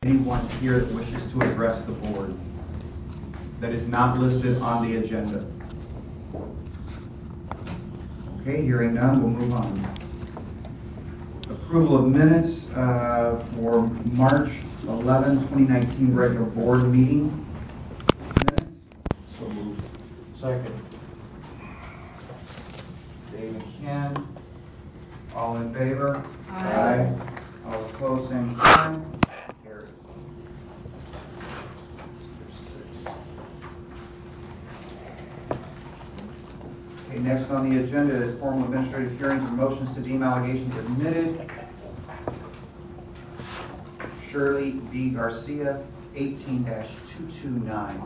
Anyone here that wishes to address the board that is not listed on the agenda? Okay, hearing none, we'll move on. Approval of minutes for March 11, 2019 regular board meeting minutes. So moved. Second. Dave and Ken, all in favor? Aye. All opposed, same sign. Carries. There's 6. Okay, next on the agenda is formal administrative hearings and motions to deem allegations admitted. Shirley B. Garcia, 18-229.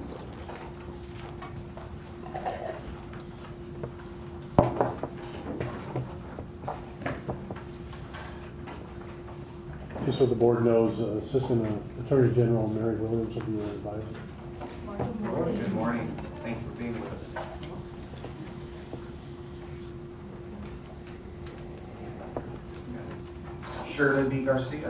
Just so the board knows, Assistant Attorney General Mary Williams will be your advisor. Good morning. Thank you for being with us. Shirley B. Garcia.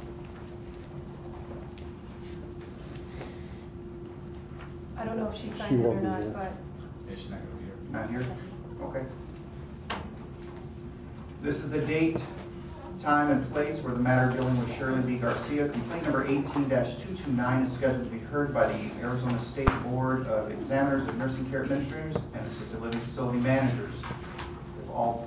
I don't know if she She signed it or won't be not, here. but Yeah, she's not gonna be here. Not here? Okay. This is the date, time, and place where the matter dealing with Shirley B. Garcia, complaint number 18-229, is scheduled to be heard by the Arizona State Board of Examiners of Nursing Care Administrators and Assisted Living Facility Managers. If all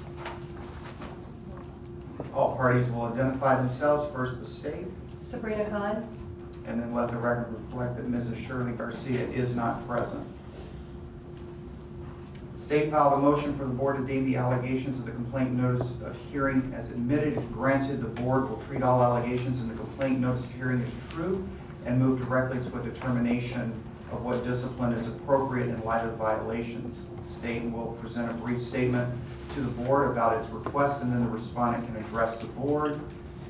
parties will identify themselves, first the state, Sabrina Khan. and then let the record reflect that Mrs. Shirley Garcia is not present. The state filed a motion for the board to deem the allegations of the complaint notice of hearing as admitted. If granted, the board will treat all allegations in the complaint notice of hearing as true and move directly to a determination of what discipline is appropriate in light of violations. The state will present a brief statement to the board about its request, and then the respondent can address the board.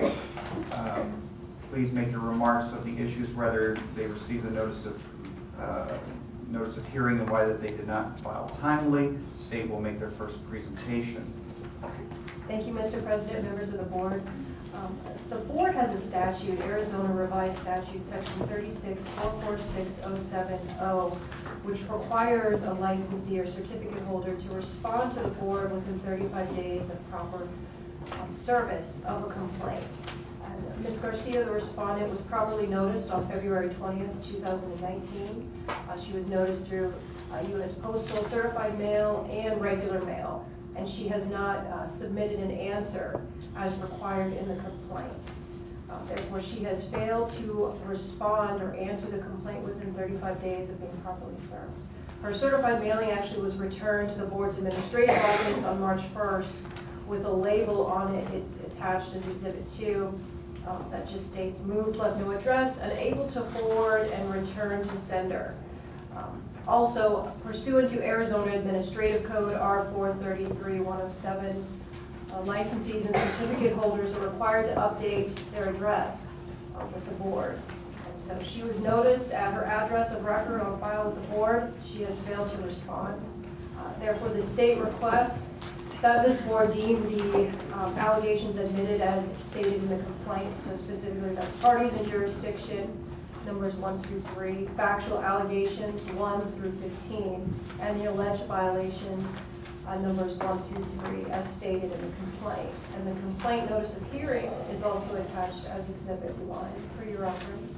Please make your remarks of the issues, whether they received the notice of hearing and why that they did not file timely. The state will make their first presentation. Thank you, Mr. President, members of the board. The board has a statute, Arizona Revised Statute, Section 36446070, which requires a licensee or certificate holder to respond to the board within 35 days of proper service of a complaint. Ms. Garcia, the respondent, was properly noticed on February 20th, 2019. She was noticed through U.S. Postal Certified Mail and regular mail, and she has not submitted an answer as required in the complaint. Therefore, she has failed to respond or answer the complaint within 35 days of being properly served. Her certified mailing actually was returned to the board's administrative office on March 1st with a label on it. It's attached as Exhibit 2. That just states moved, left no address, unable to forward and return to sender. Also, pursuant to Arizona Administrative Code R433107, licensees and certificate holders are required to update their address with the board. And so she was noticed at her address of record on file with the board. She has failed to respond. Therefore, the state requests that this board deem the allegations admitted as stated in the complaint, so specifically that's parties and jurisdiction, numbers 1 through 3, factual allegations 1 through 15, and the alleged violations, numbers 1 through 3, as stated in the complaint. And the complaint notice of hearing is also attached as Exhibit 1 for your reference.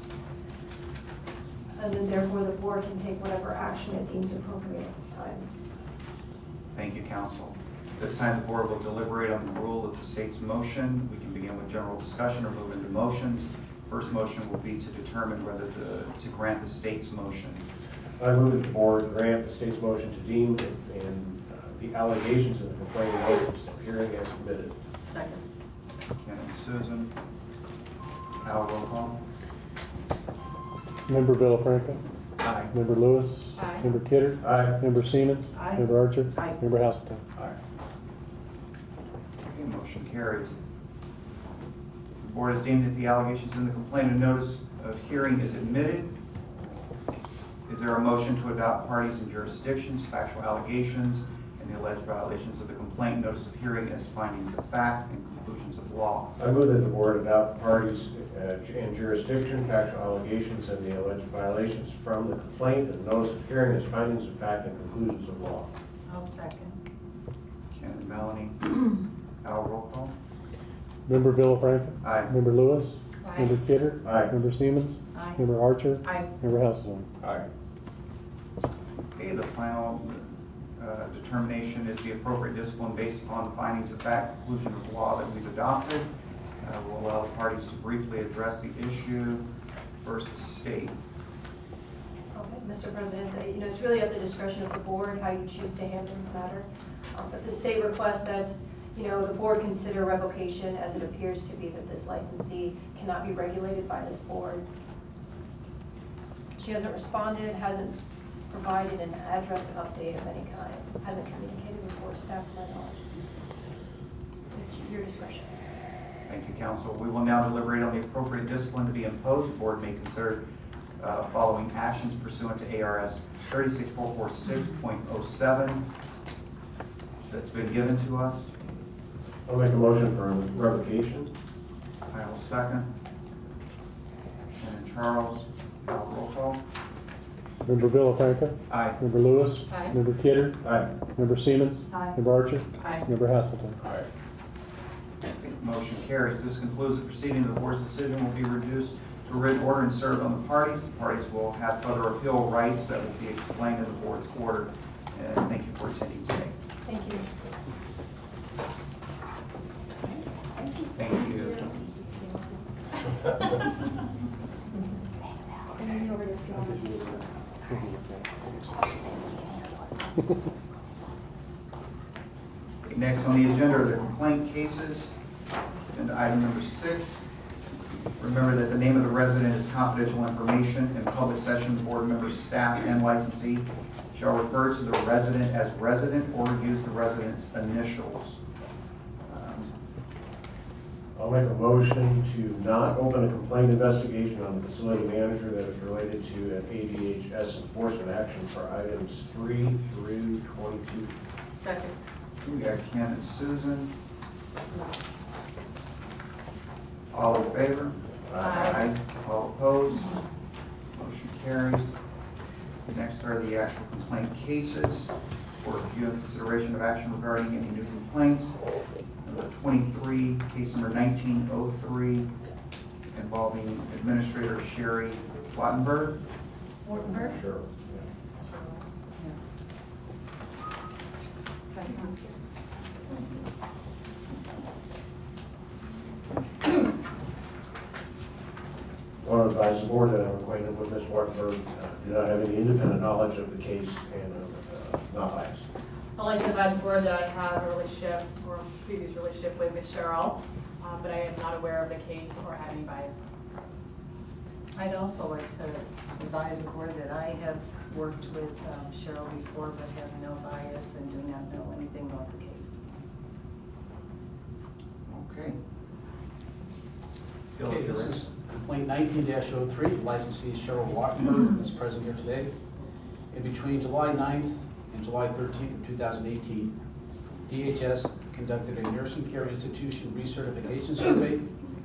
And then therefore the board can take whatever action it deems appropriate at this time. Thank you, counsel. This time the board will deliberate on the rule of the state's motion. We can begin with general discussion or move into motions. First motion will be to determine whether to grant the state's motion. I move that the board grant the state's motion to deem and the allegations in the complaint notice of hearing as submitted. Second. Ken and Susan. Al, roll call. Member Villafranca, Aye. Member Lewis, Aye. Member Kidder, Aye. Member Seaman, Aye. Member Archer, Aye. Member Hasselton. Aye. Okay, motion carries. The board has deemed that the allegations in the complaint and notice of hearing is admitted. Is there a motion to adopt parties and jurisdictions, factual allegations, and the alleged violations of the complaint notice of hearing as findings of fact and conclusions of law? I move that the board adopt the parties and jurisdiction, factual allegations, and the alleged violations from the complaint, and notice of hearing as findings of fact and conclusions of law. I'll second. Ken and Melanie. Al, roll call. Member Villafranca. Aye. Member Lewis. Aye. Member Kidder. Aye. Member Siemens. Aye. Member Archer. Aye. Member Hasselhoff. Aye. Okay, the final determination is the appropriate discipline based upon the findings of fact, conclusion of law that we've adopted. We'll allow the parties to briefly address the issue. First, the state. Okay, Mr. President, it's really at the discretion of the board how you choose to handle this matter. But the state requests that, the board consider revocation, as it appears to be that this licensee cannot be regulated by this board. She hasn't responded, hasn't provided an address update of any kind, hasn't communicated with board staff to my knowledge. It's your discretion. Thank you, counsel. We will now deliberate on the appropriate discipline to be imposed. The board may consider following actions pursuant to ARS 36446.07 that's been given to us. I'll make a motion for revocation. I will second. And Charles, roll call. Member Villafranca. Aye. Member Lewis. Aye. Member Kidder. Aye. Member Siemens. Aye. Member Archer. Aye. Member Hasselhoff. Aye. Motion carries. This concludes the proceeding. The board's decision will be reduced to a written order and served on the parties. The parties will have further appeal rights that will be explained in the board's order. And thank you for attending today. Thank you. Thank you. Next on the agenda are the complaint cases. And item number 6. Remember that the name of the resident is confidential information. In public session, the board members, staff, and licensee shall refer to the resident as resident or use the resident's initials. I'll make a motion to not open a complaint investigation on the facility manager that is related to an ADHS enforcement action for items 3 through 22. Second. We got Ken and Susan. All in favor? Aye. All opposed? Motion carries. Next are the actual complaint cases for review and consideration of action regarding any new complaints. Number 23, case number 1903, involving Administrator Sherry Wattenberg. Wartenberg? Sure. I want to advise the board that I'm acquainted with Ms. Wartenberg, do not have any independent knowledge of the case, and not biased. I'd like to advise the board that I have a relationship or a previous relationship with Ms. Cheryl, but I am not aware of the case or have any bias. I'd also like to advise the board that I have worked with Cheryl before, but have no bias and do not know anything about the case. Okay. Phil, Okay, if you're this ready. is complaint 19-03, licensee Cheryl Wattenberg is present here today. In between July 9th and July 13th of 2018, DHS conducted a nursing care institution recertification survey,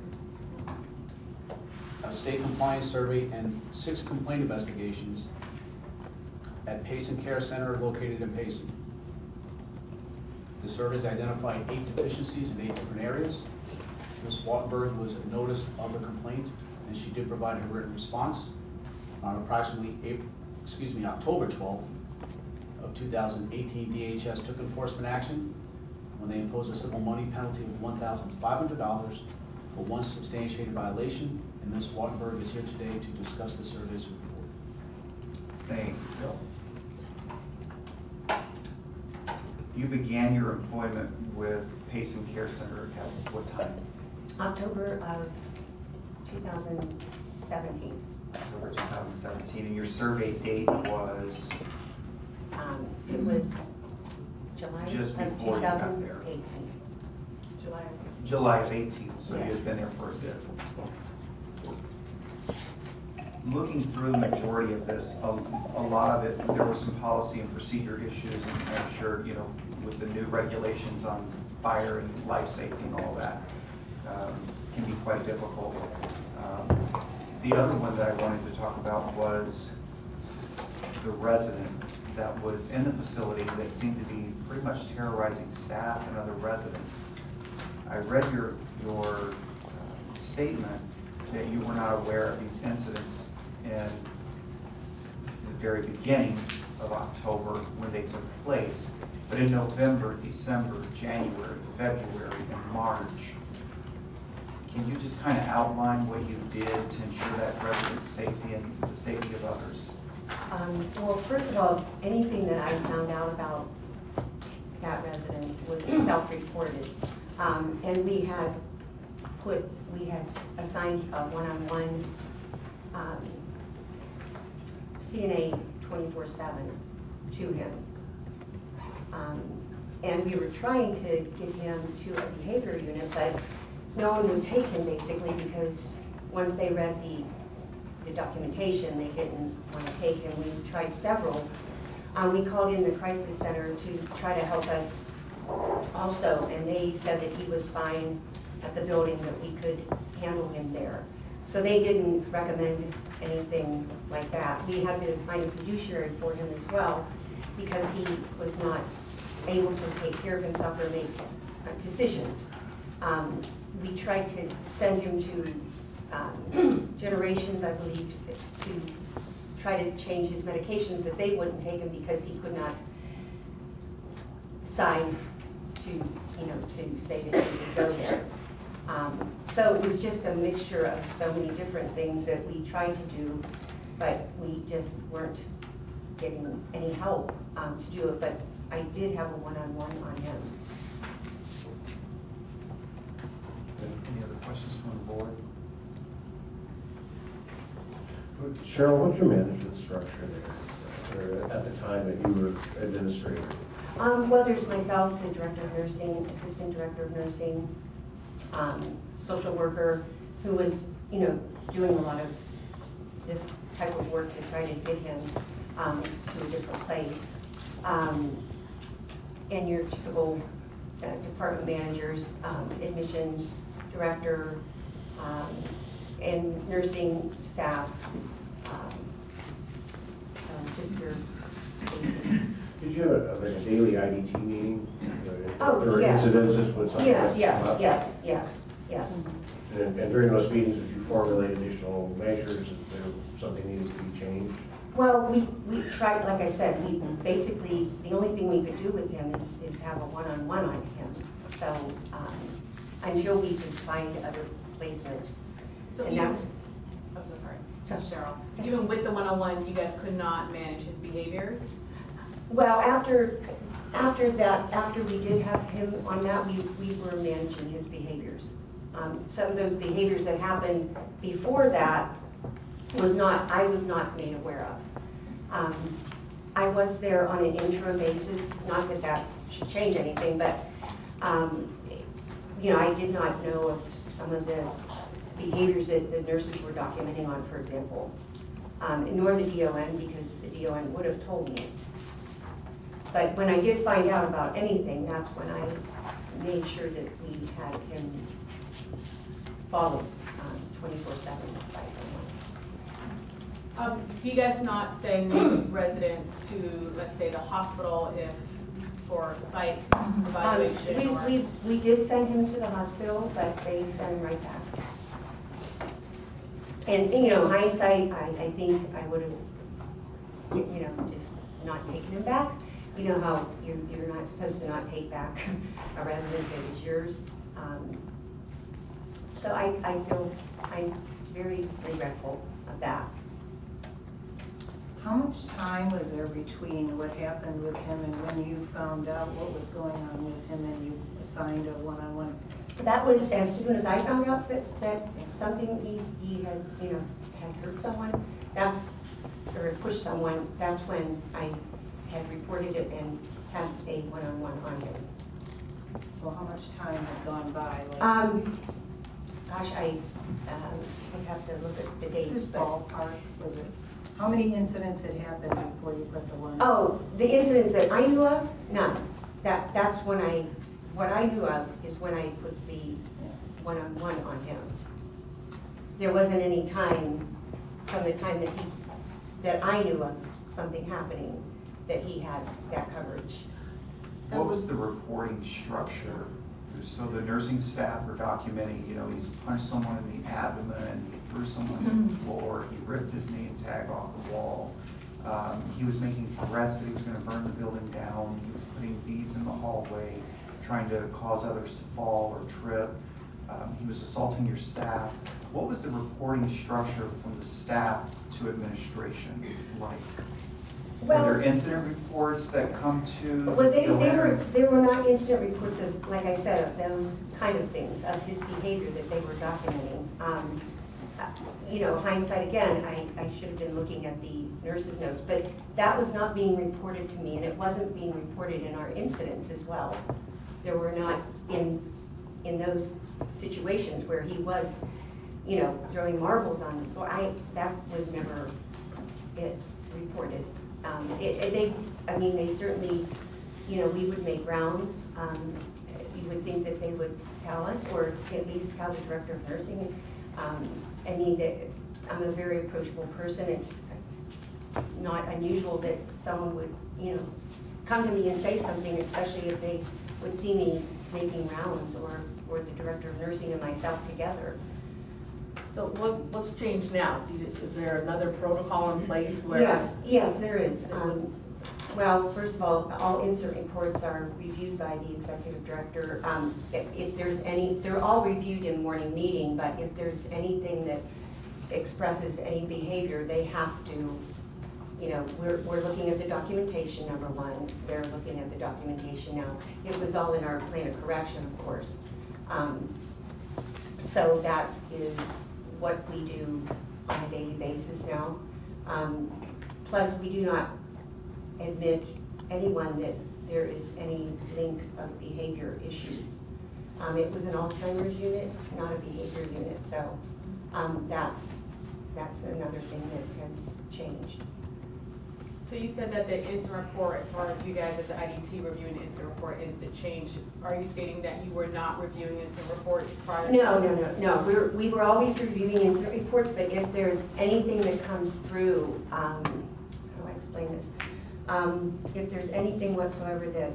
a state compliance survey, and 6 complaint investigations at Payson Care Center located in Payson. The surveys identified 8 deficiencies in 8 different areas. Ms. Wattenberg was noticed of the complaint, and she did provide a written response. On approximately October 12th of 2018, DHS took enforcement action when they imposed a civil money penalty of $1,500 for one substantiated violation, and Ms. Wattenberg is here today to discuss the surveys with the board. Thank you, Phil. You began your employment with Payson Care Center at what time? October of 2017. October 2017, and your survey date was It was July Just of before you got there. 2018. July. July of 18, so Yes. you've been there for a bit. Yes. Looking through the majority of this, a lot of it, there were some policy and procedure issues, and I'm sure, with the new regulations on fire and life safety and all that, can be quite difficult. The other one that I wanted to talk about was the resident that was in the facility that seemed to be pretty much terrorizing staff and other residents. I read your statement that you were not aware of these incidents in the very beginning of October when they took place, but in November, December, January, February, and March. Can you just kind of outline what you did to ensure that resident's safety and the safety of others? Well, first of all, anything that I found out about that resident was self-reported. And we had assigned a one-on-one CNA 24/7 to him. And we were trying to get him to a behavior unit, but no one would take him basically because once they read the documentation, they didn't want to take him. We tried several. We called in the crisis center to try to help us also, and they said that he was fine at the building, that we could handle him there. So they didn't recommend anything like that. We had to find a fiduciary for him as well because he was not able to take care of himself or make decisions. We tried to send him to Generations, I believe, to try to change his medications, but they wouldn't take him because he could not sign to say that he would go there. So it was just a mixture of so many different things that we tried to do, but we just weren't getting any help to do it. But I did have a one-on-one on him. Any other questions from the board? Cheryl, what's your management structure there, or at the time that you were administrator? Well, there's myself, the director of nursing, assistant director of nursing, social worker, who was, doing a lot of this type of work to try to get him to a different place. And your typical department managers, admissions director, and nursing staff. Just your basic. Did you have like a daily IDT meeting? Oh, Or yes. incidences when something Yes, like come up? yes. And during those meetings, did you formulate additional measures if there something needed to be changed? Well, we tried, like I said, we basically, the only thing we could do with him is have a one-on-one on him. So, until we could find other placement. So And even, that's, I'm so sorry, So- Cheryl. Yes. Even with the one-on-one, you guys could not manage his behaviors? well, after we did have him on that, we were managing his behaviors. Some of those behaviors that happened before that I was not made aware of. I was there on an interim basis, not that that should change anything, but, I did not know of some of the behaviors that the nurses were documenting on, for example, nor the DON, because the DON would have told me. But when I did find out about anything, that's when I made sure that we had him followed 24/7 by someone. Do you guys not send residents to, let's say, the hospital if for psych evaluation or? We did send him to the hospital, but they sent him right back. And hindsight, I think I would have, just not taken him back. You know how you're not supposed to not take back a resident that is yours. So I feel I'm very regretful of that. How much time was there between what happened with him and when you found out what was going on with him and you assigned a one-on-one? That was as soon as I found out that something he had, had hurt someone, or pushed someone, that's when I had reported it and had a one-on-one on him. So how much time had gone by? Gosh, I would have to look at the dates. Just but- ballpark, was it? How many incidents had happened before you put the one? Oh, the incidents that I knew of, none. That's when what I knew of is when I put the one-on-one on him. there wasn't any time from the time that I knew of something happening, that he had that coverage. What was the reporting structure? So the nursing staff are documenting, you know, he's punched someone in the abdomen, he threw someone to the floor, he ripped his name tag off the wall. He was making threats that he was gonna burn the building down. He was putting beads in the hallway, trying to cause others to fall or trip. He was assaulting your staff. What was the reporting structure from the staff to administration like? Well, Were there incident reports that come to? Well, Joanna? they were not incident reports of, like I said, of those kind of things, of his behavior that they were documenting. You know, hindsight again, I should have been looking at the nurse's notes, but that was not being reported to me, and it wasn't being reported in our incidents as well. There were not in those situations where he was, you know, throwing marbles on the floor. That was never reported. They certainly, you know, we would make rounds. You would think that they would tell us, or at least tell the director of nursing. I'm a very approachable person. It's not unusual that someone would, you know, come to me and say something, especially if they would see me making rounds, or the director of nursing and myself together. So what's changed now? Is there another protocol in place where? Yes, there is. Well, first of all insert reports are reviewed by the executive director. If there's any, they're all reviewed in morning meeting, but if there's anything that expresses any behavior, they have to, you know, we're looking at the documentation, number one. They're looking at the documentation now. It was all in our plan of correction, of course. So that is what we do on a daily basis now. Plus, we do not admit anyone that there is any link of behavior issues. It was an Alzheimer's unit, not a behavior unit, so that's another thing that has changed. So you said that the incident report, as far as you guys as the IDT reviewing the incident report, is to change. Are you stating that you were not reviewing incident reports prior? No. We were always reviewing incident reports, but if there's anything that comes through, how do I explain this? If there's anything whatsoever that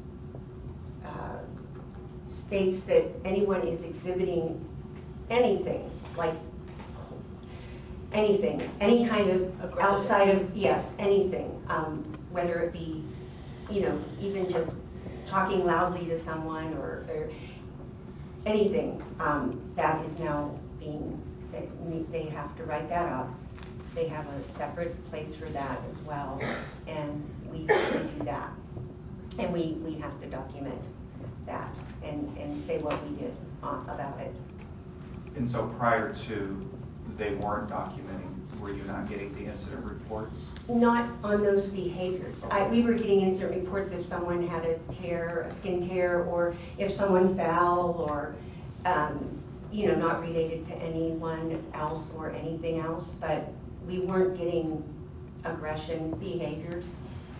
states that anyone is exhibiting anything, like anything, any kind of Aggression. outside of, yes, anything, whether it be, you know, even just talking loudly to someone or anything, that is now being, they have to write that up. They have a separate place for that as well, and we do that. And we have to document that and say what we did about it. And so prior to, they weren't documenting, were you not getting the incident reports? Not on those behaviors. We were getting incident reports if someone had a skin tear, or if someone fell, or, you know, not related to anyone else or anything else, but we weren't getting aggression behaviors,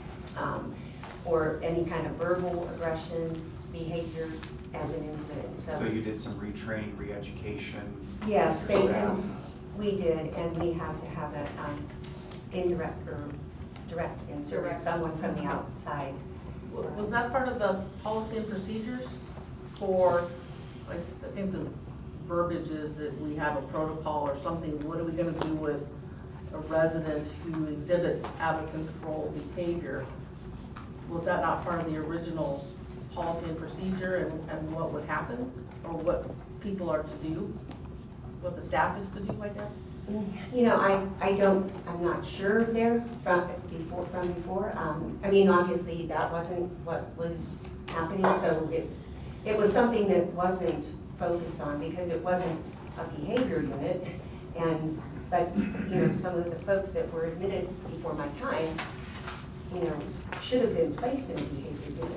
or any kind of verbal aggression behaviors as an incident. So you did some retraining, re-education? Yes, for staff? we did, and we have to have an indirect or direct insert, someone from the outside. Was that part of the policy and procedures for, I think the verbiage is that we have a protocol or something, what are we gonna do with a resident who exhibits out of control behavior? Was that not part of the original policy and procedure, and what would happen, or what people are to do, what the staff is to do, I guess? You know, I'm not sure there from before. I mean, obviously that wasn't what was happening, so it was something that wasn't focused on because it wasn't a behavior unit. But you know, some of the folks that were admitted before my time, you know, should have been placed in a behavior unit.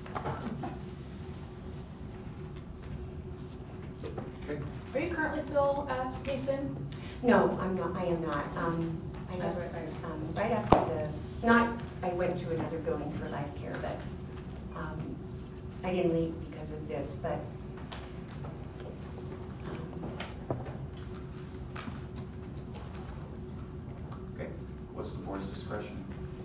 Okay. Are you currently still at Payson? No, I'm not. I am not. I That's left, right. right after I went to another building for life care, but I didn't leave because of this. But board's discretion.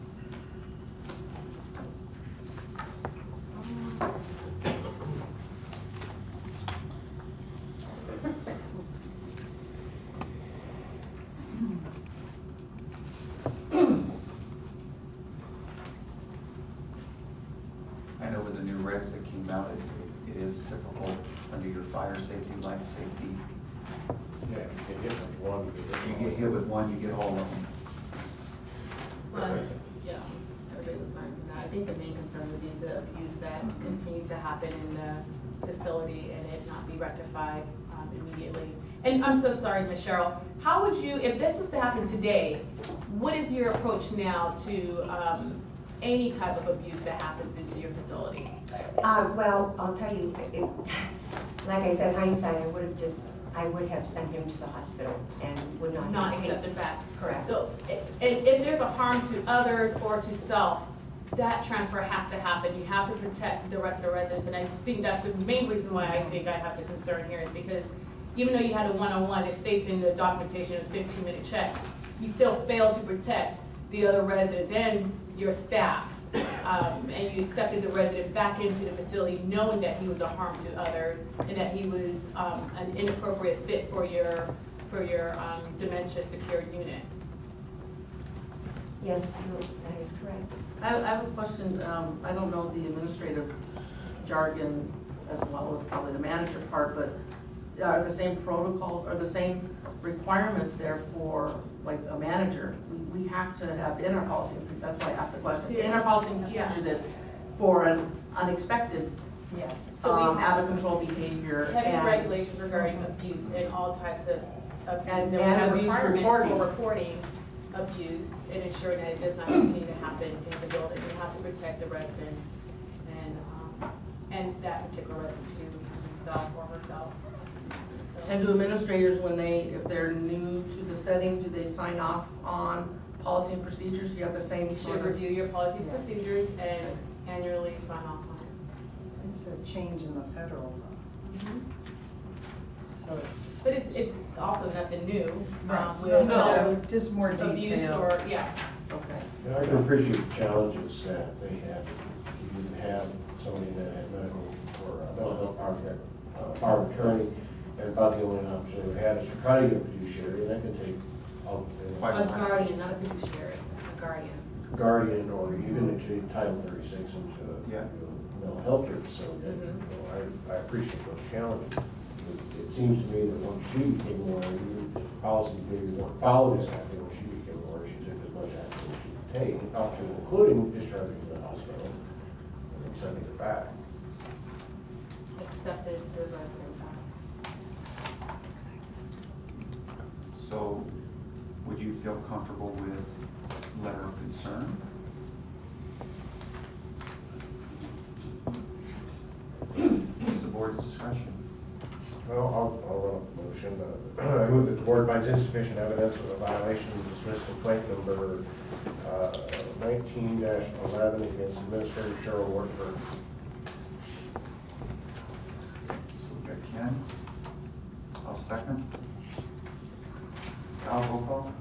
I know with the new regs that came out, it is difficult under your fire safety, life safety. Yeah, you get hit with one. You get hit with one, you get all of them. Well, yeah, everybody was fine with that. I think the main concern would be the abuse that continued to happen in the facility and it not be rectified immediately. And I'm so sorry, Ms. Cheryl, how would you, if this was to happen today, what is your approach now to any type of abuse that happens into your facility? Well, I'll tell you, like I said, hindsight, I would have sent him to the hospital and would not. Not accepted back. Correct. So if there's a harm to others or to self, that transfer has to happen. You have to protect the rest of the residents. And I think that's the main reason why I think I have the concern here is because even though you had a one-on-one, it states in the documentation it's 15-minute checks, you still failed to protect the other residents and your staff. And you accepted the resident back into the facility knowing that he was a harm to others and that he was an inappropriate fit for your dementia secured unit. Yes, that is correct. I have a question. I don't know the administrative jargon as well as probably the manager part, but are the same protocols, are the same requirements there for like a manager? We have to have in our policy, that's why I asked the question. In our policy procedure that for an unexpected Yes. So we have out of control behavior heavy and regulations regarding abuse and all types of abuse. And we have abuse requirements reporting. for reporting abuse and ensuring that it does not continue to happen in the building. We have to protect the residents and that particular resident too, himself or herself. So- And do administrators, when if they're new to the setting, do they sign off on policy and procedures? Do you have the same You sort should of? review your policies, procedures, and annually sign off on it. It's a change in the federal law, so it's. But it's also nothing new. So, With no, just more abuse detail. or, yeah. Okay. And I can appreciate the challenges that they had. You didn't have somebody that had medical or mental health power of attorney, and about the only option they had is to try to get a fiduciary, and that can take A guardian, not a fiduciary, a guardian. guardian or even into Title 36 into Yeah. mental health care facility. Mhm. You know, I appreciate those challenges. It seems to me that once she became aware, the policies maybe weren't followed exactly when she became aware, she took as much action as she could take, up to including discharging to the hospital and then sending her back. Accepted the resident back. So would you feel comfortable with letter of concern? It's the board's discretion. Well, I'll run a motion. I move that the board finds insufficient evidence of a violation of dismissed complaint number 19-11 against Administrator Cheryl Wartburg. So we got Ken. I'll second. Al, roll call.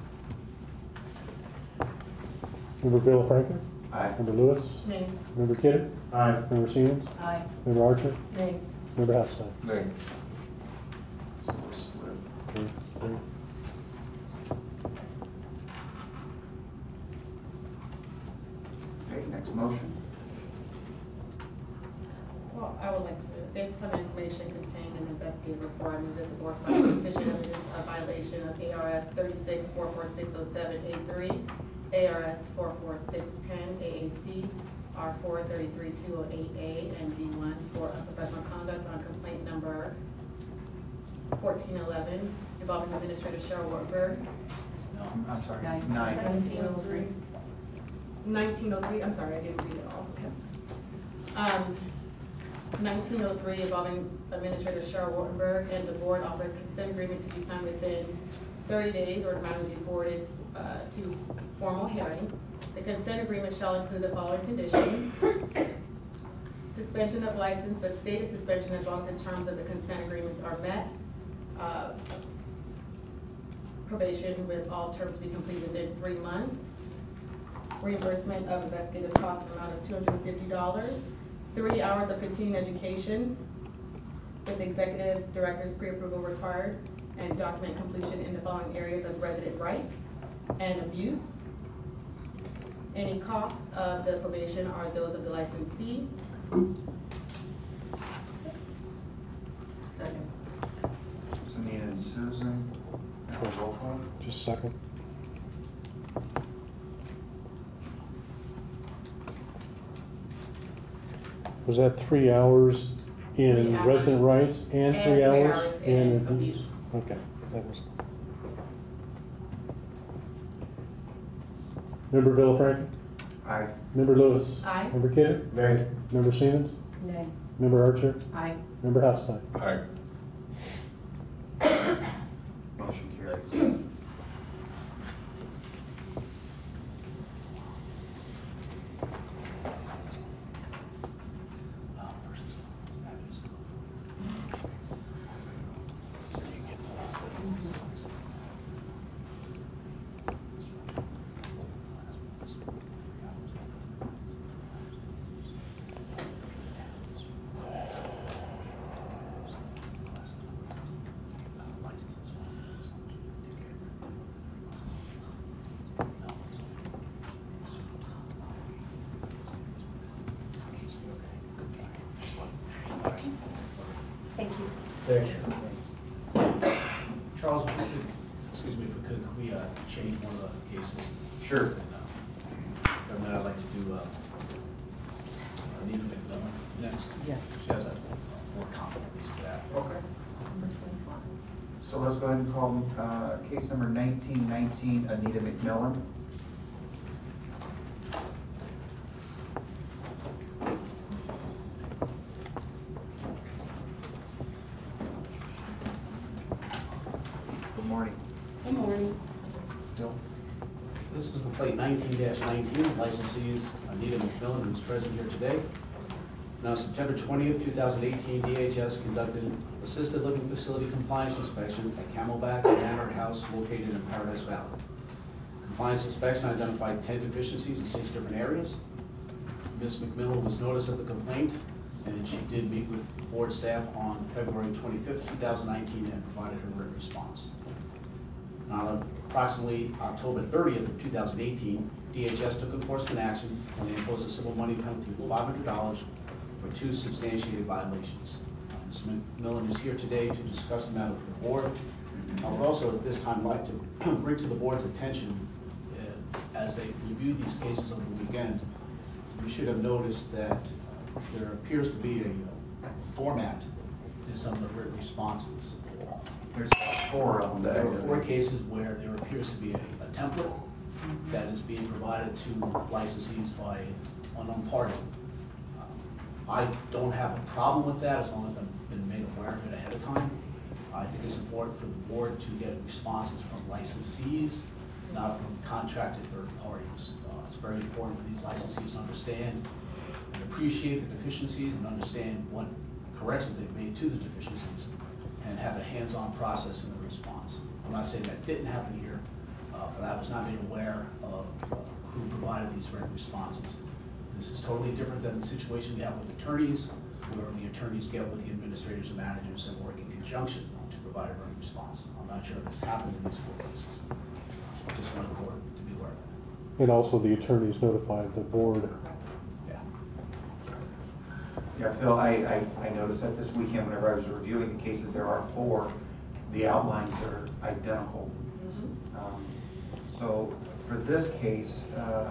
Member Bill Franklin, Aye. Member Lewis, Nay. Member Kidder, Aye. Member Siemens, Aye. Member Archer, Nay. Member Hasselbeck. Nay. So we're split. Okay, three. Okay, next motion. Well, I would like to, based upon the information contained in the investigative report, I move that the board finds sufficient evidence of violation of ARS 36-44607-83, ARS 44610, AAC, R433-208A, and D1 for unprofessional conduct on complaint number 1411 involving Administrator Cheryl Wartburg. I'm sorry. Nine. 1903. 1903, I'm sorry, I didn't read it all. Okay. 1903 involving Administrator Cheryl Wartenberg, and the board offered consent agreement to be signed within 30 days or the matter will be forwarded to formal hearing. The consent agreement shall include the following conditions: suspension of license, but stated suspension as long as the terms of the consent agreements are met. probation with all terms to be completed within 3 months. Reimbursement of investigative costs in the amount of $250. 3 hours of continuing education with executive director's pre-approval required, and document completion in the following areas of resident rights and abuse. Any costs of the probation are those of the licensee. Second. So Nina and Susan, now roll call. Just a second. Was that 3 hours 3 in hours. resident rights and 3 3 hours hours in in abuse? abuse. Okay, that was. Member Villafranca? Aye. Member Lewis? Aye. Member Kidder? Nay. Member Siemens? Nay. Member Archer? Aye. Member Halstenstein? Aye. Motion carries. Thank you. Thanks. Charles, if we could, excuse me, if we could we change one of the cases? Sure. And then I'd like to do Anita McMillan next. Yeah. She has a more competent piece to that. Okay. So let's go ahead and call case number 1919, Anita McMillan. Good morning. Good morning. Bill? This is complaint 19-19, licensee is Anita McMillan, who's present here today. Now, September 20th, 2018, DHS conducted assisted living facility compliance inspection at Camelback Manor House located in Paradise Valley. Compliance inspection identified 10 deficiencies in 6 different areas. Ms. McMillan was noticed of the complaint, and she did meet with board staff on February 25th, 2019, and provided her written response. On approximately October 30th of 2018, DHS took enforcement action when they imposed a civil money penalty of $500 for 2 substantiated violations. Ms. McMillan is here today to discuss the matter with the board. I would also at this time like to bring to the board's attention, as they review these cases over the weekend, you should have noticed that there appears to be a format in some of the written responses. There's 4 of them. There were 4 cases where there appears to be a template that is being provided to licensees by unknown party. I don't have a problem with that as long as I've been made aware of it ahead of time. I think it's important for the board to get responses from licensees, not from contracted third parties. It's very important for these licensees to understand and appreciate the deficiencies and understand what corrections they've made to the deficiencies and have a hands-on process in the response. I'm not saying that didn't happen here, but I was not made aware of who provided these written responses. This is totally different than the situation we have with attorneys, where the attorneys get with the administrators and managers and work in conjunction to provide a written response. I'm not sure this happened in these 4 cases. I just wanted the board to be aware of that. And also the attorneys notified the board. Yeah. Yeah, Phil, I noticed that this weekend whenever I was reviewing the cases, there are 4. The outlines are identical. So for this case,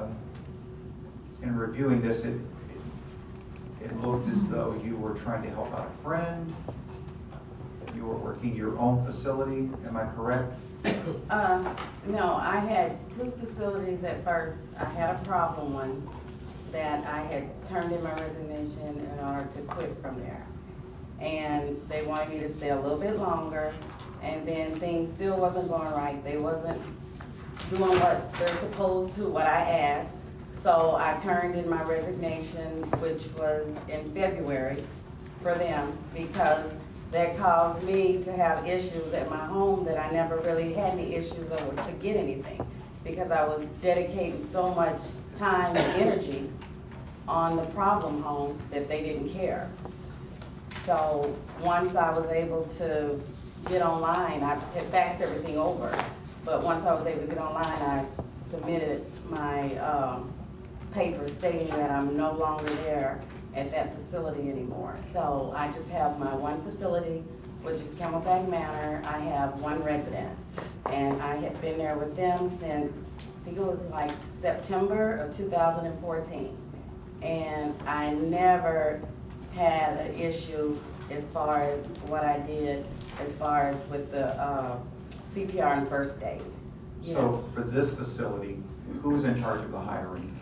in reviewing this, it looked as though you were trying to help out a friend. You were working your own facility, am I correct? No, I had 2 facilities at first. I had a problem one that I had turned in my resignation in order to quit from there. And they wanted me to stay a little bit longer, and then things still wasn't going right. They wasn't doing what they're supposed to, what I asked. So I turned in my resignation, which was in February, for them, because that caused me to have issues at my home that I never really had any issues or would forget anything, because I was dedicating so much time and energy on the problem home that they didn't care. So once I was able to get online, I had faxed everything over, but once I was able to get online, I submitted my paper stating that I'm no longer there at that facility anymore. So I just have my one facility, which is Camelback Manor. I have one resident, and I have been there with them since, I think it was like September of 2014. And I never had an issue as far as what I did, as far as with the CPR and first aid. You know, So for this facility, who's in charge of the hiring?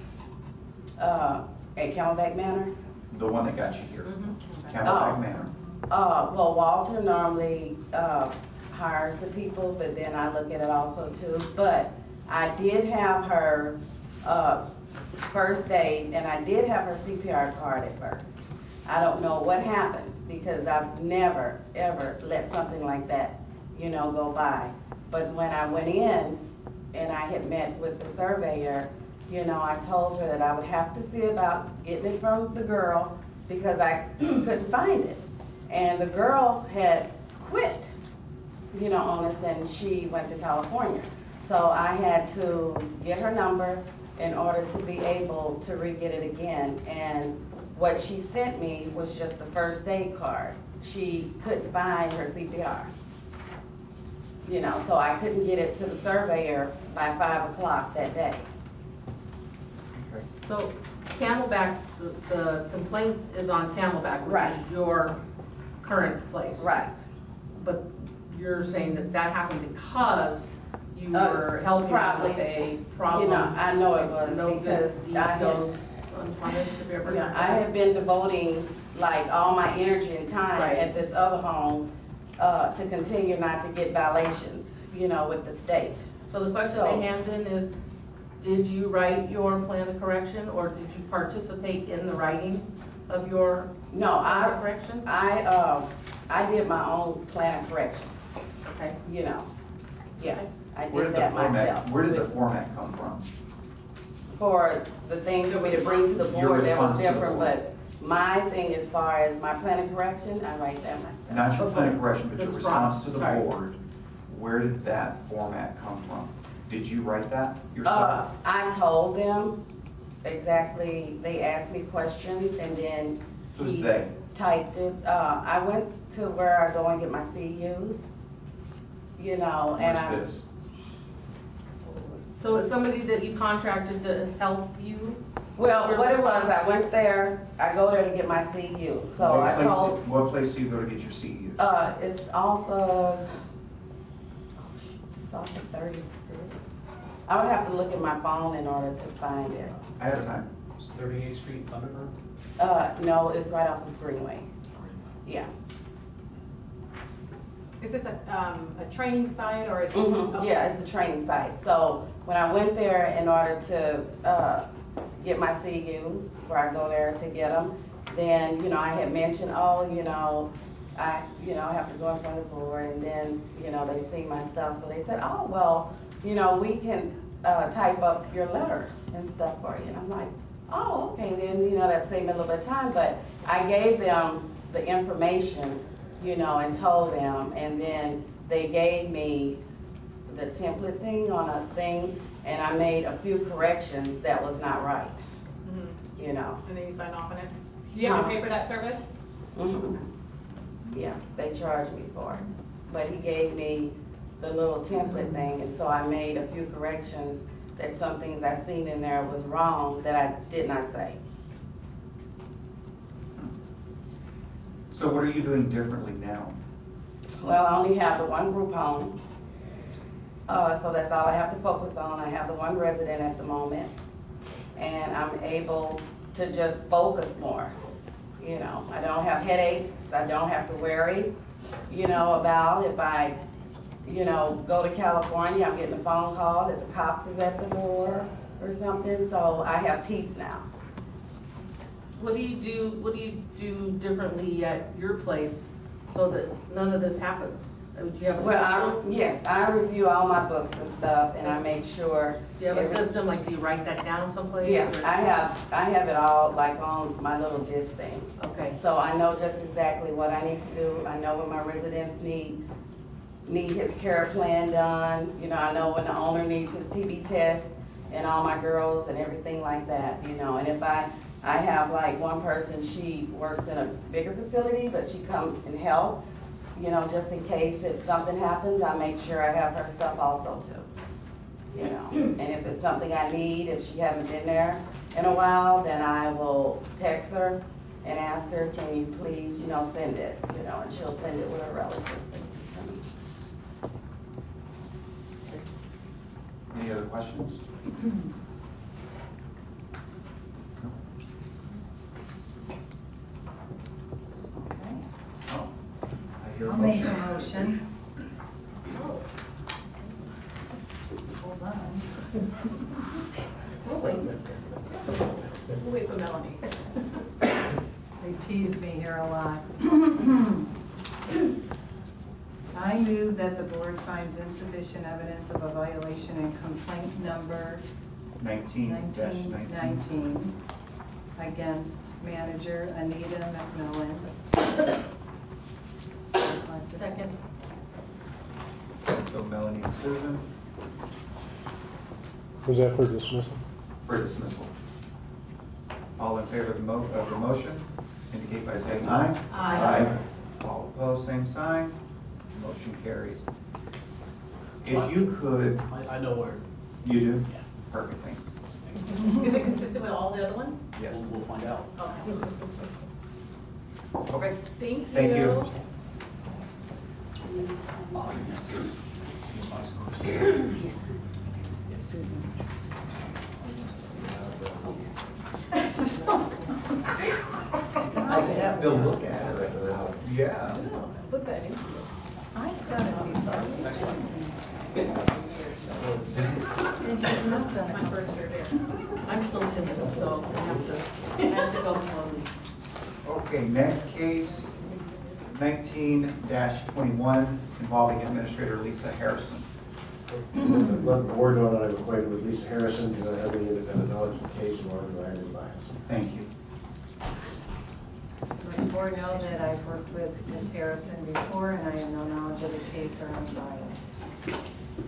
at Camelback Manor. The one that got you here? Oh. Camelback Manor. Well, Walter normally hires the people, but then I look at it also too. But I did have her first aid, and I did have her CPR card at first. I don't know what happened, because I've never, ever let something like that, you know, go by. But when I went in and I had met with the surveyor, you know, I told her that I would have to see about getting it from the girl, because I couldn't find it. And the girl had quit, you know, on us, and she went to California. So I had to get her number in order to be able to re-get it again. And what she sent me was just the first aid card. She couldn't find her CPR. You know, so I couldn't get it to the surveyor by 5 o'clock that day. Okay. So Camelback, the complaint is on Camelback, which Right. is your current place. Right. But you're saying that that happened because you Uh, were helping probably. with a problem. You know, I know it was No because good deed I had- goes unpunished, have you ever Yeah, heard I that? have been devoting like all my energy and time Right. at this other home to continue not to get violations, you know, with the state. So the question So- they hand in is, did you write your plan of correction, or did you participate in the writing of your No, plan of correction? I did my own plan of correction, Okay. you know. Yeah, I Where did did the that format, myself. where did the format come from? For the thing for me to bring to the Your board, that response was to the different, board. but my thing as far as my plan of correction, I write that myself. Not your plan of correction, but your That's response to the right. board. Where did that format come from? Did you write that yourself? I told them exactly, they asked me questions, and then Who's he they? typed it. I went to where I go and get my CUs, you know, and I. Where's this? So it's somebody that you contracted to help you? Well, Your what it was, response? I went there, I go there to get my CU, so I told, What place do you go to get your CEUs? it's off of 36. I would have to look at my phone in order to find it. Ahead of time. It's 38th Street, Thunderbird? No, it's right off of Greenway, yeah. Is this a training site or is it? Mhm, yeah, it's a training site. So when I went there in order to get my CUs, where I go there to get them, then, you know, I had mentioned, oh, you know, I have to go in front of the board, and then, you know, they see my stuff, so they said, oh, well, you know, we can type up your letter and stuff for you. And I'm like, oh, okay, then, you know, that saved me a little bit of time, but I gave them the information, you know, and told them, and then they gave me the template thing on a thing, and I made a few corrections that was not right, Mhm. you know. And then you sign off on it? Do you have to No. pay for that service? Mhm. Yeah, they charged me for it, but he gave me the little template thing, and so I made a few corrections that some things I seen in there was wrong that I did not say. So what are you doing differently now? Well, I only have the one group home, so that's all I have to focus on. I have the one resident at the moment, and I'm able to just focus more. You know, I don't have headaches, I don't have to worry, you know, about if I, you know, go to California, I'm getting a phone call that the cops is at the door or something, so I have peace now. What do you do differently at your place so that none of this happens? Do you have a Well, system? yes, I review all my books and stuff, and I make sure. Do you have a system, like, do you write that down someplace? Yeah, or- I have it all like on my little disc thing. Okay, So I know just exactly what I need to do. I know when my residents need his care plan done. You know, I know when the owner needs his TB test and all my girls and everything like that, you know. And if I have like one person, she works in a bigger facility, but she come and help, you know, just in case if something happens, I make sure I have her stuff also too. You know, and if it's something I need, if she hasn't been there in a while, then I will text her and ask her, can you please, you know, send it, you know, and she'll send it with a relative. Any other questions? Oh, I hear a I'll make motion. a motion. Hold on. we'll wait. We'll wait for Melanie. They tease me here a lot. I move that the board finds insufficient evidence of a violation in complaint number 19-19. 1919 against manager Anita McMillan. Second. So Melanie and Susan Was that for dismissal? for dismissal. All in favor of the motion, indicate by saying aye. Aye. All opposed, same sign. Motion carries. If you could, I know where. you do? Yeah. Perfect, thanks. Is it consistent with all the other ones? Yes. We'll find out. Okay. Okay, Thank you. thank you. I just have to look at it. Yeah. What's that? I've done it before. Next one. And he's not done My it. first year there. I'm still timid, so I have to go slowly. Okay, next case, 19-21, involving Administrator Lisa Harrison. Let the board know that I'm acquainted with Lisa Harrison, because I have any independent knowledge of the case, and order to any bias. Thank you. Let the board know that I've worked with Ms. Harrison before and I have no knowledge of the case or unbiased.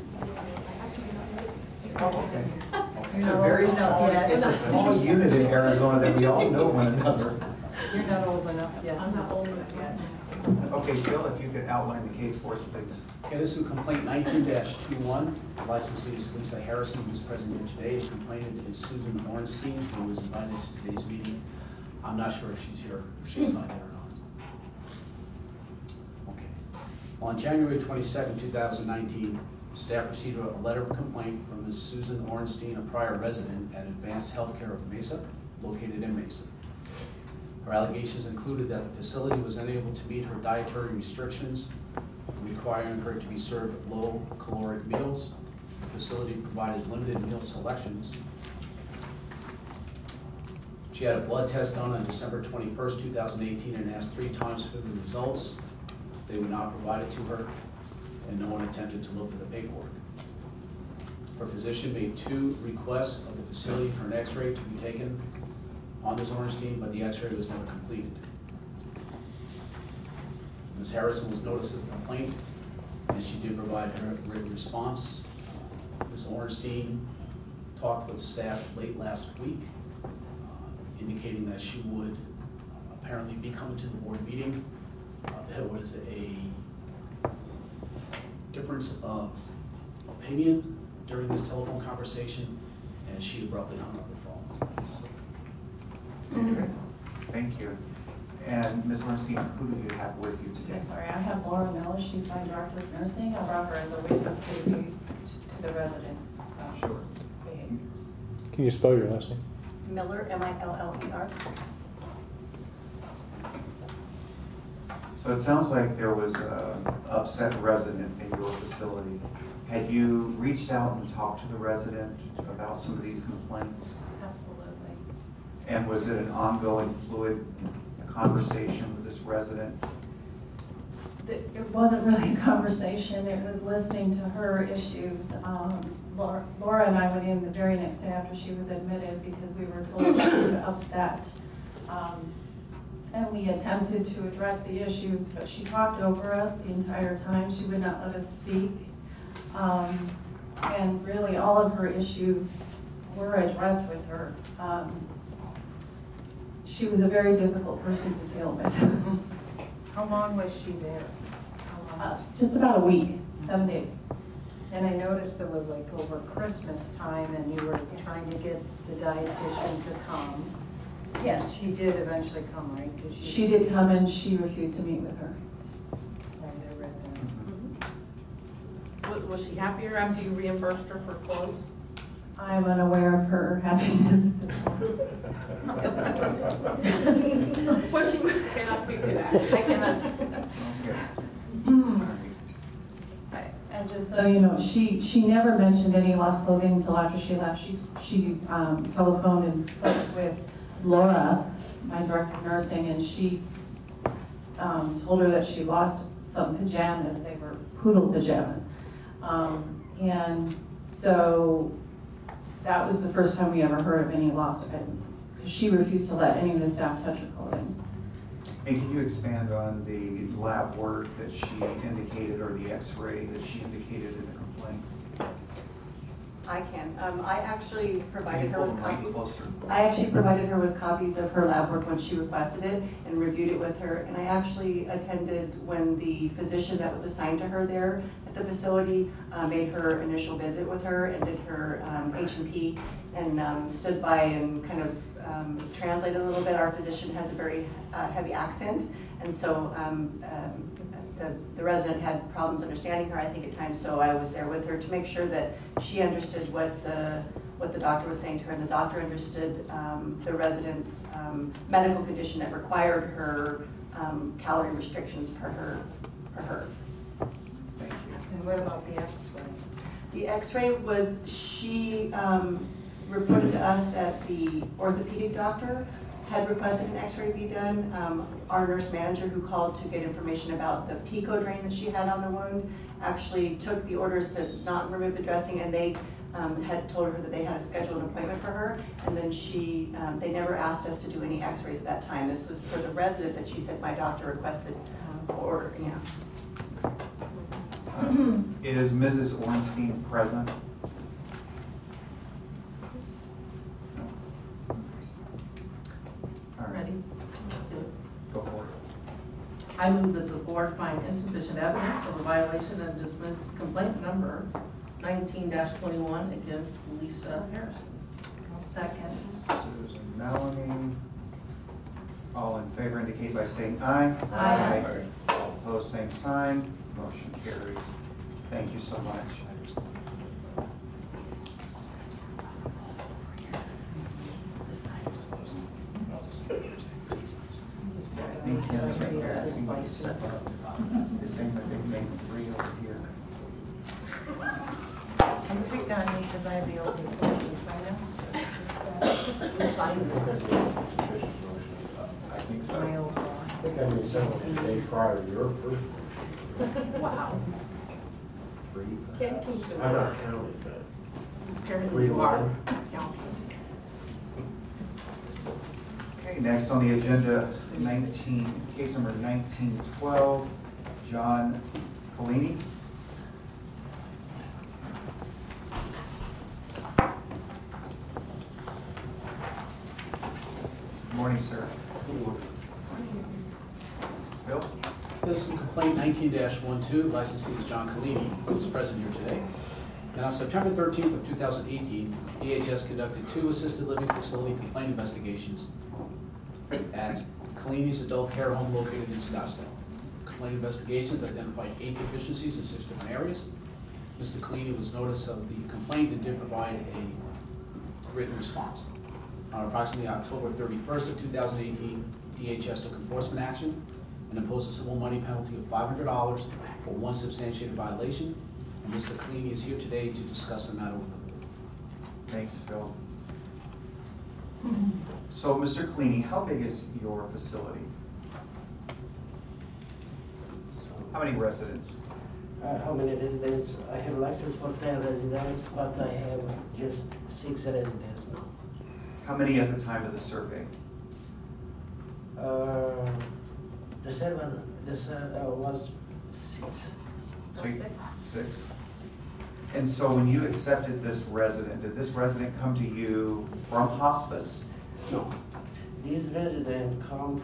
Okay. It's You're a not very old enough small, yet. it's a small unit in Arizona that we all know one another. You're not old enough yet. I'm not old enough yet. Okay, Bill, if you could outline the case for us, please. Okay, this is complaint 19-21. The licensee is Lisa Harrison, who's present here today. The complainant is Susan Ornstein, who was invited to today's meeting. I'm not sure if she's here, if she's not here or not. Okay. On January 22nd, 2019, staff received a letter of complaint from Ms. Susan Ornstein, a prior resident at Advanced Healthcare of Mesa, located in Mesa. Her allegations included that the facility was unable to meet her dietary restrictions, requiring her to be served low-caloric meals. The facility provided limited meal selections. She had a blood test done on December 21st, 2018, and asked 3 times for the results. They would not provide it to her, and no one attempted to look for the paperwork. Her physician made 2 requests of the facility for an x-ray to be taken on Ms. Ornstein, but the x-ray was never completed. Ms. Harrison was noticed of the complaint, and she did provide her written response. Ms. Ornstein talked with staff late last week, indicating that she would apparently be coming to the board meeting. There was a difference of opinion during this telephone conversation, and she abruptly hung up the phone. So, Thank you. And Ms. Ornstein, who do you have with you today? I'm sorry, I have Laura Miller, she's my director of nursing. I brought her as a witness to the residents' Sure. behaviors. Can you spell your last name? Miller, M-I-L-L-E-R. So it sounds like there was an upset resident in your facility. Had you reached out and talked to the resident about some of these complaints? Absolutely. And was it an ongoing fluid conversation with this resident? it wasn't really a conversation, it was listening to her issues. Laura and I went in the very next day after she was admitted because we were told she was upset. And we attempted to address the issues, but she talked over us the entire time. She would not let us speak. And really all of her issues were addressed with her. She was a very difficult person to deal with. How long was she there? Just about a week, 7 days. And I noticed it was like over Christmas time and you were trying to get the dietitian to come. Yes. She did eventually come, right? 'Cause She did come and she refused to meet with her. Right, I read that. Was she happier after you reimbursed her for clothes? I am unaware of her happiness. Was she? Cannot speak to that. I cannot. Okay. And just so you know, she never mentioned any lost clothing until after she left. She telephoned and spoke with Laura, my director of nursing, and she told her that she lost some pajamas. They were poodle pajamas. And so that was the first time we ever heard of any lost items. Because she refused to let any of the staff touch her clothing. And can you expand on the lab work that she indicated, or the x-ray that she indicated in the complaint? I can. I actually provided her with Pull the mic copies. closer. I actually provided her with copies of her lab work when she requested it and reviewed it with her. And I actually attended when the physician that was assigned to her there at the facility made her initial visit with her and did her H&P and stood by and kind of translated a little bit. Our physician has a very heavy accent, and so the resident had problems understanding her, I think, at times, so I was there with her to make sure that she understood what the doctor was saying to her, and the doctor understood the resident's medical condition that required her calorie restrictions for her. Thank you. And what about the X-ray? The x-ray was, she reported to us that the orthopedic doctor had requested an x-ray be done. Our nurse manager, who called to get information about the pico drain that she had on the wound, actually took the orders to not remove the dressing, and they had told her that they had scheduled an appointment for her, and then they never asked us to do any x-rays at that time. This was for the resident that she said my doctor requested order, yeah. Is Mrs. Ornstein present? No. All right, Ready? go for it. I move that the board find insufficient evidence of a violation and dismiss complaint number 19-21 against Lisa Harrison. Second. Susan Melanie. All in favor indicate by saying aye. Aye. All opposed, same sign. Motion carries. Thank you so much. I think Ken's right there. I think he's the same, I think maybe 3 over here. And pick on me because I have the oldest license, I know. Who signed it? I think My so. old boss. I think I made several the day prior to your first motion. Wow. 3. Can't keep to I'm it. not counting, but Apparently you are. 3-1. Okay, next on the agenda, case number 1912, John Collini. Good morning, sir. Bill? This is complaint 19-12, licensee is John Collini, who is present here today. And on September 13th of 2018, DHS conducted 2 assisted living facility complaint investigations at Collini's adult care home located in Scottsdale. Complaint investigations identified 8 deficiencies in 6 different areas. Mr. Collini was noticed of the complaint and did provide a written response. On approximately October 31st of 2018, DHS took enforcement action and imposed a civil money penalty of $500 for 1 substantiated violation. And Mr. Collini is here today to discuss the matter with the board. Thanks, Phil. So, Mr. Collini, how big is your facility? How many residents? How many residents? I have license for 10 residents, but I have just 6 residents now. How many at the time of the survey? The server was 6. So you- 6. 6. And so when you accepted this resident, did this resident come to you from hospice? No, these residents come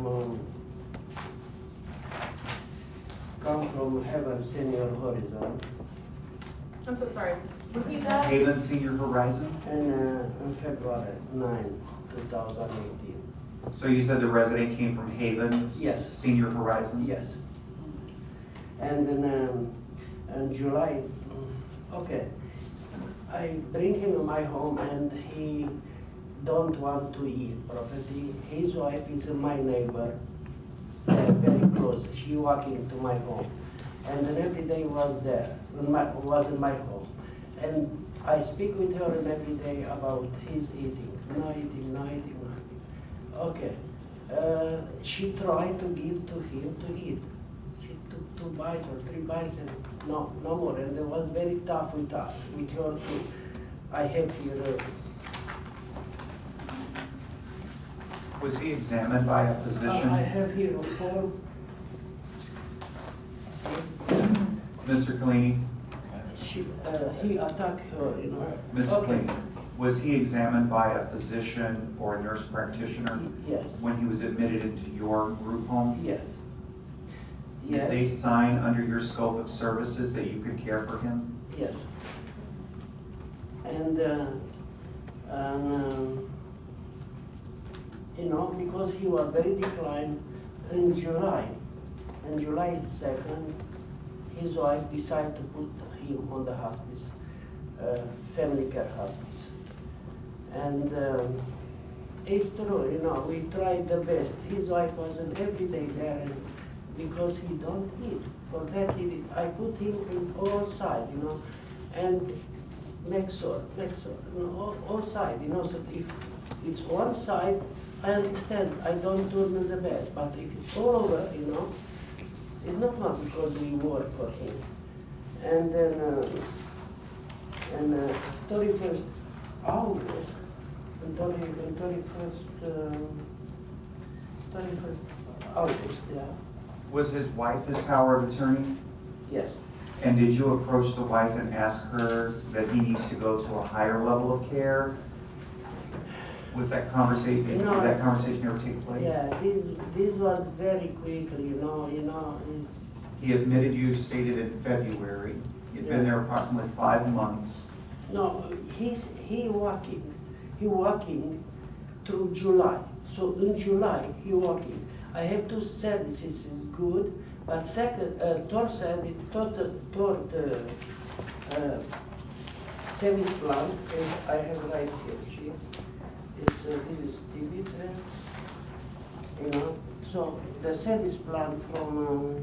from Heaven Senior Horizon, I'm so sorry. Repeat that. Haven Senior Horizon? and on February 9, 2018. So you said the resident came from Haven? Yes. Senior Horizon? Yes. And then in July, okay, I bring him to my home and he don't want to eat property. His wife is my neighbor, very close. She walking to my home. And then every day was there, was in my home. And I speak with her every day about his eating, no eating, no eating, no eating. Okay. She tried to give to him to eat. She took 2 bites or 3 bites and no more. And it was very tough with us, with her too. I have here. Was he examined by a physician? I have here a form. Mr. Collini? He attacked her, you know. Mr. Okay. Collini, was he examined by a physician or a nurse practitioner Yes, when he was admitted into your group home? yes. Did they Yes, sign under your scope of services that you could care for him? yes. And, you know, because he was very declined in July 2nd, his wife decided to put him on the hospice, family care hospice. And it's true, you know, we tried the best. His wife wasn't every day there and because he don't eat. For that, I put him in all sides, you know, and make sure, you know, all sides, you know, so if it's one side, I understand, I don't turn in the bed, but if it's all over, you know, it's not because we work for him. And then, 31st August, and 31st August, yeah, Was his wife his power of attorney? yes. And did you approach the wife and ask her that he needs to go to a higher level of care? Was that conversation, did No. that conversation ever take place? Yeah, this was very quickly, you know, it's, He admitted you stated in February. You'd been there approximately 5 months. no, he walking through July. So in July, he walking. I have 2 services is good, but second, third service, third service plan, I have right here, see? It's, this is TB test, you know. So the service plan from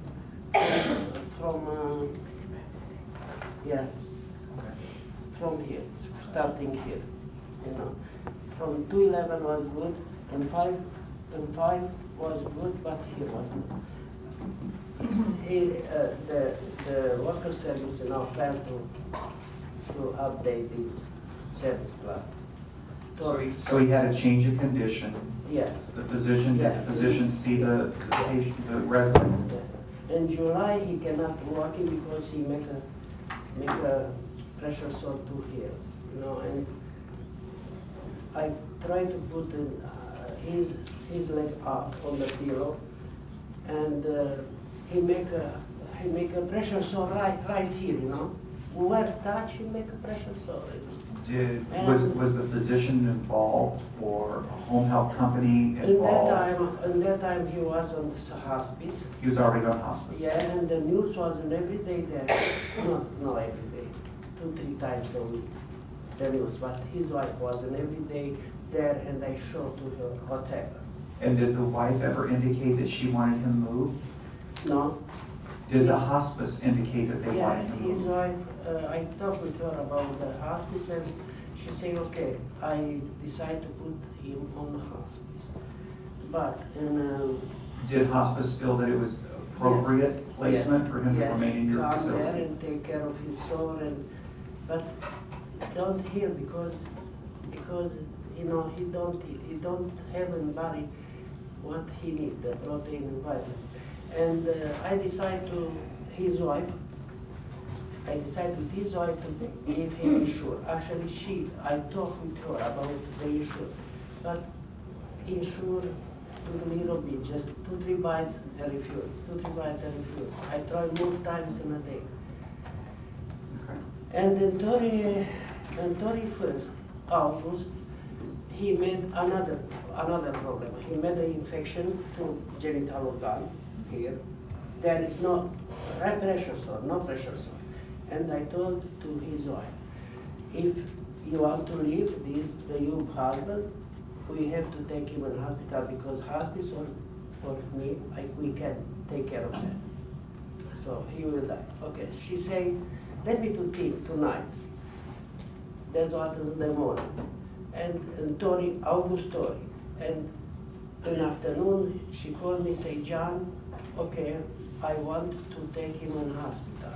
here, starting here, you know. From 211 was good, and 5 was good, but he wasn't. The worker service now plan to update this service plan. So he had a change of condition. Yes. The physician, did Yeah. the physician see the patient, the resident? In July, he cannot walk in because he make a pressure sore to here, you know, and I try to put his leg up on the pillow, and he make a pressure sore right here, you know. Where touch, he make a pressure sore. Was the physician involved or a home health company involved? In that time, he was on the hospice. He was already on hospice? Yeah, and the news wasn't every day there. Not every day, 2-3 times a week, the news. But his wife wasn't every day there, and I showed to her hotel. And did the wife ever indicate that she wanted him moved? No. Did the hospice indicate that they Yeah, wanted him his moved? wife, I talked with her about the hospice, and she said, okay, I decided to put him on the hospice. But, Did hospice feel that it was appropriate placement for him to remain in your Come facility? there and take care of his sore but don't here because you know he don't have anybody what he need, the protein and vitamin. And I decided with his wife to give him insurance. Actually, I talked with her about the insurance, but insurance took a little bit, just 2-3 bites and refuse. I tried more times in a day. Okay. And then 31st August, he made another problem. He made an infection to genital organ here. There is no high pressure sore, no pressure sore. And I told to his wife, if you want to leave your husband, we have to take him in hospital because hospice for me, we can take care of that. So he will die. Okay, she said, let me to think tonight. That's what is in the morning. And August Tori. And in the afternoon, she called me, say, John, okay, I want to take him in hospital.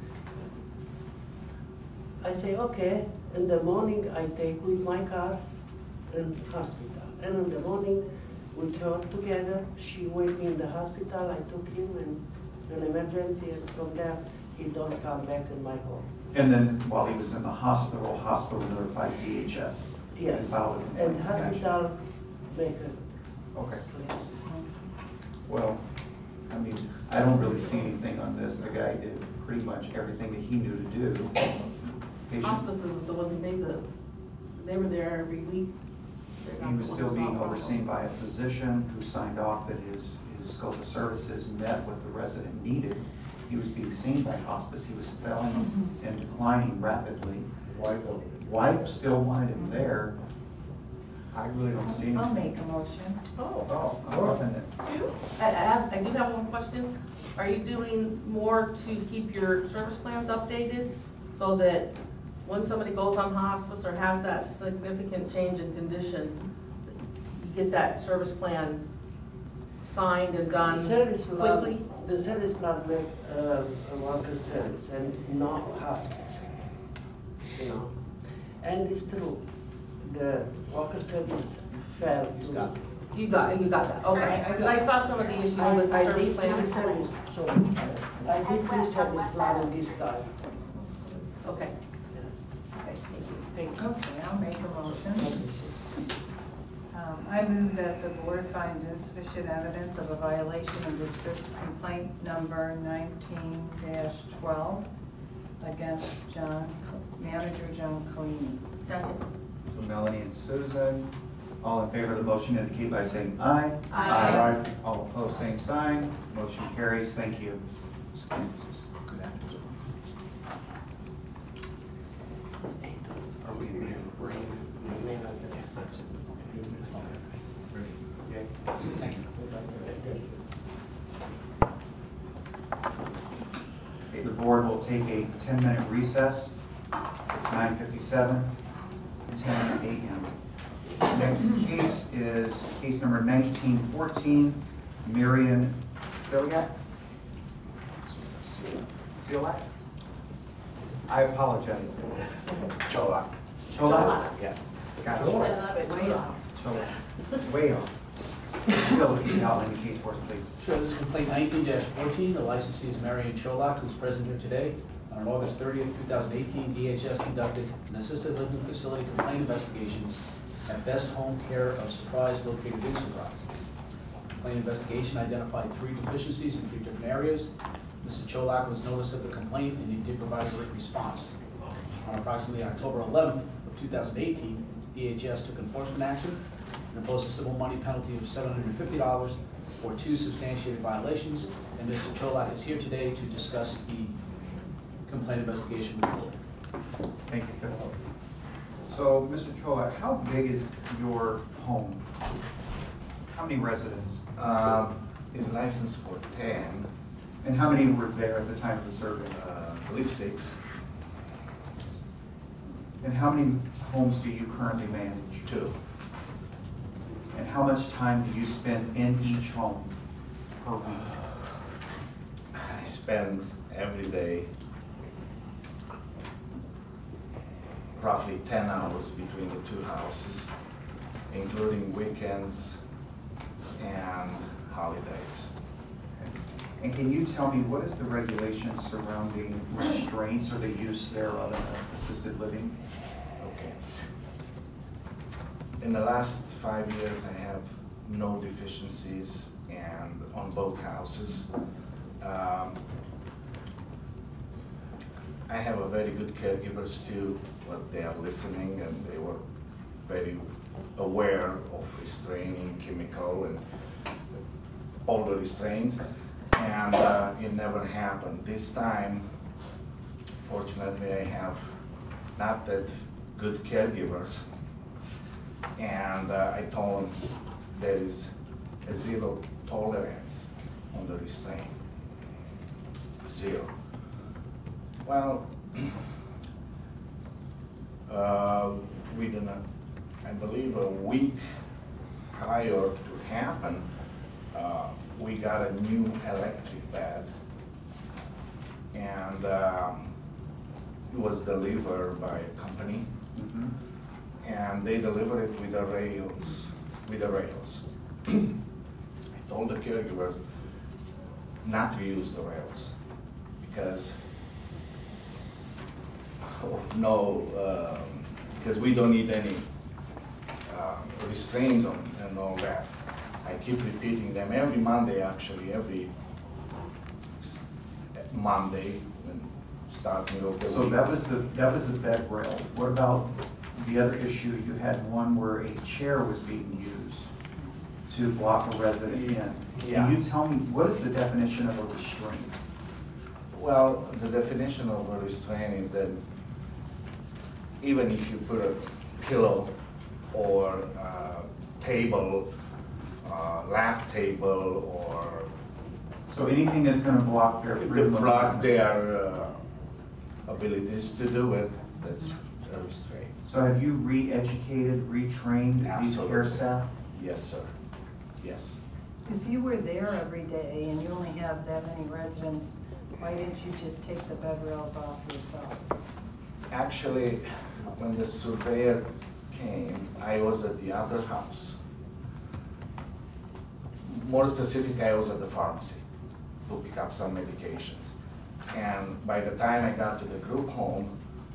I say, okay. In the morning, I take with my car in hospital. And in the morning, we talked together. She wake me in the hospital. I took him in an emergency, and from there, he don't come back in my home. And then while he was in the hospital notified DHS? Yes. And filed a complaint. And Gotcha. hospital make a Okay. Well, I mean, I don't really see anything on this. The guy did pretty much everything that he knew to do. Patient, Hospices is the one who made they were there every week. They're not he was the still ones being off. overseen by a physician who signed off that his scope of services met what the resident needed. He was being seen by hospice. He was failing and declining rapidly. Wife still wanted him there. I really don't see I'll anything. make a motion. Oh, I'm loving it. I do have one question. Are you doing more to keep your service plans updated so that when somebody goes on hospice or has that significant change in condition, you get that service plan signed and done quickly? The service plan make worker service and not hospice, you know. And it's true, the worker service fell. He's got it. You got that, okay. Because I saw some of the issues with the I service did plans. service, so I did this service plan this time. Okay. Thank you. Okay, I'll make a motion. I move that the board finds insufficient evidence of a violation of district complaint number 19-12 against Manager John Collini. Second. So Melanie and Susan, all in favor of the motion indicate by saying aye. Aye. All opposed, same sign. Motion carries. Thank you. Good actors. Are we in Thank you. Okay, the board will take a 10-minute recess. It's 9:57, 10 a.m. Next case is case number 1914, Marion Celiak. Celiak? I apologize. Cholak. Cholak? Yeah. Gotcha. Way off. Cholak. Way off. Phil, if you can outline the case for us, please. Sure, this is complaint 19-14. The licensee is Marion Cholak, who's present here today. On August 30th, 2018, DHS conducted an assisted living facility complaint investigation at Best Home Care of Surprise located in Surprise. The complaint investigation identified 3 deficiencies in 3 different areas. Mr. Cholak was noticed of the complaint and he did provide a written response. On approximately October 11th of 2018, DHS took enforcement action and imposed a civil money penalty of $750 for 2 substantiated violations. And Mr. Cholak is here today to discuss the complaint investigation with the board. Thank you, Phil. So, Mr. Cholak, how big is your home? How many residents? Is licensed for 10, And how many were there at the time of the survey? I believe 6, And how many homes do you currently manage? 2. And how much time do you spend in each home per week? spend every day roughly 10 hours between the two houses, including weekends and holidays. And can you tell me, what is the regulation surrounding restraints or the use thereof in assisted living? Okay. In the last 5 years, I have no deficiencies and on both houses. I have a very good caregivers too, but they are listening and they were very aware of restraining chemical and all the restraints, and it never happened. This time, fortunately, I have not that good caregivers, and I told them there is a zero tolerance on the restraint. Zero. Well, within I believe a week prior to happen, we got a new electric bed, and it was delivered by a company, and they delivered it with the rails. I told the caregivers not to use the rails because because we don't need any restraints on and all that. I keep repeating them every Monday, actually, every Monday when starting of the So week. that was the bed rail. What about the other issue? You had one where a chair was being used to block a resident in. Yeah. Can you tell me, what is the definition of a restraint? Well, the definition of a restraint is that even if you put a pillow or table, lap table, or So anything that's going to block their freedom of block movement. their abilities to do it, that's a restraint. So have you re-educated, retrained these care Absolutely. staff? Yes, sir. Yes. If you were there every day and you only have that many residents, why didn't you just take the bed rails off yourself? Actually, when the surveyor came, I was at the other house. More specific, I was at the pharmacy to pick up some medications. And by the time I got to the group home,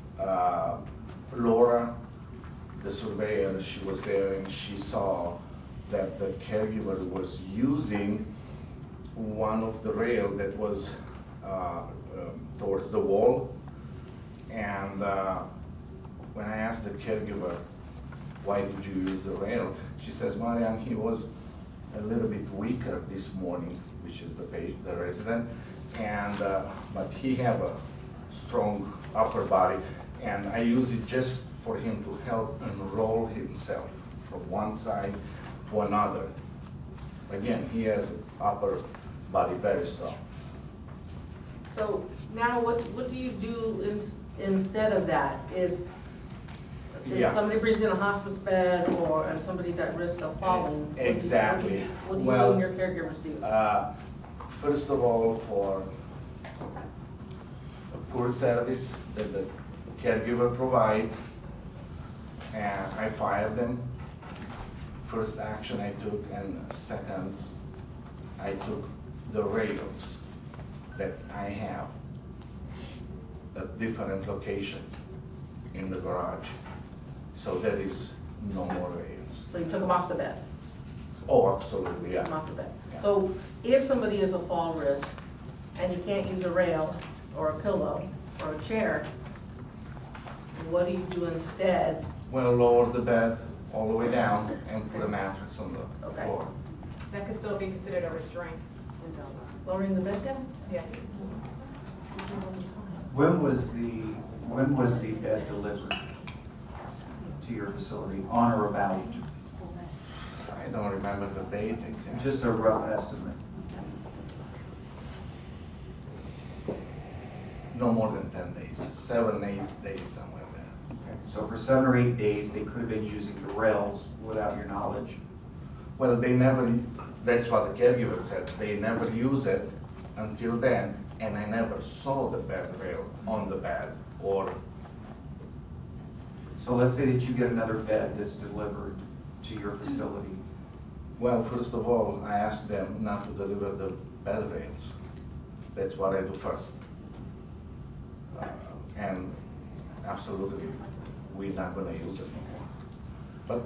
Laura, the surveyor, she was there and she saw that the caregiver was using one of the rail that was towards the wall. And when I asked the caregiver, why did you use the rail? She says, Marian, he was a little bit weaker this morning, which is the resident, and but he have a strong upper body, and I use it just for him to help and roll himself from one side to another. Again, he has upper body very strong. So now what do you do instead of that? If Yeah. somebody brings in a hospice bed and somebody's at risk of falling? Exactly. What do you Well, and your caregivers do? First of all, for a poor service that the caregiver provides, and I fired them. First action I took, and second, I took the rails that I have at different location in the garage. So there is no more rails. So you took them off the bed? Oh, absolutely, Took them yeah. off the bed. Yeah. So if somebody is a fall risk and you can't use a rail or a pillow or a chair, what do you do instead? Well, lower the bed all the way down and put a mattress on the Okay. floor. That could still be considered a restraint. Lowering the bed down? Yes. When was the bed delivered to your facility, on or about? I don't remember the date exactly. Just a rough estimate. No more than 10 days, 7, 8 days, somewhere there. Okay. So for 7 or 8 days, they could have been using the rails without your knowledge. Well, they never, that's what the caregiver said, they never use it until then, and I never saw the bed rail on the bed, or, So let's say that you get another bed that's delivered to your facility. well, first of all, I asked them not to deliver the bed rails. That's what I do first. And absolutely, we're not gonna use it anymore. But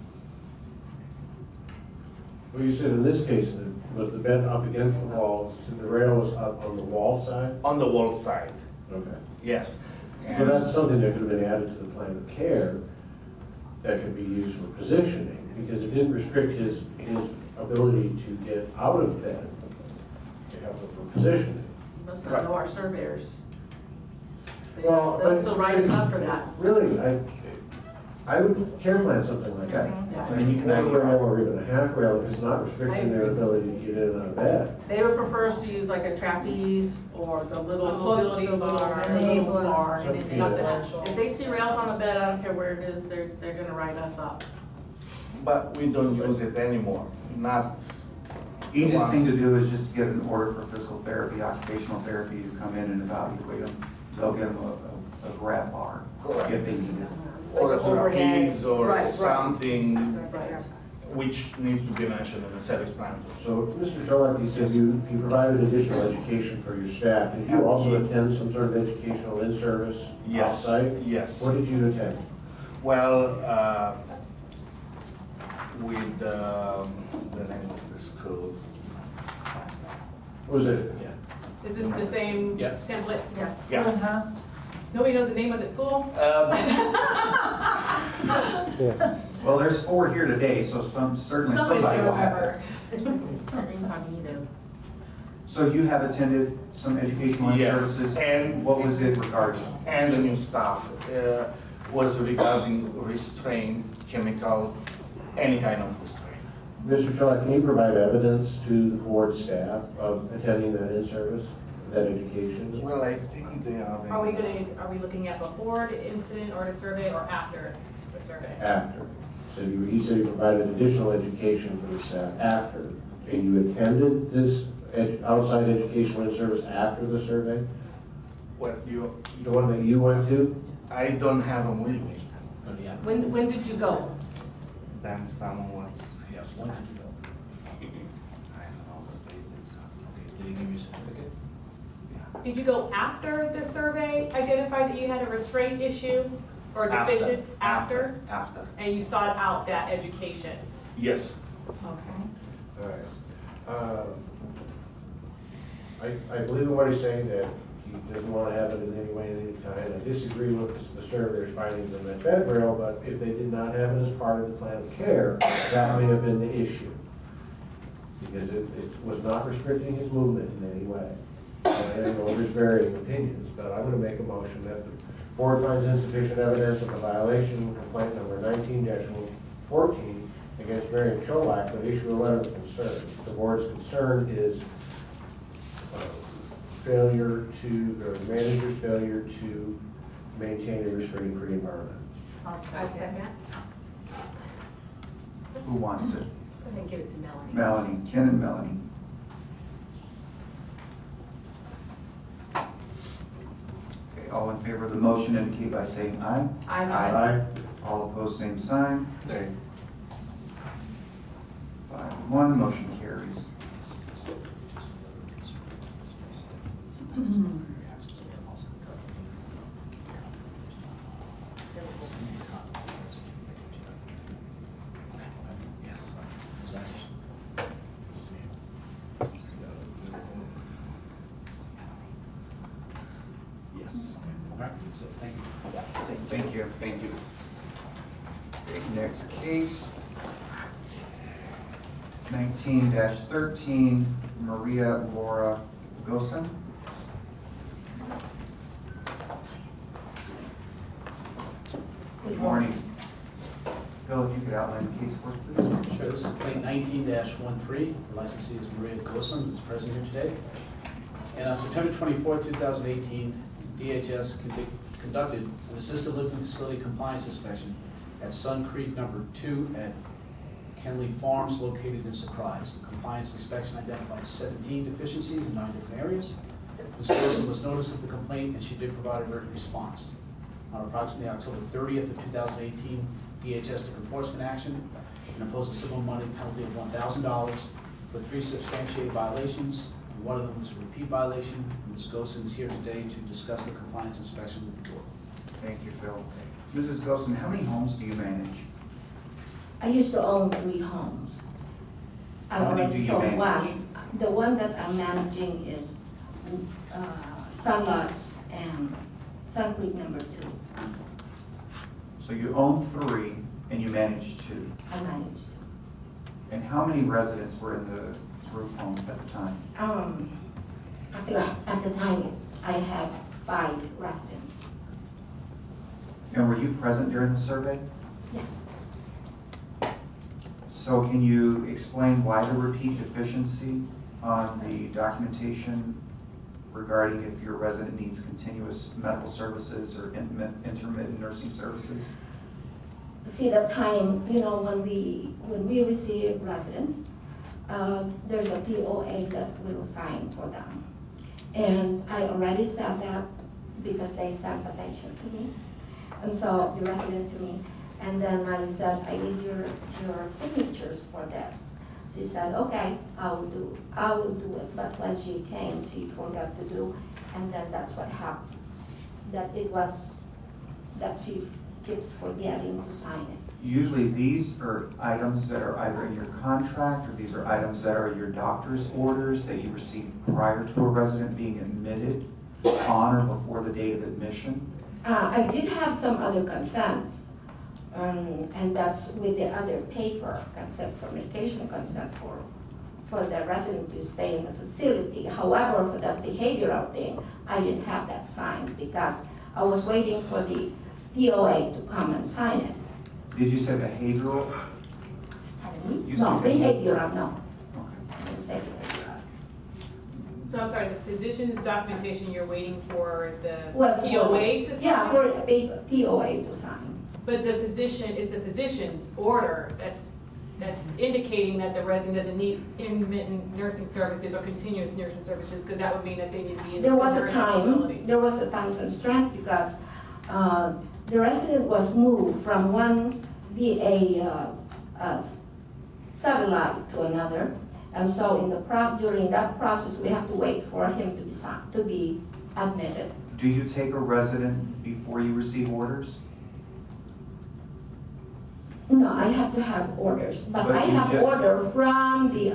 Well, you said in this case, was the bed up against the wall, so the rail was up on the wall side? on the wall side, Okay. yes. So that's something that could have been added to the plan of care that could be used for positioning, because it didn't restrict his ability to get out of bed to help him for positioning. You must not know our surveyors. Well, They'll still write us up for that. Really, I would care plan something like that. I mean, you can One either, rail or even a half rail, if it's not restricting their ability to get in and out of bed. They would prefer us to use like a trapeze or the little A hook, mobility the little bar. enable bar. Some anything kind like of- that. If they see rails on the bed, I don't care where it is, they're gonna write us up. But we don't use it anymore, not. easiest thing to do is just to get an order for physical therapy, occupational therapy, to come in and evaluate them. They'll get them a grab bar Correct. if they need it. Or a Like overhead. trapeze or Right, right. something Right. which needs to be mentioned in the service plan. So, Mr. Charlotte, you said you provided additional education for your staff. Did you also attend some sort of educational in-service Yes, outside? yes. What did you attend? Well, with the name of the school. What was it? Yeah. Is this the same Yeah. template? Yeah. Nobody knows the name of the school? Yeah. Well, there's 4 here today, so certainly Somebody's somebody gonna will have it. remember. Incognito. So you have attended some educational Yes, services? and- What was it regarding? And the new stuff was regarding restraint, chemical, any kind of restraint. Mr. Charlotte, can you provide evidence to the board staff of attending that in-service, that education? Well, I think they are. Are we looking at before the incident or the survey or after the survey? After. So you said you provided additional education for the staff after. And you attended this outside educational in-service after the survey? What you, The one that you went to? I don't have them with me. Oh, yeah. When did you go? That's what's. Yes, when did you go? I don't know the date exactly. Okay, did he give you a certificate? Did you go after the survey identified that you had a restraint issue or After. deficient? After? After. And you sought out that education? Yes. Okay. All right. I believe in what he's saying, that he doesn't want to have it in any way, in any kind. I disagree with the surveyor's findings on that bed rail, but if they did not have it as part of the plan of care, that may have been the issue. Because it was not restricting his movement in any way. And I know there's varying opinions, but I'm going to make a motion that the board finds insufficient evidence of a violation, complaint number 19-14 against Marion Cholak, but issue a letter of concern. The board's concern is failure to, or the manager's failure to maintain a restraint-free environment. I second. Who wants it? Go ahead and give it to Melanie. Melanie, Ken and Melanie. Okay, all in favor of the motion indicate by saying aye. Aye. All opposed, same sign. There. 5-1, motion carries. Yes. Is that- Yes. All right, so thank you. Thank you. Thank you. Next case, 19-13, Maria Laura Gosen. Good morning. Bill, if you could outline the case for us, please. Sure, this is complaint 19-13. The licensee is Maria Gosen, who's present here today. And on September 24th, 2018, DHS conducted an assisted living facility compliance inspection at Sun Creek number 2 at Kenley Farms located in Surprise. The compliance inspection identified 17 deficiencies in 9 different areas. Ms. Wilson was noticed of the complaint, and she did provide a written response. On approximately October 30th of 2018, DHS took enforcement action and imposed a civil money penalty of $1,000 for 3 substantiated violations, and one of them was a repeat violation. Ms. Gosen is here today to discuss the compliance inspection with the board. Thank you, Phil. Mrs. Gosen, how many homes do you manage? I used to own 3 homes. I How many do already you sold manage? one. The one that I'm managing is Sunlots and Sun Creek number 2. So you own 3 and you manage 2. I managed. And how many residents were in the group home at the time? I think at the time I had 5 residents. And were you present during the survey? Yes. So can you explain why the repeat deficiency on the documentation regarding if your resident needs continuous medical services or intermittent nursing services? See, the time, you know, when we receive residents, there's a POA that we'll sign for them. And I already said that because they sent the patient to me, and so the resident to me. And then I said, I need your signatures for this. She said, okay, I will do it. But when she came, she forgot to do, and then that's what happened. That she keeps forgetting to sign it. Usually these are items that are either in your contract, or these are items that are your doctor's orders that you received prior to a resident being admitted on or before the date of admission. I did have some other consents. And that's with the other paper, consent for medication, consent for the resident to stay in the facility. However, for that behavioral thing, I didn't have that signed because I was waiting for the POA to come and sign it. Did you say behavioral? Pardon me? You No, said behavioral, no. Okay. I didn't say behavioral. So I'm sorry, the physician's documentation, you're waiting for the Was for- POA to sign? Yeah, for a POA to sign. But the physician, is the physician's order that's indicating that the resident doesn't need intermittent nursing services or continuous nursing services, because that would mean that they need to be in There was the a time constraint because the resident was moved from one VA satellite to another, and so during that process we have to wait for him to be admitted. Do you take a resident before you receive orders? No, I have to have orders, but I you have just- order from the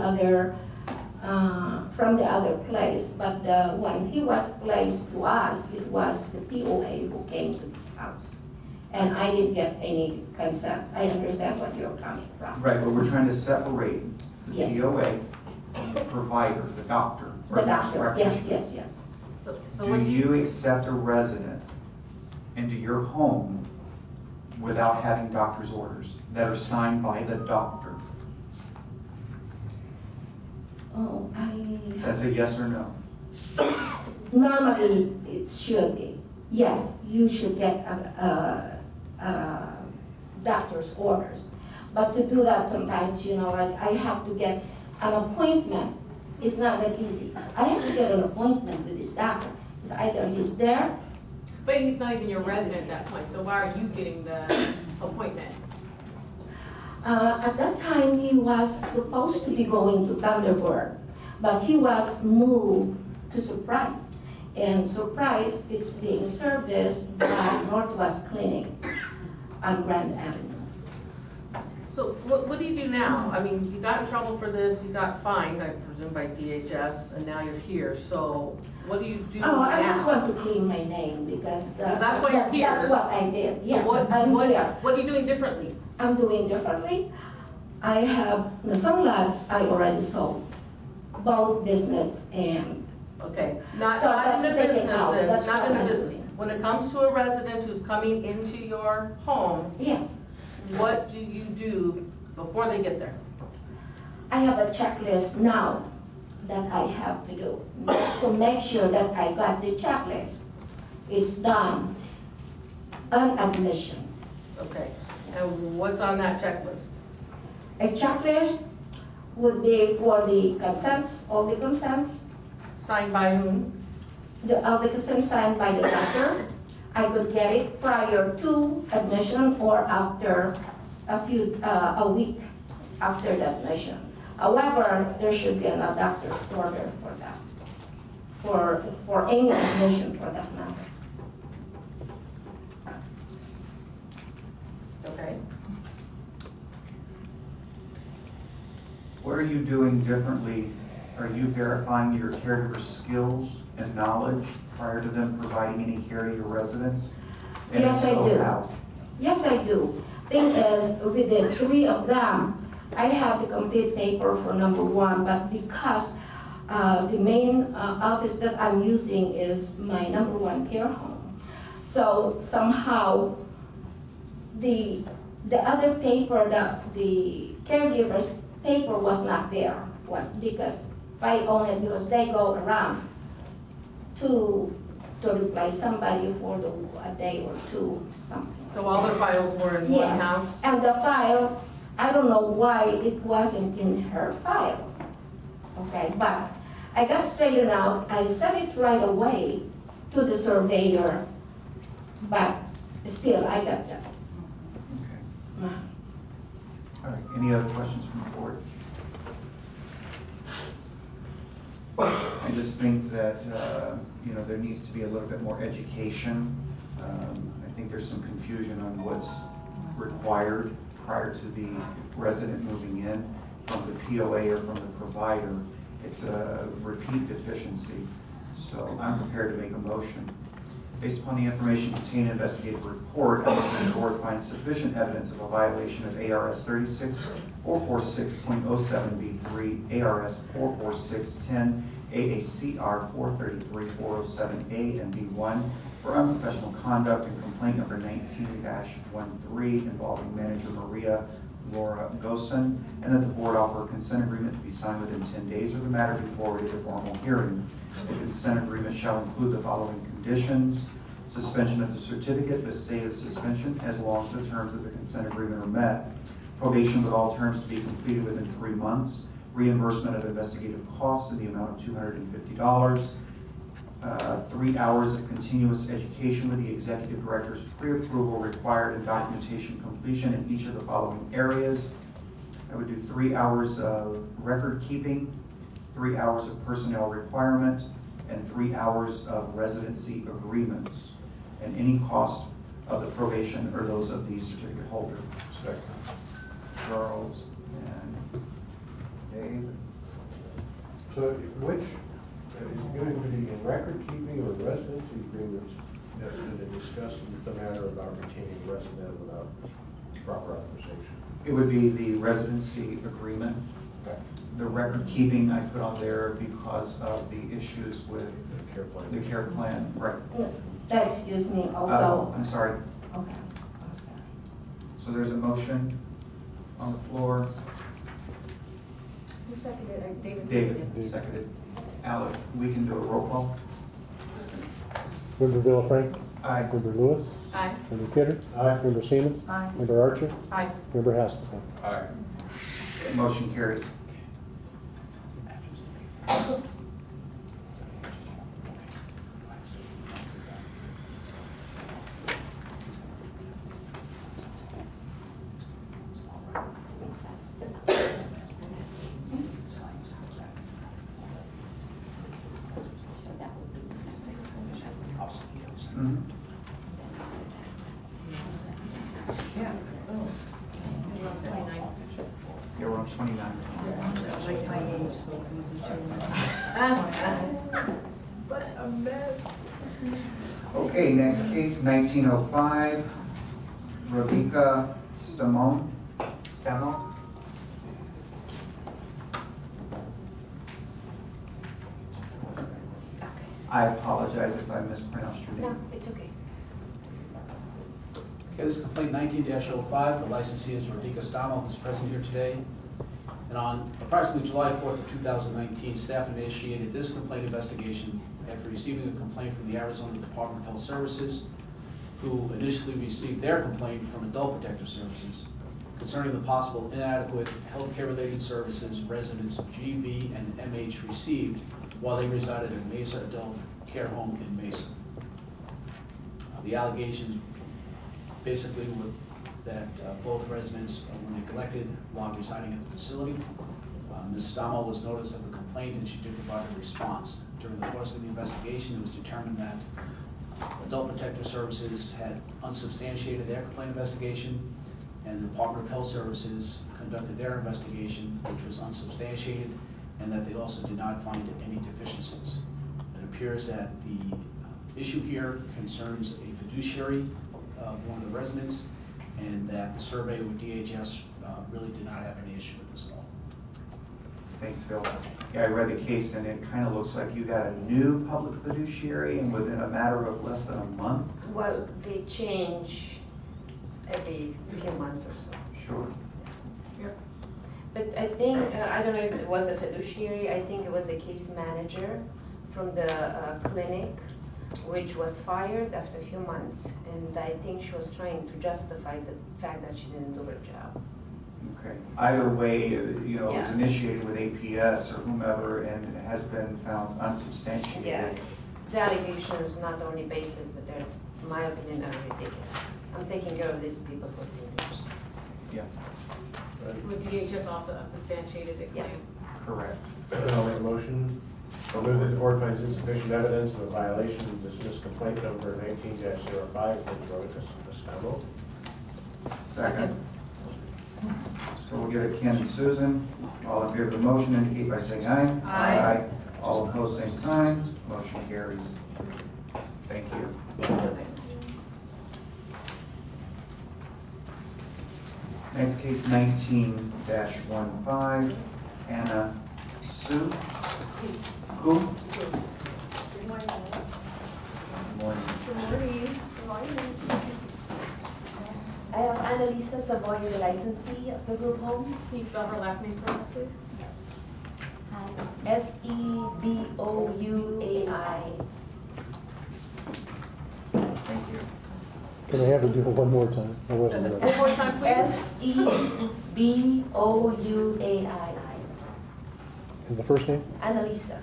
other place. But when he was placed to us, it was the POA who came to this house, and I didn't get any consent. I understand what you're coming from. Right, but we're trying to separate the Yes. POA from the provider, the doctor, or The doctor, yes, practitioner. yes. So Do what you accept a resident into your home without having doctor's orders that are signed by the doctor? Oh, That's a yes or no? normally it should be. Yes, you should get doctor's orders. But to do that sometimes, you know, like I have to get an appointment. It's not that easy. I have to get an appointment with this doctor. It's either he's there. But he's not even your resident at that point, so why are you getting the appointment? At that time, he was supposed to be going to Thunderbird, but he was moved to Surprise. And Surprise is being serviced by Northwest Clinic on Grand Avenue. So what do you do now? I mean, you got in trouble for this, you got fined, I presume by DHS, and now you're here. So what do you do now? Oh, I just want to clean my name because Well, that's why you're here. That's what I did. Yes, What are you doing differently? I'm doing differently. I have some lots I already sold, both business and. Okay, not So in the that's taken out. businesses, That's not in what the I'm business. doing. When it comes to a resident who's coming into your home, Yes, what do you do before they get there? I have a checklist now that I have to do to make sure that I got the checklist. It's done on admission. Okay, and what's on that checklist? A checklist would be for the consents, all the consents, Signed by whom? the application signed by the doctor, I could get it prior to admission or after a week after the admission. However, there should be a doctor's order for that, for any admission for that matter. Okay. What are you doing differently? Are you verifying your caregiver's skills and knowledge prior to them providing any care to your residents? And Yes, if so, I do. how? Yes, I do. Thing is, with the 3 of them, I have the complete paper for number 1, but because the main office that I'm using is my number 1 care home. So somehow, the other paper, the caregiver's paper was not there, because if I own it, because they go around to reply somebody for a day or 2, something. So all their files were in one Yes, house? and the file, I don't know why it wasn't in her file. Okay, but I got straightened out. I sent it right away to the surveyor, but still I got that. Okay. All right, any other questions from the board? I just think that, there needs to be a little bit more education. I think there's some confusion on what's required prior to the resident moving in from the POA or from the provider. It's a repeat deficiency. So I'm prepared to make a motion. Based upon the information contained in the investigative report, I move that the board finds sufficient evidence of a violation of ARS 36446.07B3, ARS 44610, AACR 433-407A and B1 for unprofessional conduct and complaint number 19-13 involving manager Maria Laura Gosen, and that the board offer a consent agreement to be signed within 10 days of the matter be forwarded to formal hearing. The consent agreement shall include the following conditions: suspension of the certificate, the stay of the suspension, as long as the terms of the consent agreement are met, probation with all terms to be completed within 3 months, reimbursement of investigative costs in the amount of $250, 3 hours of continuous education with the executive director's pre-approval required and documentation completion in each of the following areas. I would do 3 hours of record keeping, 3 hours of personnel requirement, and 3 hours of residency agreements, and any cost of the probation or those of the certificate holder. Second. Charles and Dave. So which, is it going to be in record keeping or residency agreements that's going to discuss the matter about retaining a resident without proper authorization? It would be the residency agreement. Okay. The record keeping I put on there because of the issues with The care plan. the care plan. Right. That excuse me also. I'm sorry. Okay, I'm sorry. So there's a motion on the floor. Who seconded? David David seconded. Alec, we can do a roll call. Member Villafranca? Aye. Member Lewis? Aye. Member Kidder? Aye. Member Seaman? Aye. Member Archer? Aye. Member Hasselhoff? Aye. Motion carries. Mhm. Yeah. Yeah, we're on 29. Like my age, so it's easy to. What a mess. Okay, next case, 1905, Ravika Stamo. I apologize if I mispronounced your No, name. it's okay. Okay, this is complaint 19-05. The licensee is Radhika Stamo, who's present here today. And on approximately July 4th of 2019, staff initiated this complaint investigation after receiving a complaint from the Arizona Department of Health Services, who initially received their complaint from Adult Protective Services concerning the possible inadequate healthcare-related services residents GV and MH received while they resided in Mesa Adult Care Home in Mesa. The allegations basically were that both residents were neglected while residing at the facility. Ms. Stamo was noticed of the complaint and she did provide a response. During the course of the investigation, it was determined that Adult Protective Services had unsubstantiated their complaint investigation, and the Department of Health Services conducted their investigation, which was unsubstantiated, and that they also did not find any deficiencies. It appears that the issue here concerns a fiduciary of one of the residents, and that the survey with DHS really did not have any issue with this at all. Thanks, Phil. Yeah, I read the case and it kind of looks like you got a new public fiduciary and within a matter of less than a month? Well, they change every few months or so. Sure. But I think, I don't know if it was a fiduciary, I think it was a case manager from the clinic, which was fired after a few months. And I think she was trying to justify the fact that she didn't do her job. Okay. Either way, you know, it was Yeah. initiated with APS or whomever and it has been found unsubstantiated. Yeah, the allegation is not only baseless, but they're, in my opinion, are ridiculous. I'm taking care of these people for 10 years. Yeah, With DHS also unsubstantiated the claim. Yes. correct. I'll make a motion. I'll move that the board finds insufficient evidence of a violation and dismiss complaint number 19-05 with Ms. Stamo. Second. So we'll give it Ken and Susan. All in favor of the motion indicate by saying aye. Aye. All opposed, same sign. Motion carries. Thank you. Next case 19-15, Anna Sue. Who? Good morning. Good morning. Good morning. Good morning. I am Annalisa Savoy, the licensee of the group home. Can you spell her last name for us, please? Seboui. Thank you. Can I have her do it one more time? I wasn't ready. One more time, please. Seboui. And the first name? Annalisa.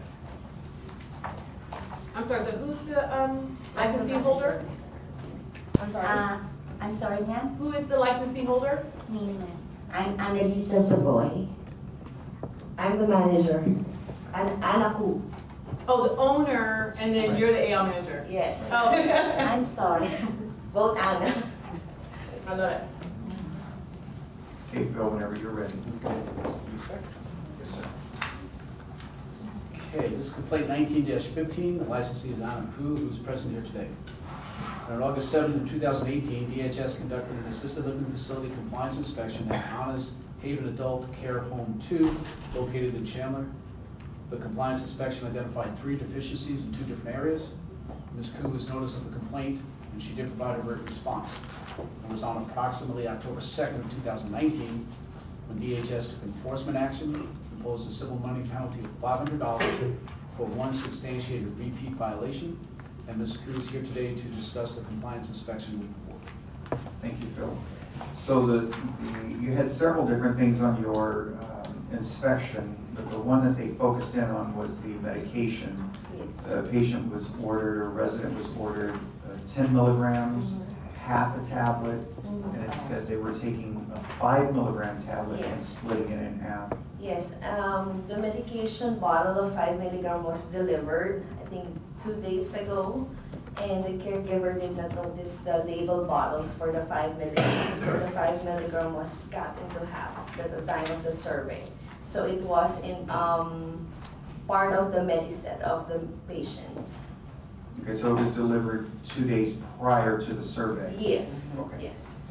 I'm sorry, so who's the licensee holder? I'm sorry. I'm sorry, ma'am? Who is the licensee holder? Me, ma'am. I'm Annalisa Savoy. I'm the manager. And Anaku. Oh, the owner, and then you're the AL manager. Yes. Oh, okay. I'm sorry. Both Anna. I love it. Okay, Phil, whenever you're ready. Yes, sir. Okay, this is complaint 19-15. The licensee is Anna Ku, who's present here today. On August 7th of 2018, DHS conducted an assisted living facility compliance inspection at Anna's Haven Adult Care Home 2, located in Chandler. The compliance inspection identified 3 deficiencies in 2 different areas. Ms. Ku was noticed of the complaint, and she did provide a written response. It was on approximately October 2nd of 2019 when DHS took enforcement action, imposed a civil money penalty of $500 for 1 substantiated repeat violation. And Ms. Ku is here today to discuss the compliance inspection with the board. Thank you, Phil. So you had several different things on your inspection, but the one that they focused in on was the medication. Yes. The patient was ordered, or resident was ordered 10 milligrams, half a tablet, and it said they were taking a 5 milligram tablet and Yes. splitting it in half. Yes, the medication bottle of 5 milligram was delivered, I think 2 days ago. And the caregiver did not notice the label bottles for the 5 milligram. So the 5 milligram was cut into half at the time of the survey. So it was in part of the mediset of the patient. Okay, so it was delivered 2 days prior to the survey? Yes, Okay. yes.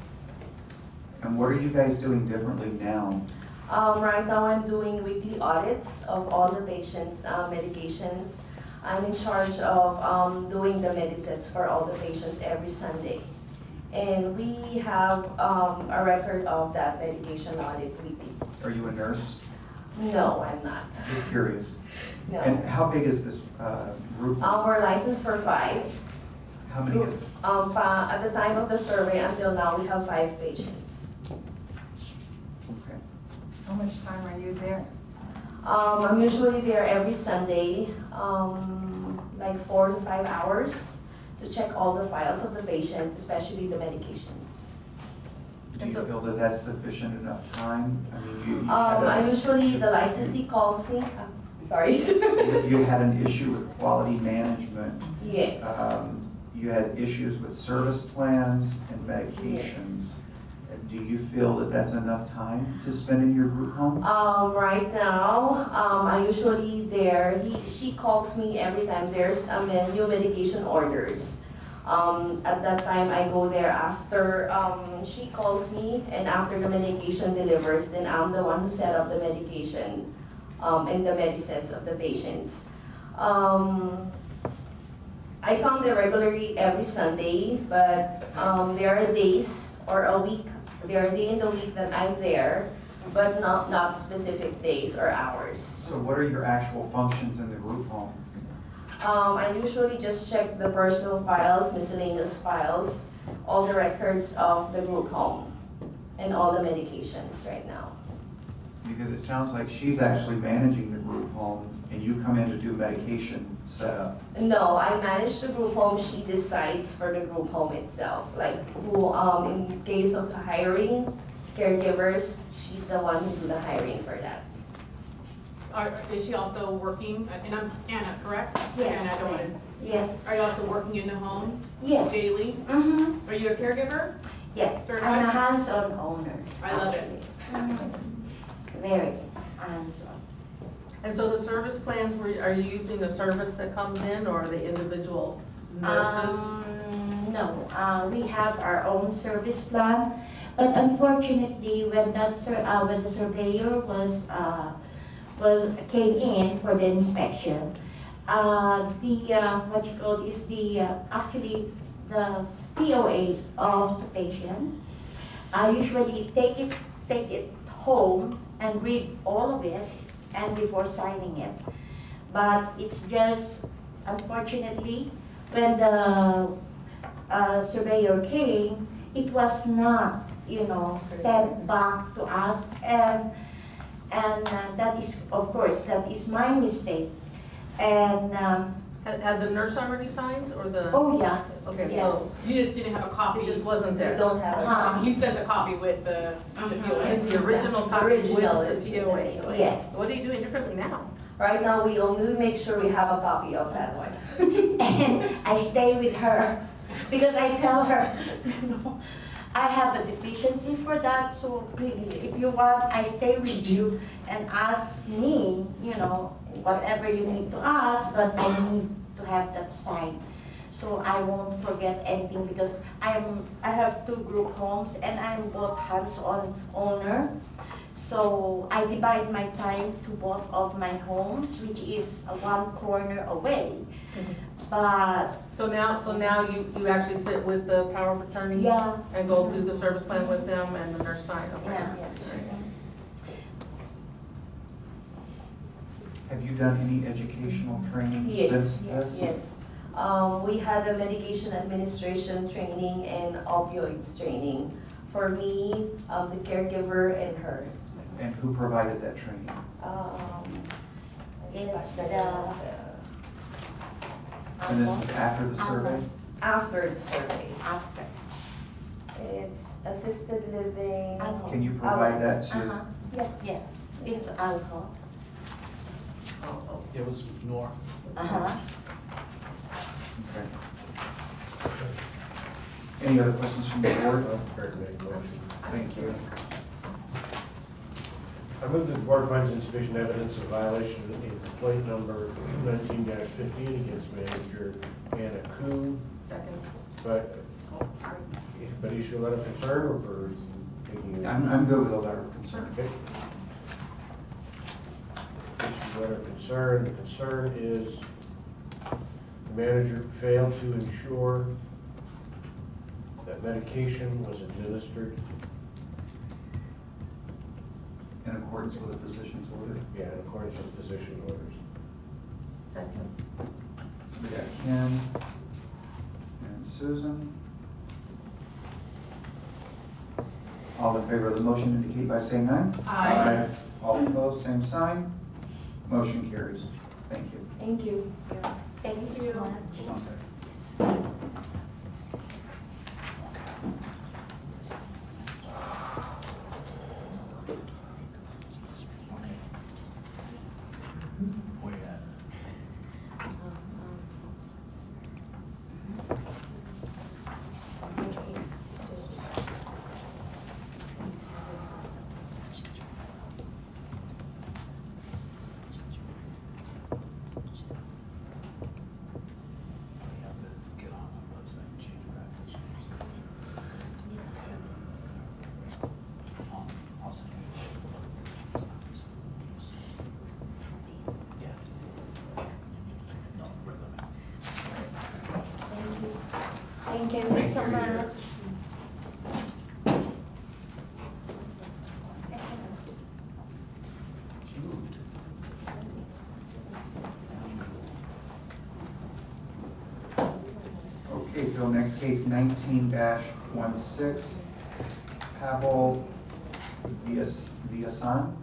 And what are you guys doing differently now? Right now I'm doing weekly audits of all the patients' medications. I'm in charge of doing the medicines for all the patients every Sunday. And we have a record of that medication audit weekly. Are you a nurse? No, I'm not. Just curious. No. And how big is this group? We're licensed for 5. How many? At the time of the survey until now, we have 5 patients. Okay. How much time are you there? I'm usually there every Sunday, like 4 to 5 hours to check all the files of the patient, especially the medications. Do you feel that that's sufficient enough time? I mean, I usually, the licensee calls me, sorry. you had an issue with quality management. Yes. You had issues with service plans and medications. Do you feel that that's enough time to spend in your group home? Right now, I usually there, she calls me every time there's a new medication orders. At that time, I go there after she calls me, and after the medication delivers, then I'm the one who set up the medication and the medicines of the patients. I come there regularly every Sunday, but there are days or a week, there are days in the week that I'm there, but not specific days or hours. So what are your actual functions in the group home? I usually just check the personal files, miscellaneous files, all the records of the group home, and all the medications right now. Because it sounds like she's actually managing the group home and you come in to do medication setup. No, I manage the group home. She decides for the group home itself. Like who, in case of hiring caregivers, she's the one who do the hiring for that. Is she also working, and I'm Anna, correct? Yes. Anna, I don't want to. Yes. Are you also working in the home? Yes. Daily? Mm-hmm. Are you a caregiver? Yes, Certified? I'm a hands-on owner. I love it. Very hands-on. And so the service plans, are you using the service that comes in or the individual nurses? No, we have our own service plan, but unfortunately, when that when the surveyor came in for the inspection, what you call is actually the POA of the patient. I usually take it home and read all of it and before signing it. But it's just, unfortunately, when the surveyor came, it was not, sent back to us, and that is, of course, that is my mistake. And had the nurse already signed or the? Oh yeah. Okay, Yes. so You just didn't have a copy. it just wasn't there. You don't have a copy. You sent the copy with the POA. It's the original copy Original with is the with the POA. POA. Yes. What are you doing differently now? Right now, we only make sure we have a copy of that one. And I stay with her because I tell her, I have a deficiency for that, so please, if you want, I stay with you and ask me, whatever you need to ask, but I need to have that signed. So I won't forget anything because I have 2 group homes and I'm both hands-on owner. So I divide my time to both of my homes, which is 1 corner away. But So now you actually sit with the power of attorney? Yeah. And go through the service plan with them and the nurse sign, okay? Yeah. Have you done any educational training since this? Yes. We had a medication administration training and opioids training for me, the caregiver, and her. And who provided that training? And this was after the survey? After the survey. after. It's assisted living. Can you provide that to? Yes, it's alcohol. It was Nora. Okay. Any other questions from the board? Prepared to make a motion. Thank you. I move that the board finds insufficient evidence of violation in complaint number 19-15 against manager Anna Kuhn. Second. But issue a letter of concern or for taking? I'm good with a letter of concern. Okay. Issue a letter of concern. The concern is the manager failed to ensure that medication was administered In accordance with the physician's order. in accordance with physician orders. Second. So we got Kim and Susan. All in favor of the motion indicate by saying aye. Aye. All opposed, same sign. Motion carries. Thank you. Thank you. Thank you. Hold on a second. Where you at? You have to get on the website and change graphics. I'll send you. Yeah. No, regular. Thank you so much. She moved. Okay, Phil, next case 19-16, Pavel Villasan.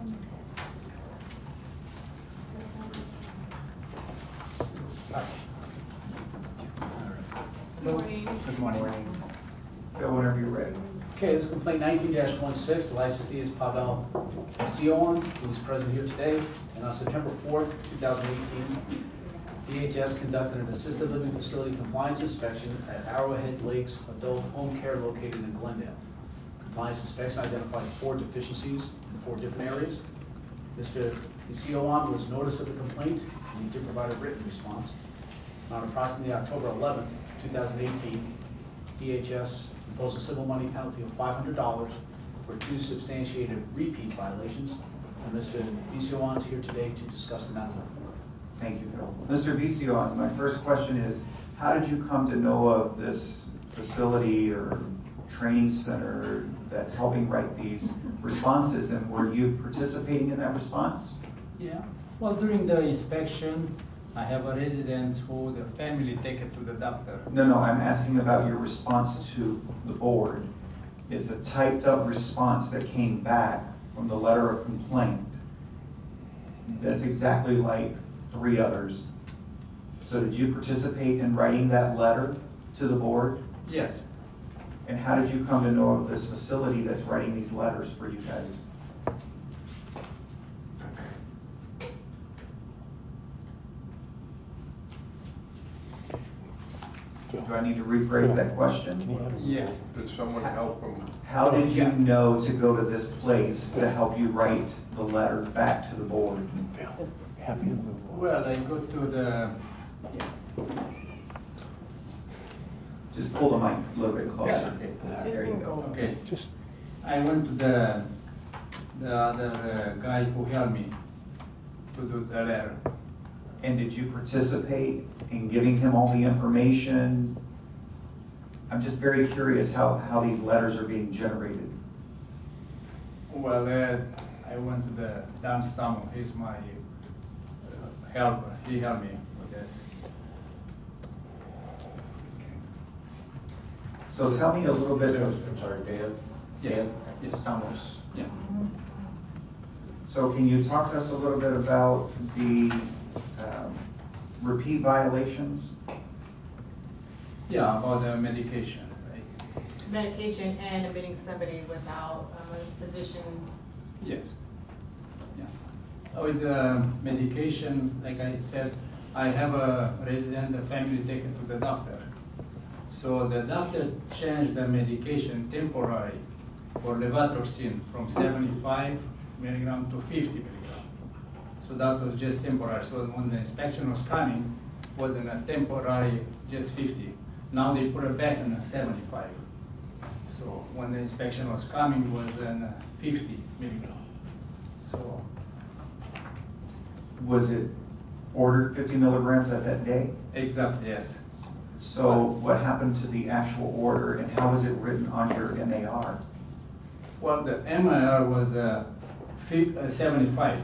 Good morning. Good morning. Phil, whenever you're ready. Okay, this is complaint 19-16, the licensee is Pavel Sion, who is present here today. And on September 4th, 2018, DHS conducted an assisted living facility compliance inspection at Arrowhead Lakes Adult Home Care located in Glendale. Compliance inspection identified 4 deficiencies in 4 different areas. Mr. Sion was noticed of the complaint, and he did provide a written response. On approximately October 11th, 2018, DHS imposed a civil money penalty of $500 for 2 substantiated repeat violations. And Mr. Vision is here today to discuss the matter. Thank you, Phil. Mr. Vision, my first question is, how did you come to know of this facility or training center that's helping write these responses, and were you participating in that response? Yeah, well, during the inspection, I have a resident who the family take it to the doctor. No, I'm asking about your response to the board. It's a typed up response that came back from the letter of complaint. That's exactly like 3 others. So did you participate in writing that letter to the board? Yes. And how did you come to know of this facility that's writing these letters for you guys? Do I need to rephrase that question? Yes. Did someone help them? How did you know to go to this place to help you write the letter back to the board? Well, I go to the, Just pull the mic a little bit closer. There you go. okay. I went to the other guy who helped me to do the letter. And did you participate in giving him all the information? I'm just very curious how these letters are being generated. Well, I went to the Dan Stamo, he's my helper, he helped me with this. So tell me a little bit. I'm sorry, Dan? Yes. Dan? Yes. Stamos. Yeah. So can you talk to us a little bit about the repeat violations? Yeah, about the medication, right? Medication and admitting somebody without physician's. Yes. Yeah. With the medication, like I said, I have a resident, the family taken to the doctor. So the doctor changed the medication temporarily for levotiroxine from 75 milligram to 50 milligram. So that was just temporary. So when the inspection was coming, wasn't a temporary, just 50. Now they put it back in a 75. So when the inspection was coming, it was in 50 milligram. So Was it ordered 50 milligrams at that day? exactly, yes. So what happened to the actual order, and how was it written on your MAR? Well, the MIR was 75.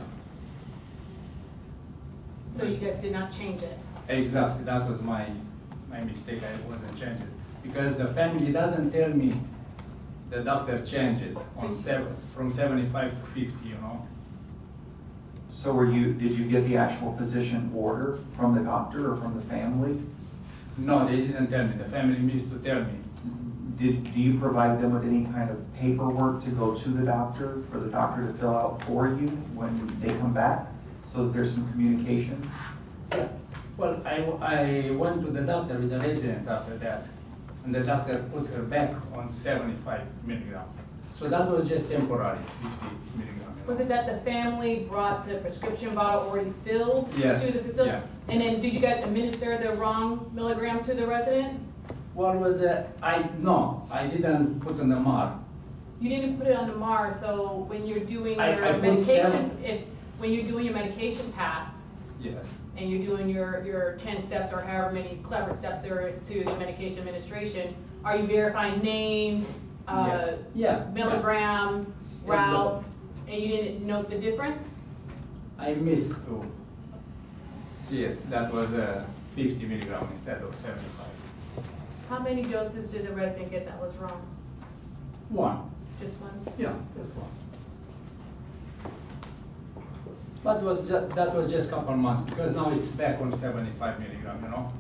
So you guys did not change it? Exactly, that was my mistake, I wasn't changing it. Because the family doesn't tell me the doctor changed it on from 75 to 50, you know? So did you get the actual physician order from the doctor or from the family? No, they didn't tell me. The family needs to tell me. Do you provide them with any kind of paperwork to go to the doctor, for the doctor to fill out for you when they come back, so that there's some communication? Yeah. Well, I went to the doctor with the resident after that, and the doctor put her back on 75 milligrams. So that was just temporary, 50 milligrams. Was it that the family brought the prescription bottle already filled Yes, to the facility? yeah. And then did you guys administer the wrong milligram to the resident? What was no, I didn't put on the mark. You didn't put it on the MAR, so when you're doing I your put medication, seven. when you're doing your medication pass, Yes, and you're doing your 10 steps or however many clever steps there is to the medication administration, are you verifying name, Yes. Yeah. milligram, Yeah. route, and you didn't note the difference? I missed to see it. That was 50 milligrams instead of 75. How many doses did the resident get that was wrong? One. Just one? Yeah, just one. That was just a couple months, because now it's back on 75 milligrams, you know?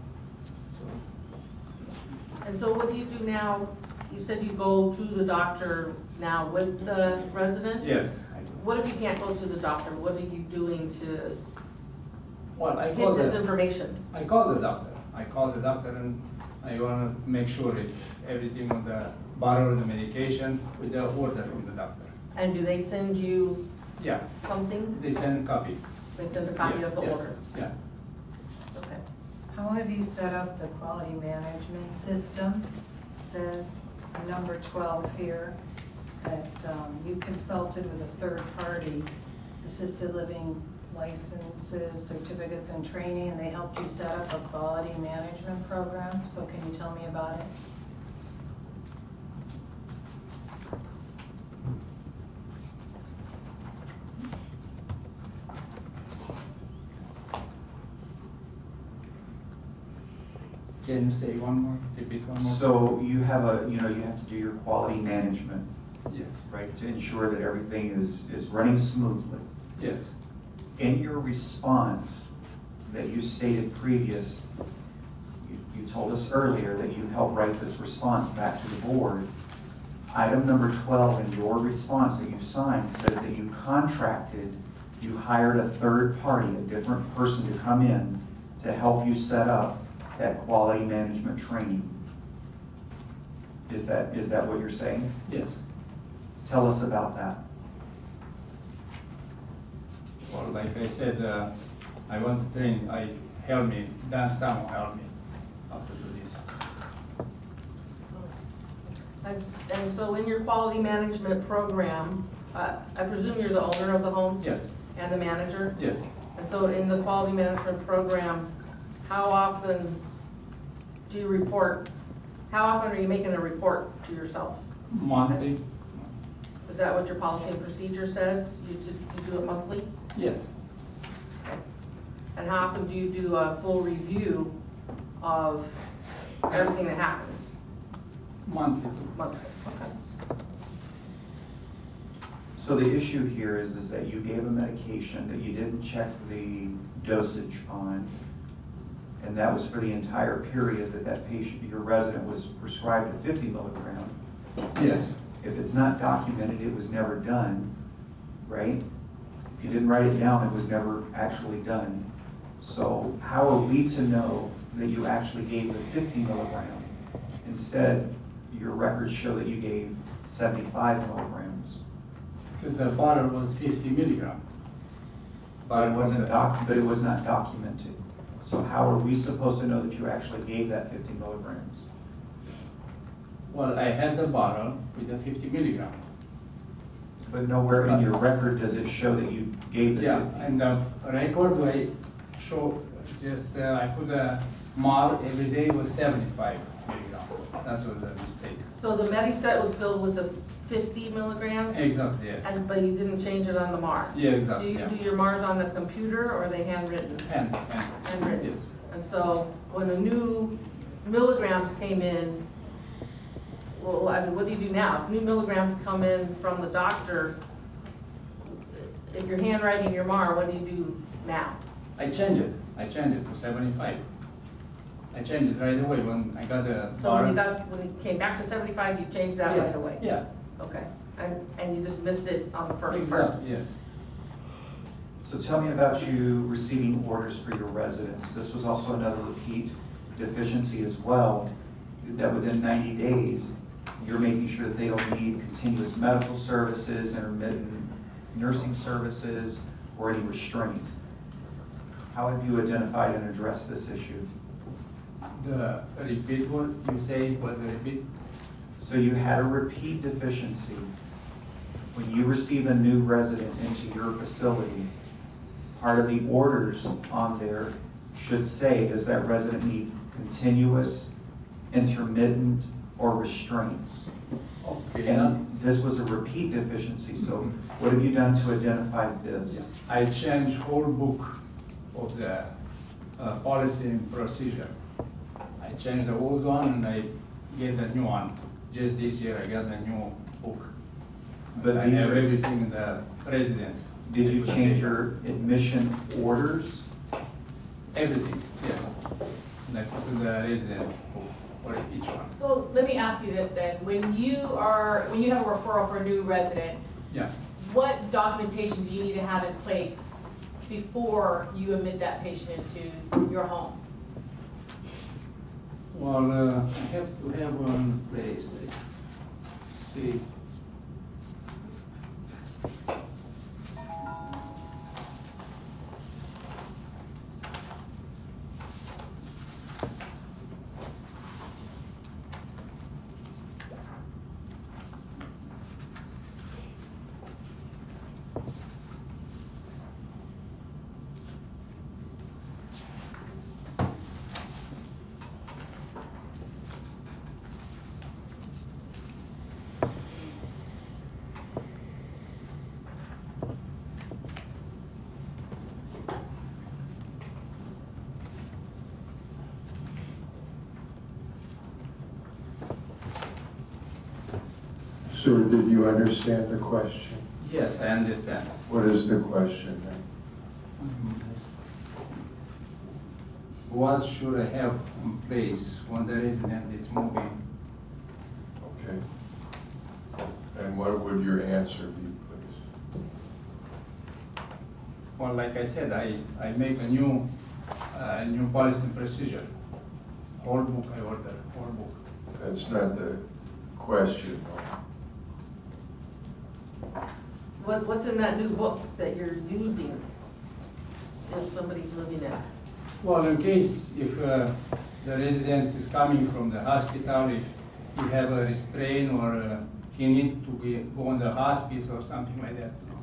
And so what do you do now? You said you go to the doctor now with the resident? Yes. What if you can't go to the doctor? What are you doing to Well, get this information? I called the doctor. And I want to make sure it's everything on the bottle of the medication with the order from the doctor. And do they send you Yeah, something? they send a copy. They send a copy Yes, of the yes, order? Yeah. Okay. How have you set up the quality management system? It says number 12 here, that you consulted with a third party, assisted living licenses, certificates and training, and they helped you set up a quality management program. So can you tell me about it? Can you say one more, repeat one more? So you have you have to do your quality management, Yes, right, to ensure that everything is running smoothly. yes, In your response that you stated previous, you told us earlier that you helped write this response back to the board. Item number 12 in your response that you signed says that you hired a third party, a different person to come in to help you set up that quality management training. Is that what you're saying? yes. Tell us about that. Well, like I said, I want to train, Dan Stamo helped me how to do this. And so in your quality management program, I presume you're the owner of the home? Yes, And the manager? yes. And so in the quality management program, how often do you report, how often are you making a report to yourself? Monthly, Is that what your policy and procedure says? You do it monthly? yes. And how often do you do a full review of everything that happens? Monthly. Monthly, okay. So the issue here is that you gave a medication that you didn't check the dosage on, and that was for the entire period that patient, your resident, was prescribed a 50 milligram. Yes, If it's not documented, it was never done, right? If you didn't write it down, it was never actually done. So how are we to know that you actually gave the 50 milligram? Instead, your records show that you gave 75 milligrams. because the bottle was 50 milligrams. But it was not documented. So how are we supposed to know that you actually gave that 50 milligrams? Well, I had the bottle with the 50 milligrams. But nowhere in your record does it show that you gave the 50. Yeah, and the record I show, I put a mark every day was 75 milligrams. That was a mistake. So the Mediset was filled with the 50 milligrams? Exactly, yes. But you didn't change it on the MAR? Yeah, exactly, Do you yeah. do your MARs on the computer or are they handwritten? Handwritten. Yes. And so when the new milligrams came in, well, I mean, what do you do now? If new milligrams come in from the doctor, if if you're handwriting your MAR, what do you do now? I changed it to 75. I changed it right away when I got the. So when it came back to 75, you changed that Yes, right away? Yeah. Okay, and you just missed it on the first part? Exactly, yes. So tell me about you receiving orders for your residents. This was also another repeat deficiency as well, that within 90 days, you're making sure that they don't need continuous medical services, intermittent nursing services, or any restraints. How have you identified and addressed this issue? The repeat what you say was a repeat? So you had a repeat deficiency. When you receive a new resident into your facility, part of the orders on there should say, does that resident need continuous, intermittent, or restraints? Okay. And this was a repeat deficiency, so what have you done to identify this? I changed whole book of the policy and procedure. I changed the old one and I get the new one. Just this year I got the new book. But I these have are- everything in the residence. Did you change your admission orders? Everything, yes. Like to the residence book for each one. So let me ask you this then, when you have a referral for a new resident, Yeah. what documentation do you need to have in place before you admit that patient into your home? Well, I have to have one place, let's see. Sir, did you understand the question? Yes, I understand. What is the question then? What should I have in place when the resident is moving? Okay. And what would your answer be, please? Well, like I said, I make a new policy and procedure. Whole book I order, whole book. That's not the question. What's in that new book that you're using if somebody's living in it? Well, in case if the resident is coming from the hospital, if he have a restraint or he need to go on the hospice or something like that. You know.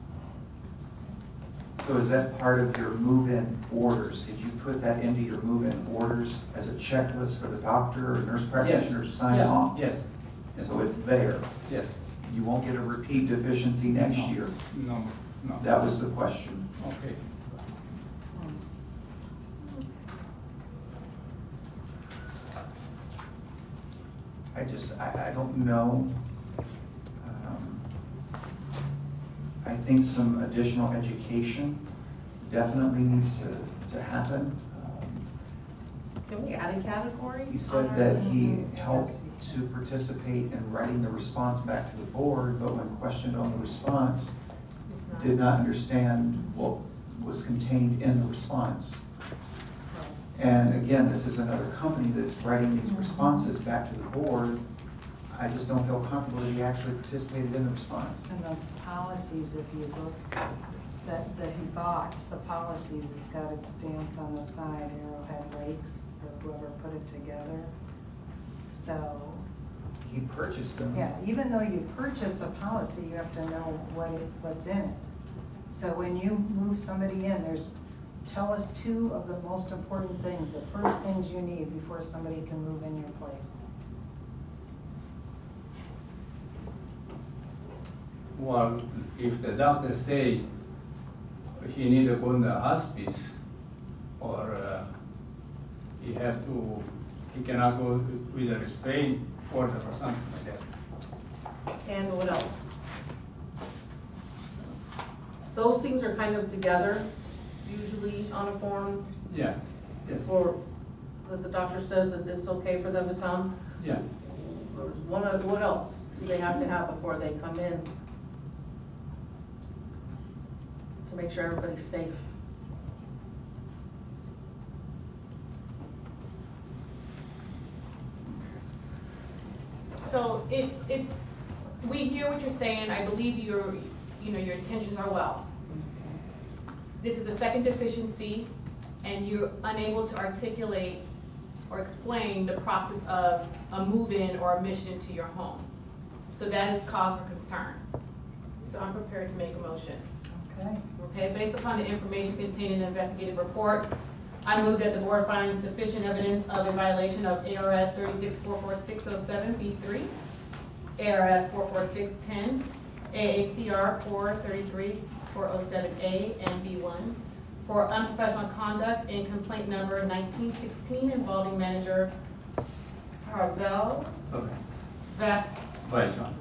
So is that part of your move-in orders? Did you put that into your move-in orders as a checklist for the doctor or nurse practitioner to sign Yeah. off? Yes. Yes. So it's there. Yes. You won't get a repeat deficiency next No. year. No, no. That was the question. Okay. I don't know. I think some additional education definitely needs to happen. Can we add a category? He said that he helped to participate in writing the response back to the board, but when questioned on the response, did not understand what was contained in the response. And again, this is another company that's writing these responses back to the board. I just don't feel comfortable that he actually participated in the response. And the policies, if you look, set that he bought, the policies, it's got it stamped on the side, Arrowhead Lakes, whoever put it together. So, He purchased them. yeah, even though you purchase a policy, you have to know what's in it. So when you move somebody in, tell us two of the most important things, the first things you need before somebody can move in your place. Well, if the doctor say he need to go in the hospice, or he cannot go with a restraint order or something like that. And what else? those things are kind of together, usually on a form, Yes, yes, or that the doctor says that it's okay for them to come. yeah. What else do they have to have before they come in? To make sure everybody's safe. So we hear what you're saying. I believe your intentions are well. This is a second deficiency, and you're unable to articulate or explain the process of a move-in or admission into your home. So that is cause for concern. So I'm prepared to make a motion. Okay. Okay, based upon the information contained in the investigative report, I move that the board finds sufficient evidence of a violation of ARS 36440607B3, ARS 44610, AACR 433-407A and B1 for unprofessional conduct in complaint number 1916 involving manager Harvell Okay. Vascon.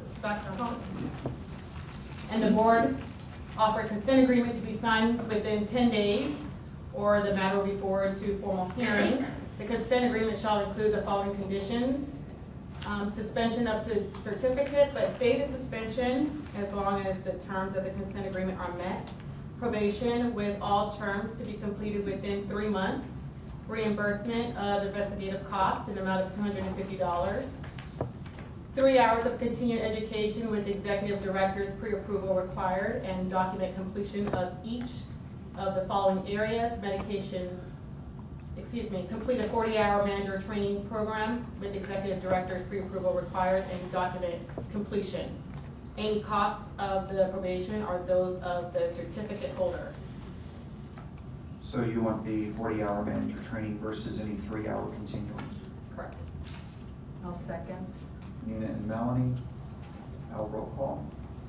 And the board offer a consent agreement to be signed within 10 days, or the matter will be forwarded to formal hearing. The consent agreement shall include the following conditions: suspension of certificate, but stay the suspension as long as the terms of the consent agreement are met. Probation with all terms to be completed within 3 months. Reimbursement of investigative costs in the amount of $250. 3 hours of continuing education with executive director's pre-approval required, and document completion of each of the following areas. Complete a 40-hour manager training program with executive director's pre-approval required, and document completion. Any costs of the probation are those of the certificate holder. So you want the 40-hour manager training versus any 3-hour continuum? Correct. I'll second. Nina and Melanie, I'll roll call.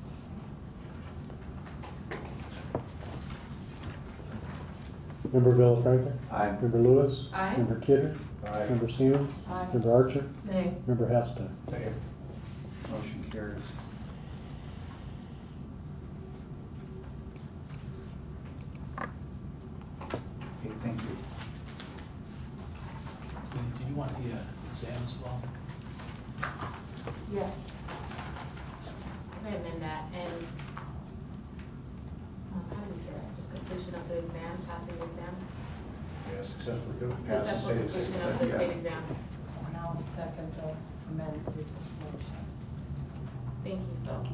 Member Villafranca? Aye. Member Lewis? Aye. Member Kidder? Aye. Member Siemens? Aye. Member Archer? Nay. Member Hashtag? Motion carries. Okay, thank you. Do you want the exam as well? Yes. I amend that, and how do we say that? Just completion of the exam, passing the exam? Yeah, successful. Successful completion of the state exam. And I'll second the amended motion. Thank you, Phil.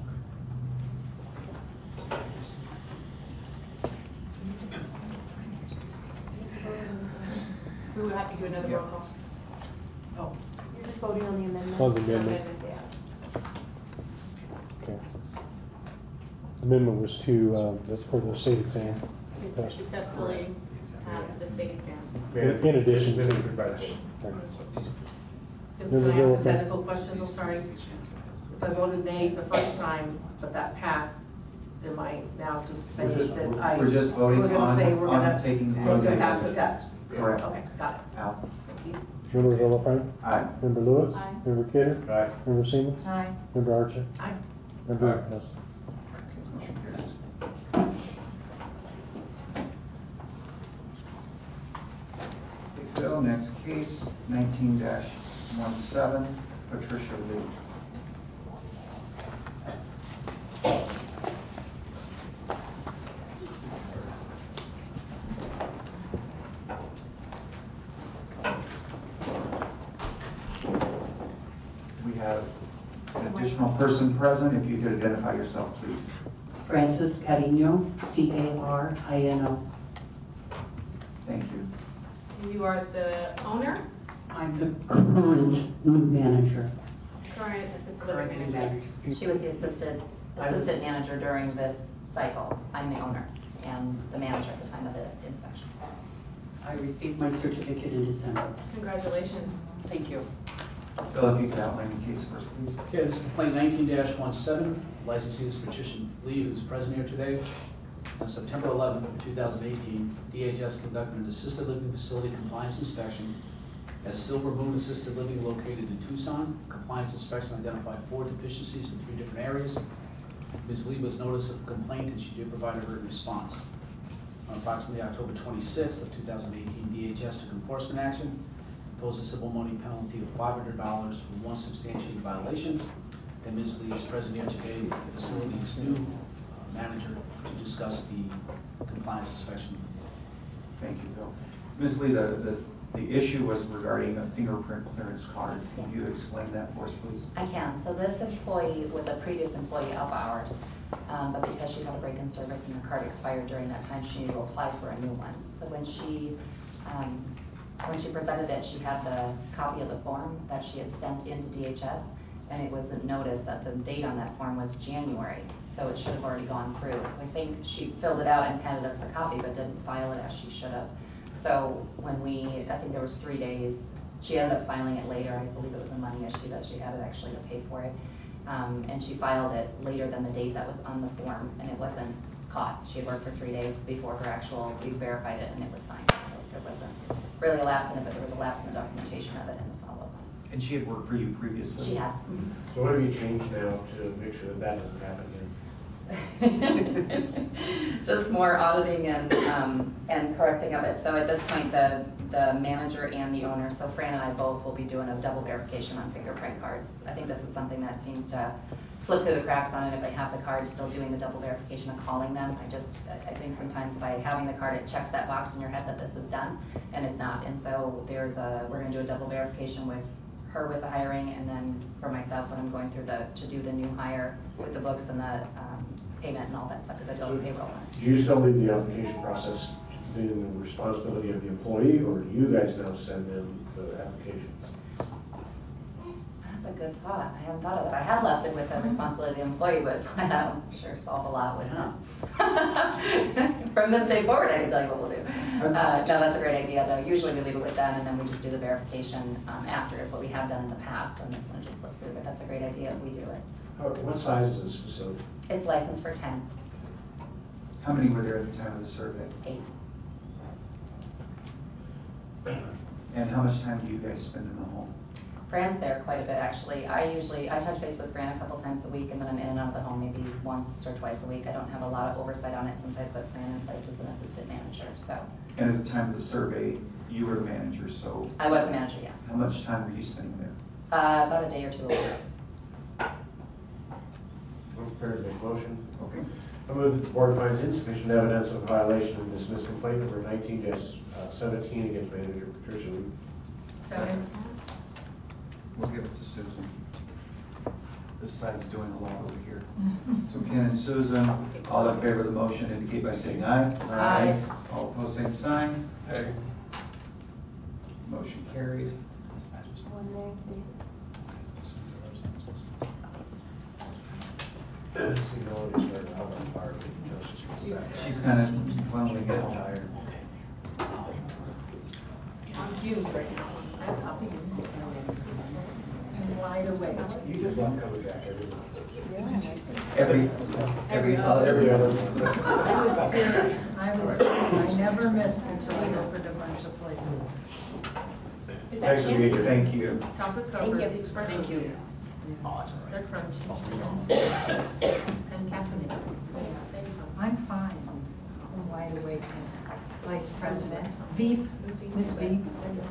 We would have to do another roll call. Oh. You're just voting on the amendment? On the amendment. Yeah. Okay. Amendment was to, that's for the state exam. To successfully pass the state exam. In addition to. Administered by the Right. Can I ask a technical question? I'm sorry. If I voted nay the first time, but that passed, am I now to say that I? We're just voting we're gonna say we're on gonna taking the make them exam. pass the test? Correct. Okay, got it. Al? Thank you. Member Villafranca? Aye. Member Lewis? Aye. Member Kidder? Aye. Member Siemens? Aye. Member Archer? Aye. Member Aye. Hashtag? Motion carries. Okay, Phil, next case, 19-17, Patricia Lee. We have an additional person present. If you could identify yourself, please. Francis Carino, C-A-R-I-N-O. Thank you. You are the owner, I'm the current new manager. current assistant living manager. She was the assistant manager during this cycle. I'm the owner and the manager at the time of the inspection. I received my certificate in December. Congratulations. Thank you. Phil, if you could outline the case first, please. Okay, this is complaint 19-17. Licensee is Patricia Lee, who's present here today. On September 11th of 2018, DHS conducted an assisted living facility compliance inspection at Silver Moon Assisted Living located in Tucson. Compliance inspection identified 4 deficiencies in 3 different areas. Ms. Lee was notice of complaint and she did provide a written response. On approximately October 26th of 2018, DHS took enforcement action, imposed a civil money penalty of $500 for one substantiated violation, and Ms. Lee is present here today with the facility's new manager to discuss the compliance inspection. Thank you, Phil. Ms. Lee, the issue was regarding a fingerprint clearance card. Can you explain that for us, please? I can. So this employee was a previous employee of ours, but because she had a break in service and her card expired during that time, she needed to apply for a new one. So when she presented it, she had the copy of the form that she had sent into DHS, and it wasn't noticed that the date on that form was January, so it should have already gone through. So I think she filled it out and handed us the copy, but didn't file it as she should have. So when I think there was 3 days, she ended up filing it later. I believe it was a money issue that she had it actually to pay for it. And she filed it later than the date that was on the form, and it wasn't caught. She had worked for 3 days before her we verified it and it was signed. So there wasn't really a lapse in it, but there was a lapse in the documentation of it and the follow-up. And she had worked for you previously? She had. So what have you changed now to make sure that doesn't happen again? Just more auditing and correcting of it. So at this point, the manager and the owner, so Fran and I both will be doing a double verification on fingerprint cards. I think this is something that seems to slip through the cracks on it. If they have the card, still doing the double verification and calling them. I think sometimes by having the card, it checks that box in your head that this is done, and it's not. And so we're gonna do a double verification with her with the hiring, and then for myself when I'm going through to do the new hire with the books and the payment and all that stuff, because I do payroll on it. Do you still leave the application process being the responsibility of the employee, or do you guys now send in the applications? That's a good thought. I haven't thought of that. I had left it with the responsibility of the employee, but I'm sure solve a lot with them. From this day forward, I can tell you what we'll do. No, that's a great idea, though. Usually we leave it with them, and then we just do the verification after, is what we have done in the past, and this one just slipped through, but that's a great idea if we do it. What size is this facility? It's licensed for 10. How many were there at the time of the survey? 8. And how much time do you guys spend in the home? Fran's there quite a bit, actually. I touch base with Fran a couple times a week, and then I'm in and out of the home maybe once or twice a week. I don't have a lot of oversight on it since I put Fran in place as an assistant manager, so. And at the time of the survey, you were the manager, so. I was the manager, yes. How much time were you spending there? About a day or two a week. I'm prepared to make a motion. Okay. I move that the board finds insufficient evidence of violation of dismissed complaint number 19-17 against manager Patricia Lee. Second. We'll give it to Susan. This side's doing a lot over here. So Ken and Susan, all in favor of the motion indicate by saying aye. Aye. All opposed, same sign. Aye. Motion carries. She's kind of finally getting tired. I'm fumes right now. I'm wide awake. You just love coming back Every other. I never missed until I opened a bunch of places. Thanks for being here. Thank you. Chocolate covered. Thank you. Thank you. Oh, that's all right. They're crunchy. And caffeinated. I'm fine. I'm wide awake, Miss Vice President. Veep, Miss Veep.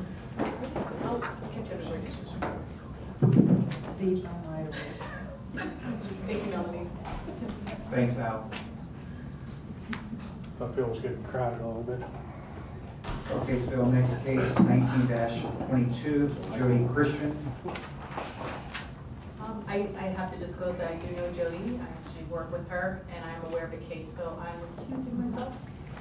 Veep, I'm wide awake. Thank you, Melanie. Thanks, Al. Thought Phil was getting crowded a little bit. Okay, Phil, next case, 19-22, Jody Christian. I have to disclose that I do know Jody. I actually work with her, and I'm aware of the case, so I'm recusing myself.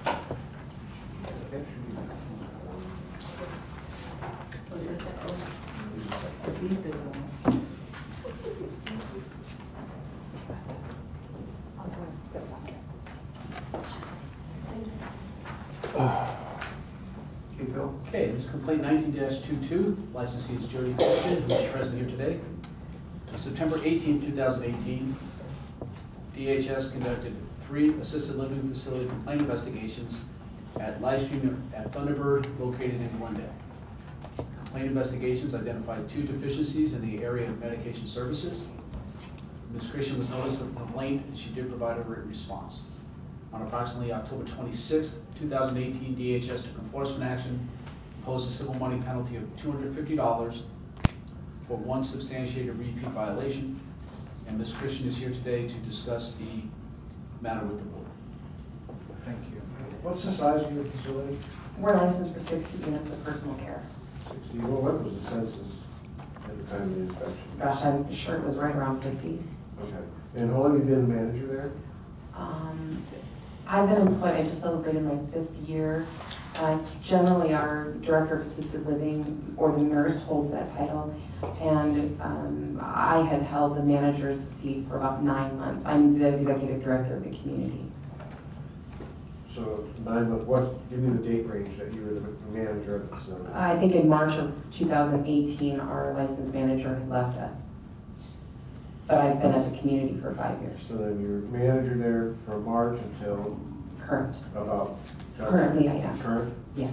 Veep is on. Okay, Phil. Okay, this is complaint 19-22. Licensee is Jody Christian, who is present here today. On September 18, 2018, DHS conducted 3 assisted living facility complaint investigations at Livestream at Thunderbird, located in Glendale. Complaint investigations identified 2 deficiencies in the area of medication services. Ms. Christian was noticed of the complaint, and she did provide a written response. On approximately October 26, 2018, DHS took enforcement action, imposed a civil money penalty of $250 for one substantiated repeat violation, and Ms. Christian is here today to discuss the matter with the board. Thank you. What's the size of your facility? We're licensed for 60 units of personal care. 60. Well, what was the census at the time of the inspection? Gosh, I'm sure it was right around 50. Okay. And how long have you been the manager there? I've been employed, I just celebrated my 5th year. Generally, our director of assisted living or the nurse holds that title. And I had held the manager's seat for about 9 months. I'm the executive director of the community. So 9 months, give me the date range that you were the manager of the facility. I think in March of 2018, our licensed manager had left us. But I've been at the community for 5 years. So then you're manager there from March until? Current. About? Currently I am. Current? Yes.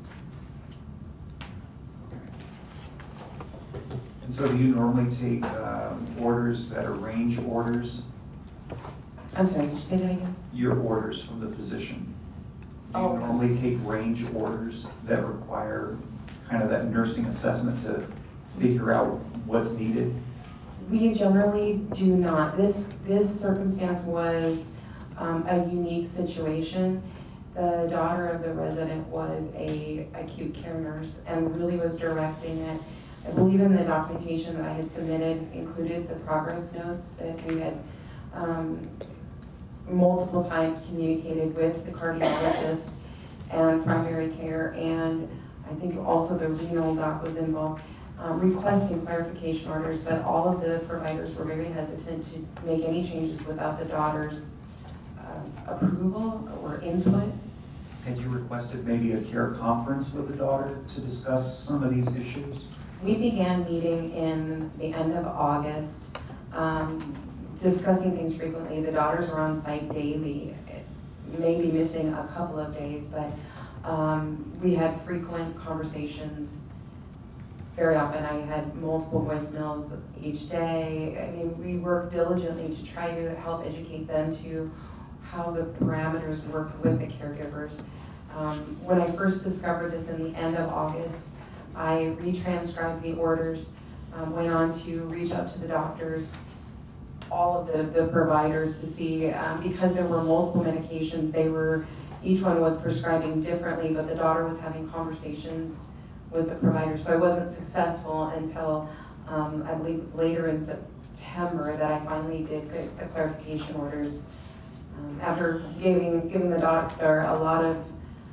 And so do you normally take orders that are range orders? I'm sorry, did you say that again? Your orders from the physician. Do you Oh. normally take range orders that require kind of that nursing assessment to figure out what's needed? We generally do not. This circumstance was a unique situation. The daughter of the resident was a acute care nurse and really was directing it. I believe in the documentation that I had submitted included the progress notes that we had multiple times communicated with the cardiologist and primary care, and I think also the renal doc was involved, requesting clarification orders, but all of the providers were very hesitant to make any changes without the daughter's approval or input. Had you requested maybe a care conference with the daughter to discuss some of these issues? We began meeting in the end of August, discussing things frequently. The daughters are on site daily, maybe missing a couple of days, but we had frequent conversations very often. I had multiple voicemails each day. I mean, we worked diligently to try to help educate them to how the parameters work with the caregivers. When I first discovered this in the end of August, I retranscribed the orders, went on to reach out to the doctors, all of the providers to see, because there were multiple medications, each one was prescribing differently, but the daughter was having conversations with the provider. So I wasn't successful until, I believe it was later in September that I finally did get the clarification orders. After giving the doctor a lot of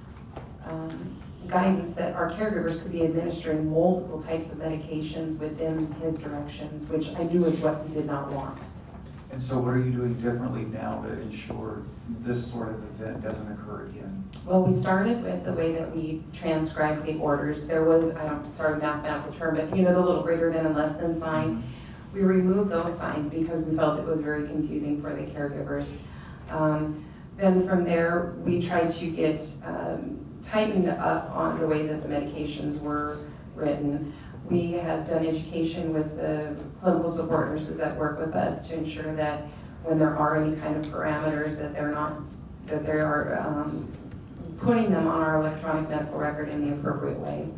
guidance that our caregivers could be administering multiple types of medications within his directions, which I knew is what he did not want. And so what are you doing differently now to ensure this sort of event doesn't occur again? Well, we started with the way that we transcribed the orders. There was, I don't start a mathematical term, but you know, the little greater than and less than sign. We removed those signs because we felt it was very confusing for the caregivers. Then from there, we tried to get tightened up on the way that the medications were written. We have done education with the clinical support nurses that work with us to ensure that when there are any kind of parameters that they are putting them on our electronic medical record in the appropriate way.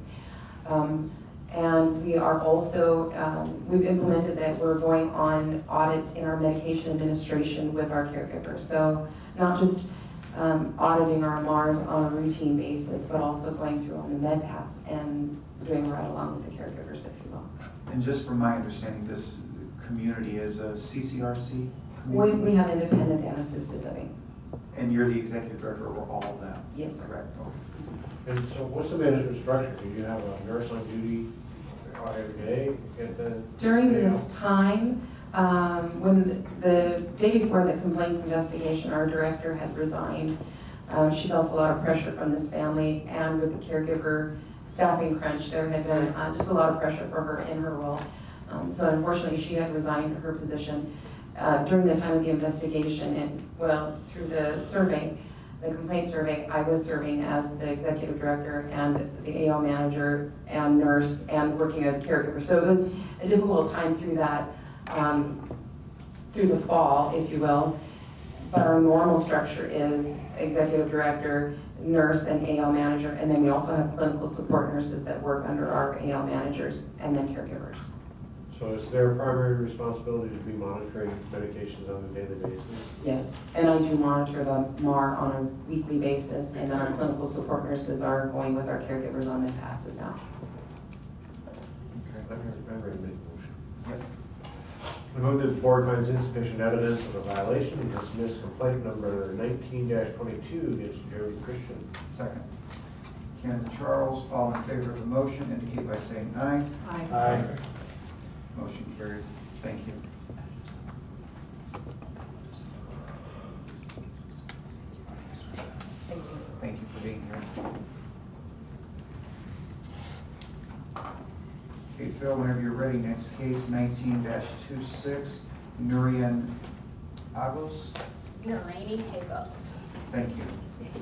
And we are also, we've implemented that we're going on audits in our medication administration with our caregivers. So not just auditing our MARs on a routine basis, but also going through on the MedPass and doing right along with the caregivers, if you will. And just from my understanding, this community is a CCRC community? We have independent and assisted living. And you're the executive director over all of that? Yes, sir. Correct. And so what's the management structure? Do you have a nurse on duty every day at the? During this time, when the day before the complaint investigation, our director had resigned. She felt a lot of pressure from this family, and with the caregiver staffing crunch, there had been just a lot of pressure for her in her role. So unfortunately, she had resigned her position. During the time of the investigation, and well, through the survey, the complaint survey, I was serving as the executive director and the AO manager and nurse and working as a caregiver. So it was a difficult time through that. through the fall, if you will. But our normal structure is executive director, nurse, and AL manager, and then we also have clinical support nurses that work under our AL managers, and then caregivers. So it's their primary responsibility to be monitoring medications on a daily basis? Yes, and I do monitor the MAR on a weekly basis, and then our clinical support nurses are going with our caregivers on the passes now. Okay, I'm ready to make a motion. Yep. I move that the board finds insufficient evidence of a violation and dismiss complaint number 19-22 against Jody Christian. Second. Ken and Charles, all in favor of the motion, indicate by saying aye. Aye. Motion carries. Thank you. Thank you for being here. Okay, Phil, whenever you're ready, next case, 19-26, Nurian Agos. Nuraini Hagos. Thank you.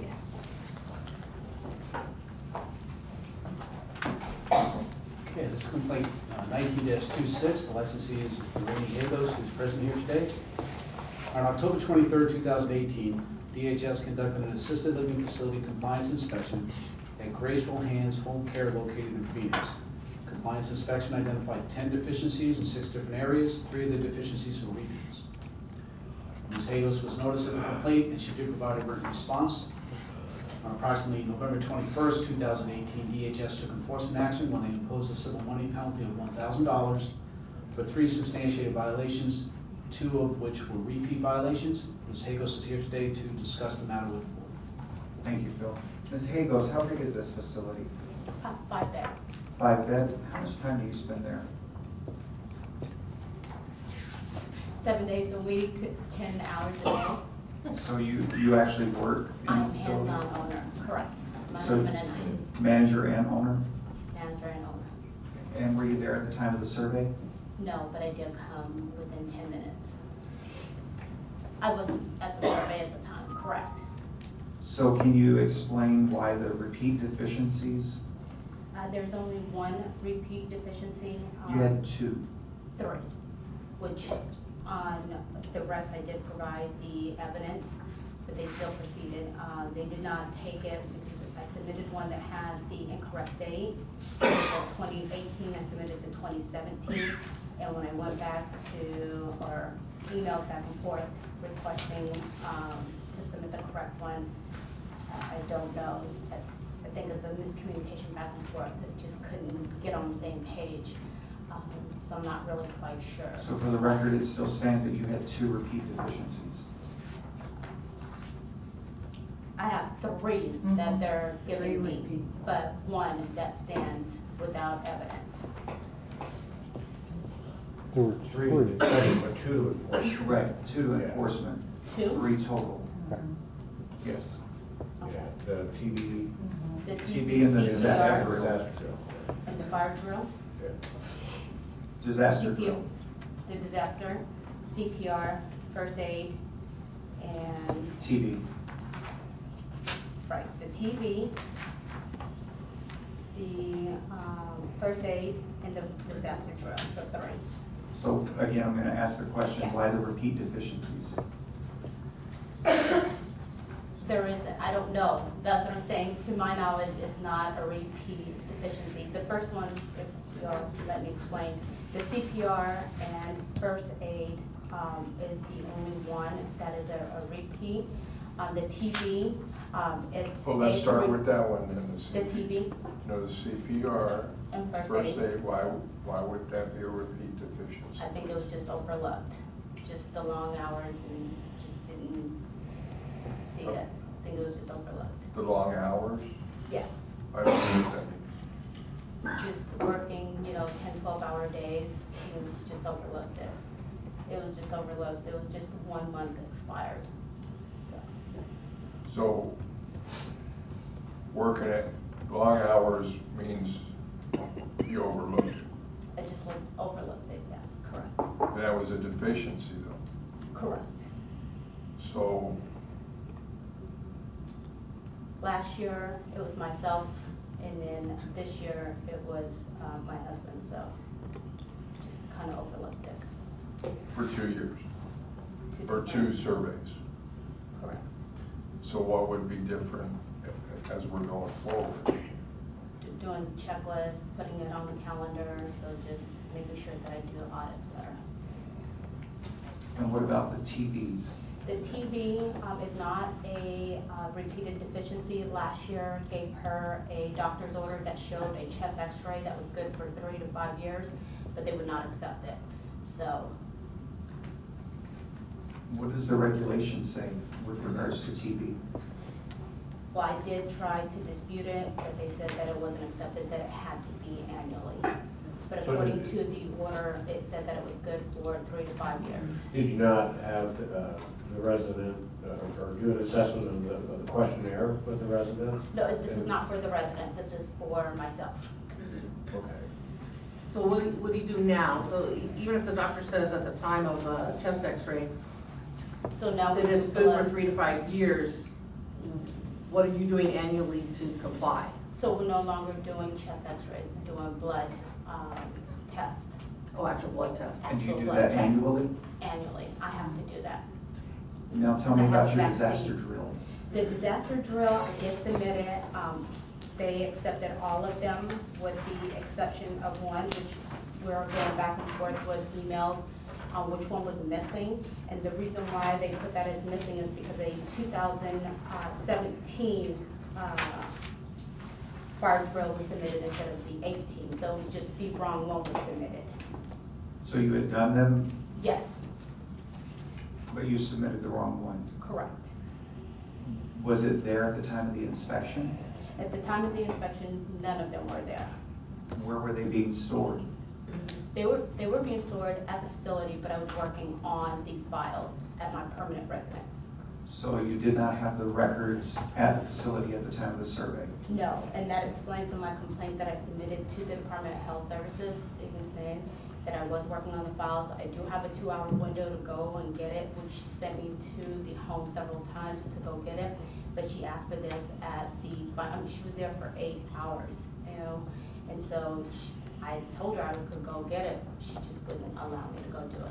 Okay, this is complaint 19-26, the licensee is Nuraini Hagos, who's present here today. On October 23rd, 2018, DHS conducted an assisted living facility compliance inspection at Graceful Hands Home Care located in Phoenix. Compliance inspection identified 10 deficiencies in 6 different areas. 3 of the deficiencies were repeats. Ms. Hagos was noticed of the complaint, and she did provide a written response. On approximately November 21st, 2018, DHS took enforcement action when they imposed a civil money penalty of $1,000 for 3 substantiated violations, 2 of which were repeat violations. Ms. Hagos is here today to discuss the matter with the board. Thank you, Phil. Ms. Hagos, how big is this facility? 5 bed. 5 bed? How much time do you spend there? 7 days a week, 10 hours a day. So you actually work in I'm the facility? hands-on owner, correct. My So husband and I, manager and owner? manager and owner. And were you there at the time of the survey? No, but I did come within 10 minutes. I was at the survey at the time, correct. So can you explain why the repeat deficiencies? There's only 1 repeat deficiency. You had 2. 3, which on the rest I did provide the evidence, but they still proceeded. They did not take it because I submitted one that had the incorrect date. For 2018, I submitted the 2017, and when I went back to, or emailed back and forth requesting to submit the correct one, I don't know. I think it's a miscommunication back and forth that just couldn't get on the same page. So I'm not really quite sure. So for the record, it still stands that you had 2 repeat deficiencies. I have 3 that they're giving me, but 1 that stands without evidence. There were 3 3. to inspection, but 2 to enforcement. Right, 2 to enforcement. 2? 3 total. Yes. Yeah, the TB. The TB and the disaster drill. Disaster drill. And the fire drill? Yeah. Disaster CPR, drill. the disaster, CPR, first aid, and, TB. right, the TB, the first aid, and the disaster drill, so 3. So again, I'm going to ask the question, Yes. why the repeat deficiencies? There isn't, I don't know, that's what I'm saying, to my knowledge, it's not a repeat deficiency. The first one, if you'll let me explain, the CPR and first aid is the only one that is a repeat. The TB, it's. Well, let's start with that one then. The TB No, the CPR, and first first aid. aid, why would that be a repeat deficiency? I think it was just overlooked, just the long hours and just didn't see it. I think it was just overlooked. The long hours? Yes. I don't think that. Just working, 10, 12-hour days, it was just overlooked it. It was just overlooked, it was just 1 month expired, so. So, working at long hours means you overlooked it. I just overlooked it, yes, correct. That was a deficiency though. Correct. So, Last year, it was myself, and then this year, it was my husband, so just kind of overlooked it. for 2 years. or two surveys. Correct. So what would be different as we're going forward? Doing checklists, putting it on the calendar, so just making sure that I do the audits better. And what about the TVs? The TB is not a repeated deficiency. Last year gave her a doctor's order that showed a chest x-ray that was good for 3 to 5 years, but they would not accept it. So. What does the regulation say with regards to TB? Well, I did try to dispute it, but they said that it wasn't accepted, that it had to be annually. But according to the order, it said that it was good for 3 to 5 years. Did you not have the resident or do an assessment of the questionnaire with the resident? No, this is not for the resident, this is for myself. Okay. So what do you do now? So even if the doctor says at the time of chest x-ray so now that it's good for 3 to 5 years, what are you doing annually to comply? So we're no longer doing chest x-rays, doing blood tests. Oh, actual blood tests. And do you Actual do blood that tests. annually? Annually, I have to do that. Now tell me I have about your vaccine. disaster drill. The disaster drill, I did submit it. They accepted all of them with the exception of one, which we're going back and forth with emails on which one was missing. And the reason why they put that as missing is because a 2017 fire drill was submitted instead of the 18. So it was just the wrong one was submitted. So you had done them, Yes, but you submitted the wrong one. correct. Was it there at the time of the inspection? At the time of the inspection, none of them were there. Where were they being stored? They were being stored at the facility, but I was working on the files at my permanent residence. So you did not have the records at the facility at the time of the survey? No, and that explains in my complaint that I submitted to the Department of Health Services, even saying that I was working on the files. I do have a 2-hour window to go and get it, which she sent me to the home several times to go get it. But she asked for this at the, she was there for 8 hours, you know? And so I told her I could go get it. She just wouldn't allow me to go do it.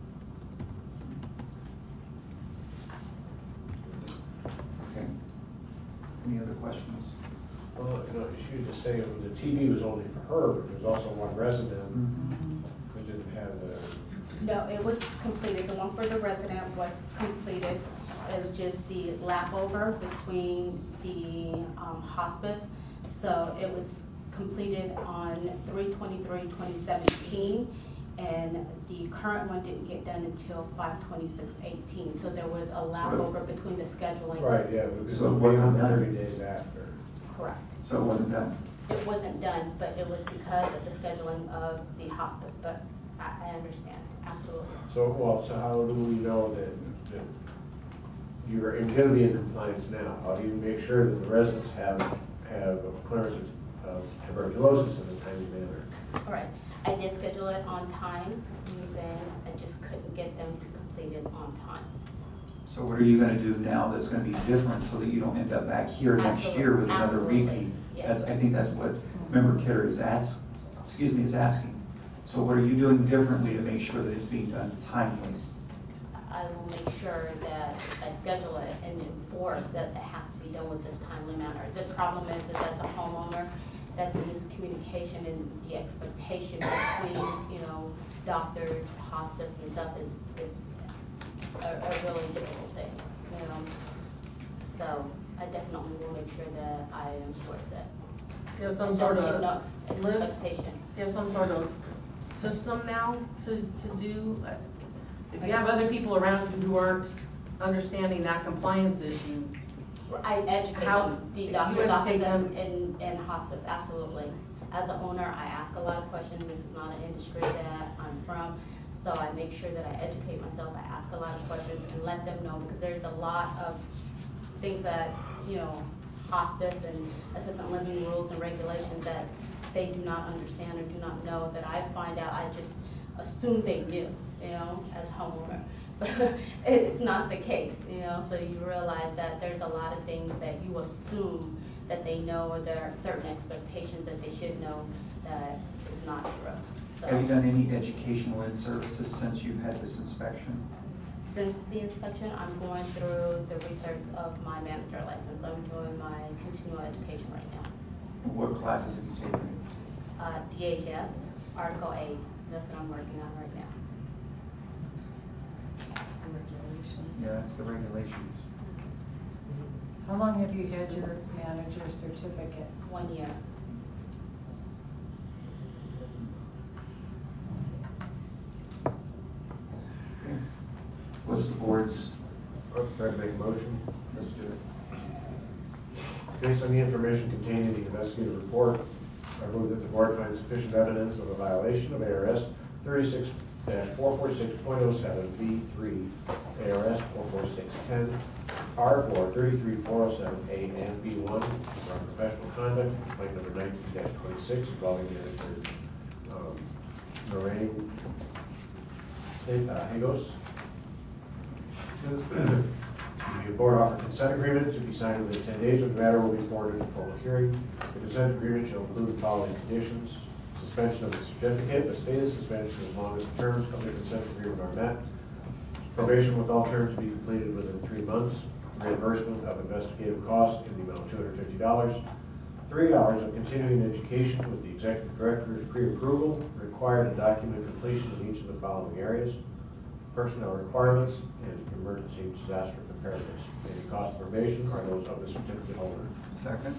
Okay. Any other questions? Well, she was just saying the TV was only for her, but there was also one resident who didn't have the. No, it was completed. The one for the resident was completed. It was just the lap over between the hospice. So it was completed on 3/23/2017, and the current one didn't get done until 5/26/18. So there was a lap over between the scheduling. Right, yeah, So it it wasn't was done? 30 days after. Correct. So it wasn't done? It wasn't done, but it was because of the scheduling of the hospice, but I understand, absolutely. So how do we know that you're going to be in compliance now? How do you make sure that the residents have a clearance of tuberculosis in a timely manner? All right, I did schedule it on time, and I just couldn't get them to complete it on time. So what are you gonna do now that's gonna be different so that you don't end up back here next year with another Absolutely. repeat? Yes. I think that's what Member Kidder is asking. So what are you doing differently to make sure that it's being done timely? I will make sure that I schedule it and enforce that it has to be done with this timely manner. The problem is that as a homeowner, that the miscommunication and the expectation between, doctors, hospice and stuff it's a really difficult thing, So I definitely will make sure that I enforce it. Do you have some And sort don't of give list? expectation. Do you have some sort of system now to do? If you have other people around you who aren't understanding that compliance issue, I educate How- them, the you doctor's educate office them? and hospice, absolutely. As an owner, I ask a lot of questions. This is not an industry that I'm from. So I make sure that I educate myself. I ask a lot of questions and let them know, because there's a lot of things that, hospice and assisted living rules and regulations that they do not understand or do not know, that I find out, I just assume they knew, as a homeowner. But it's not the case, so you realize that there's a lot of things that you assume that they know, or there are certain expectations that they should know that is not true. So Have you done any educational in-services since you've had this inspection? Since the inspection, I'm going through the research of my manager license. I'm doing my continuing education right now. What classes have you taken? DHS, Article 8, that's what I'm working on right now. Yeah, that's the regulations. How long have you had your manager certificate? 1 year. What's the board's? I'd make a motion. Let's do it. Based on the information contained in the investigative report, I move that the board find sufficient evidence of a violation of ARS 36-446.07B3, ARS 44610, R4 33407A and B1 for unprofessional conduct, complaint number 19-26 involving Manager Lorraine Hagos. The board offer consent agreement to be signed within 10 days, or the matter will be forwarded to formal hearing. The consent agreement shall include the following conditions: suspension of the certificate, a stated suspension as long as the terms of the consent agreement are met, probation with all terms to be completed within 3 months, reimbursement of investigative costs in the amount of $250, 3 hours of continuing education with the executive director's pre-approval, required to document completion in each of the following areas: personnel requirements and emergency disaster preparedness. Any cost of probation are those of the certificate holder. Second.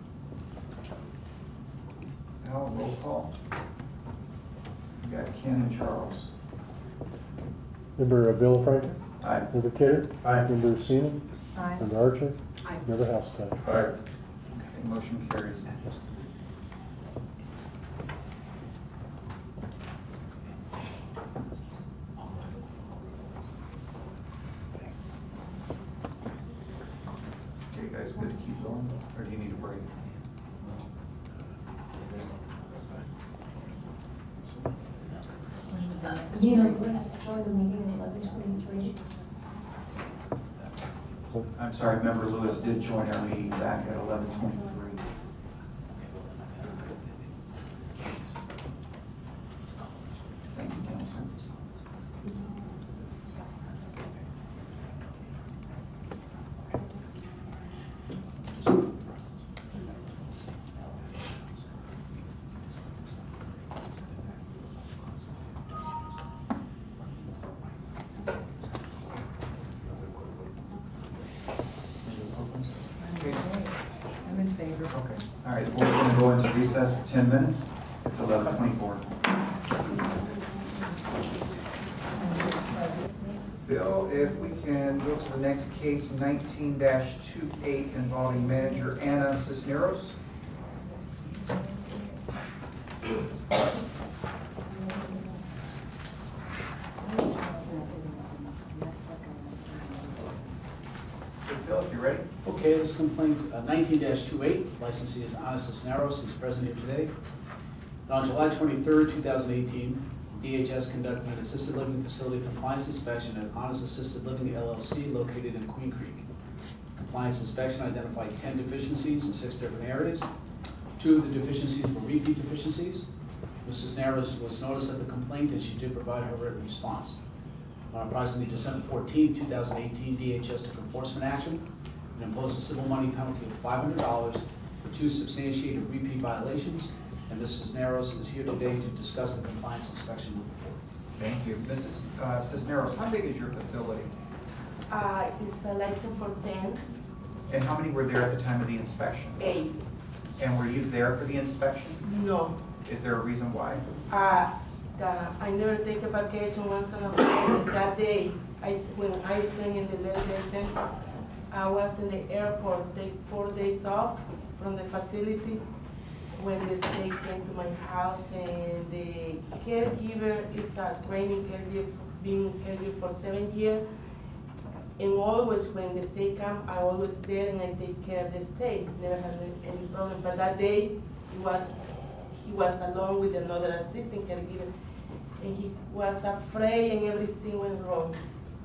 Al, roll call. We got Ken and Charles. Member Villafranca? Aye. Member Kidder? Aye. Member Seaman? Aye. Member Archer? Aye. Member Hasseltine? Aye. Okay, motion carries. Okay, guys, good to keep going, or do you need a break? Nina, let's join the meeting at 11:23. I'm sorry, Member Lewis did join our meeting back at 11:23. Thank you, Council. I'm in favor. Okay. All right, we're going to go into recess for 10 minutes. It's 11:24. Bill, if we can go to the next case, 19-28, involving manager Anna Cisneros. Hey, Phil, if you're ready. Okay, this complaint, 19-28, licensee is Ana Cisneros, who's present here today. On July 23rd, 2018, DHS conducted an assisted living facility compliance inspection at Ana's Assisted Living LLC located in Queen Creek. Compliance inspection identified 10 deficiencies in 6 different areas. 2 of the deficiencies were repeat deficiencies. Ms. Cisneros was noticed of the complaint and she did provide her written response. On approximately December 14th, 2018, DHS took enforcement action and imposed a civil money penalty of $500 for 2 substantiated repeat violations. And Ms. Cisneros is here today to discuss the compliance inspection with the board. Thank you. Mrs. Cisneros, how big is your facility? It's a license for 10. And how many were there at the time of the inspection? 8. And were you there for the inspection? No. Is there a reason why? I never take a vacation once in a while. That day, when I spent in the lesson, I was in the airport, take 4 days off from the facility when the state came to my house, and the caregiver is a training caregiver, being caregiver for 7 years. And always when the state come, I always there and I take care of the state, never had any problem. But that day, he was alone with another assistant caregiver, and he was afraid and everything went wrong.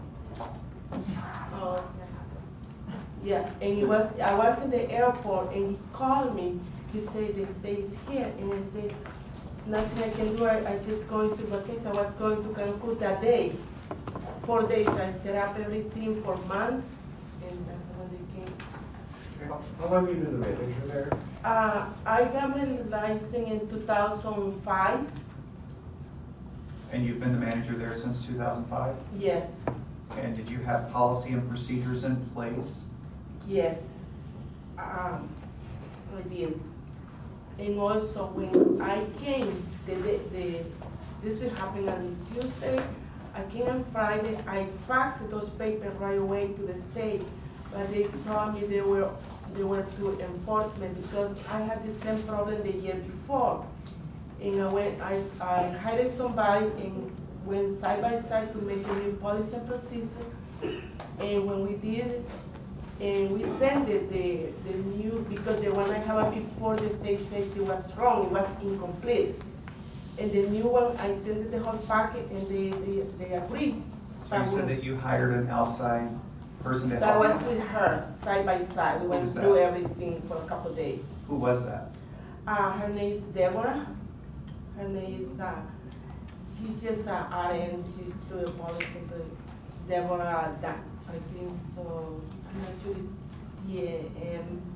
Oh, yeah, and I was in the airport and he called me. He said the state is here, and I said, nothing I can do, I just going to vacation. I was going to Cancun that day. 4 days. I set up everything for months, and that's when they came. How long have you been the manager there? I got my license in 2005. And you've been the manager there since 2005? Yes, And did you have policy and procedures in place? yes. I did. And also when I came, this is happening on Tuesday. I came on Friday. I faxed those papers right away to the state, but they told me they were to enforcement because I had the same problem the year before. And I hired somebody and went side by side to make a new policy and procedure. And when we did, and we sent it the new, because the one I have before, the state says it was wrong, it was incomplete. And the new one, I sent it the whole packet and they agreed. So you said that you hired an outside person to That help was you? with her, side by side. We went Who's through that? everything for a couple of days. Who was that? Her name is Deborah. Her name is, she's just RN, she's doing policy, but Deborah, I think so, I'm not sure, yeah,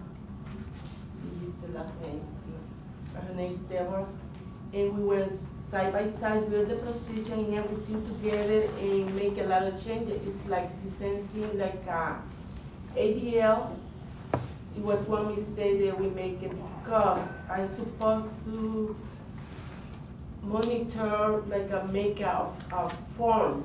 the last name. Her name is Deborah. And we went side by side with the procedure and everything together and make a lot of changes. It's like the same thing like ADL. It was one mistake that we make it because I supposed to monitor like make a form.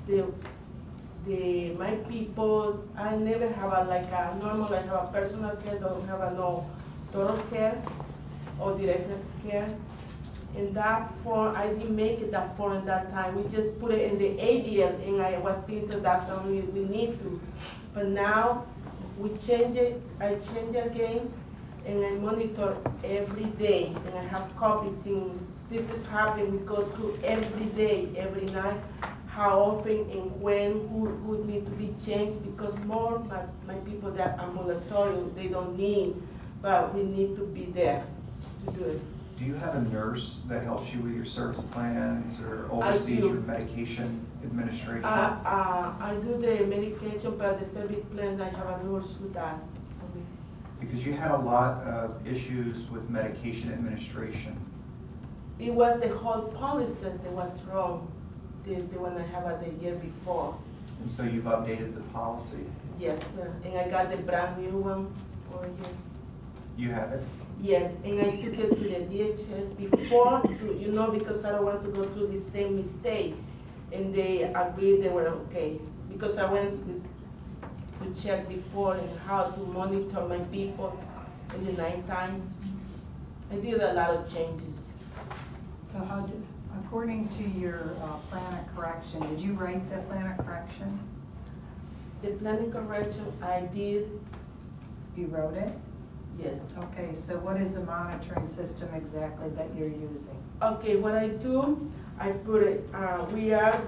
My people, I never have a normal, I have a personal care, don't have no total care or direct care. In that form, I didn't make it that form at that time. We just put it in the ADL and I was thinking so that's something we need to. But now we change it, I change it again and I monitor every day and I have copies in this is happening. We go through every day, every night, how often and when, who need to be changed because more my people that are ambulatory, they don't need, but we need to be there to do it. Do you have a nurse that helps you with your service plans or oversees your medication administration? I do the medication, but the service plan, I have a nurse with us. Because you had a lot of issues with medication administration. It was the whole policy that was wrong, the one I have the year before. And so you've updated the policy? Yes, sir. And I got the brand new one for you. You have it? Yes, and I took it to the DHS before, because I don't want to go through the same mistake. And they agreed they were okay. Because I went to check before and how to monitor my people in the nighttime. I did a lot of changes. So according to your plan of correction, did you write the plan of correction? The plan of correction, I did. You wrote it? Yes. Okay, so what is the monitoring system exactly that you're using? Okay, what I do, I put it, we are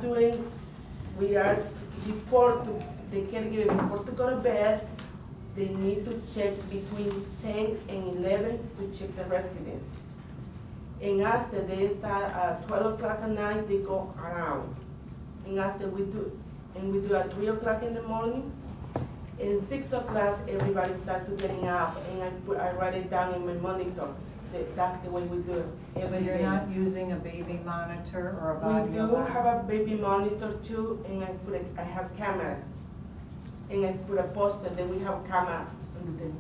before the caregiver, before to go to bed, they need to check between 10 and 11 to check the resident. And after they start at 12 o'clock at night, they go around. And after we do at 3 o'clock in the morning, and 6 o'clock, everybody starts to getting up, and I write it down in my monitor. That's the way we do it. So you're not using a baby monitor or a body We do alarm? have a baby monitor too, and I have cameras. And I put a poster that we have camera on them.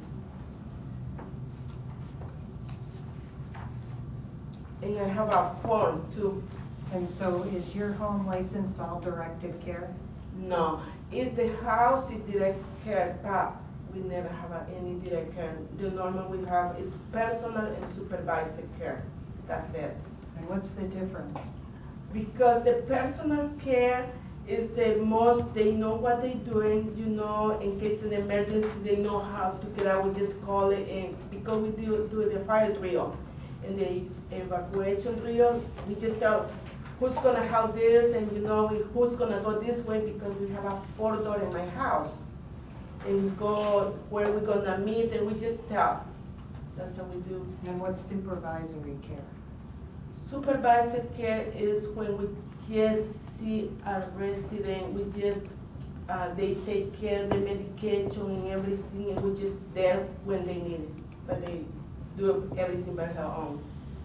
And I have a form too. And so is your home licensed all directed care? No, if the house is direct care, but we never have any direct care. The normal we have is personal and supervised care. That's it. And what's the difference? Because the personal care is the most, they know what they're doing, in case of an emergency, they know how to get out. We just call it, and because we do the fire drill and the evacuation drill, we just tell who's gonna help this, and who's gonna go this way, because we have a 4-door in my house. And we go where we're gonna meet, and we just tell. That's what we do. And what's supervisory care? Supervised care is when we just see a resident, we just, they take care of the medication and everything, and we just there when they need it. But they do everything by her own.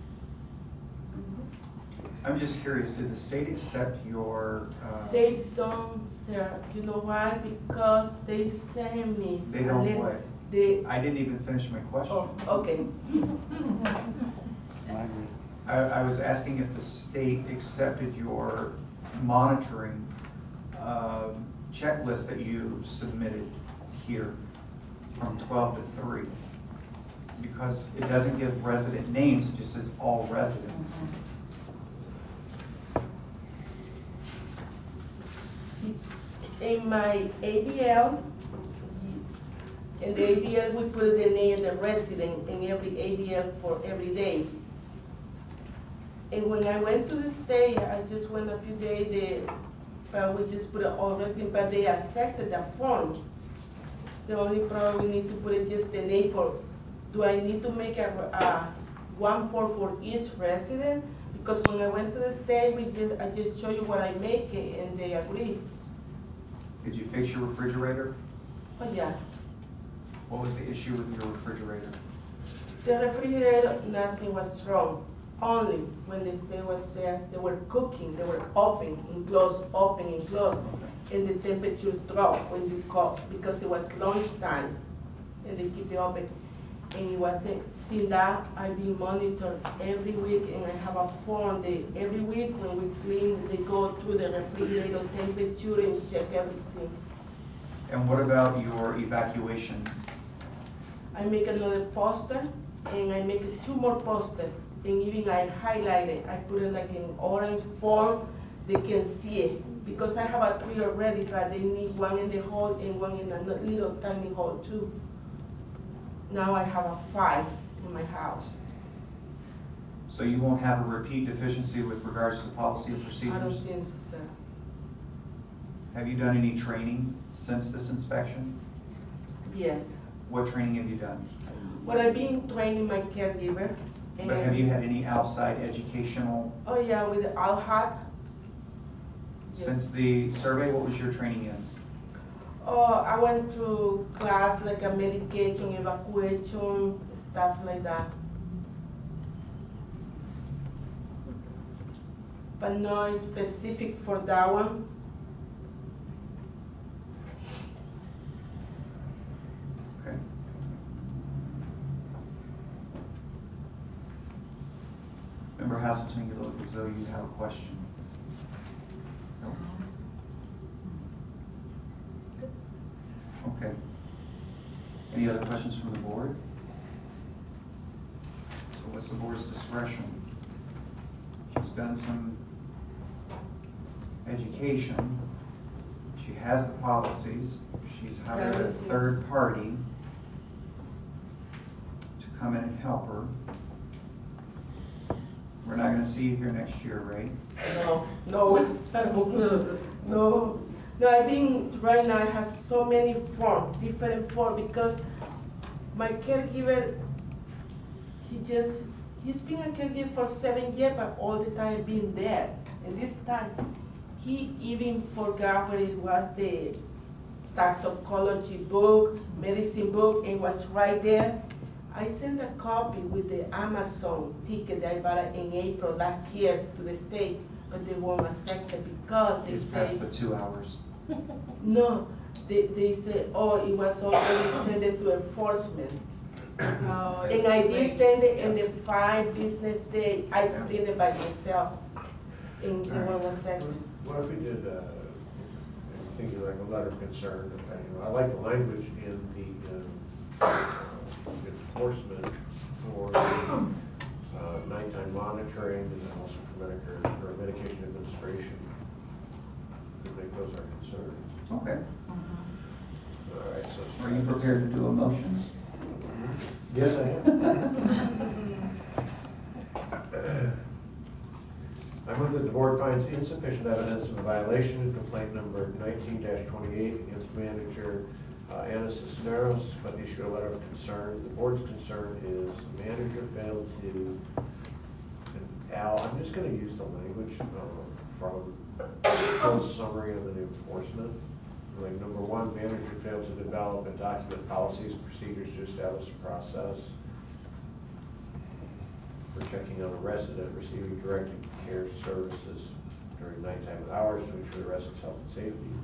I'm just curious, did the state accept your, They don't, sir. You know why? Because they send me. they don't and what? They, I didn't even finish my question. oh, okay. I was asking if the state accepted your monitoring checklist that you submitted here from 12 to 3. Because it doesn't give resident names, it just says all residents. In my ADL, in the ADL, we put the name of the resident in every ADL for every day. And when I went to the state, I just went a few days, we just put it all resident, but they accepted the form. The only problem, we need to put it just the name for, do I need to make a one form for each resident? Because when I went to the state, I just show you what I make it, and they agree. Did you fix your refrigerator? Oh, yeah. What was the issue with your refrigerator? The refrigerator, nothing was wrong. Only when the stay was there, they were cooking, they were open and close, open and close. And the temperature dropped when you cook because it was lunchtime and they keep it open. And it wasn't, see that I've been monitored every week and I have a form that every week when we clean, they go through the refrigerator temperature and check everything. And what about your evacuation? I make another poster and I make 2 more posters. And even I highlight it, I put it like in orange form, they can see it. Because I have a 3 already, but they need 1 in the hall and 1 in a little tiny hall too. Now I have a 5 in my house. So you won't have a repeat deficiency with regards to policy and procedures? I don't think so, sir. Have you done any training since this inspection? Yes. What training have you done? Well, I've been training my caregiver. And But have you had any outside educational? Oh yeah, with Al-Hat. Since the survey, what was your training in? Oh, I went to class like a medication, evacuation, stuff like that. But no specific for that one. Okay. Member Hasselton, you look as though you have a question. No? Okay. Any other questions from the board? So what's the board's discretion? She's done some education. She has the policies. She's hired a third party to come in and help her. We're not gonna see you here next year, right? No, no. I've been, right now I have so many forms, different forms, because my caregiver, he's been a caregiver for 7 years, but all the time been there. And this time, he even forgot what it was, the toxicology book, medicine book, and was right there. I sent a copy with the Amazon ticket that I bought in April last year to the state, but they won't accept it because they It's say. past the 2 hours. No, they say, oh, it was already sent to enforcement. No, And I did send it in the 5 business days. I did it by myself. And the one was sent. What if we did, I'm thinking like a letter of concern, I like the language in the enforcement for nighttime monitoring and then also for Medicare, or medication administration. I think those are concerns. Okay. All right, so. Are you prepared to do a motion? Yes, I am. I move that the board finds insufficient evidence of a violation of complaint number 19-28 against manager Anna Cisneros, but issue a letter of concern. The board's concern is the manager failed to, I'm just going to use the language from full summary of the enforcement. Like number one, manager failed to develop and document policies and procedures to establish a process for checking on a resident receiving directed care services during nighttime hours to ensure the resident's health and safety.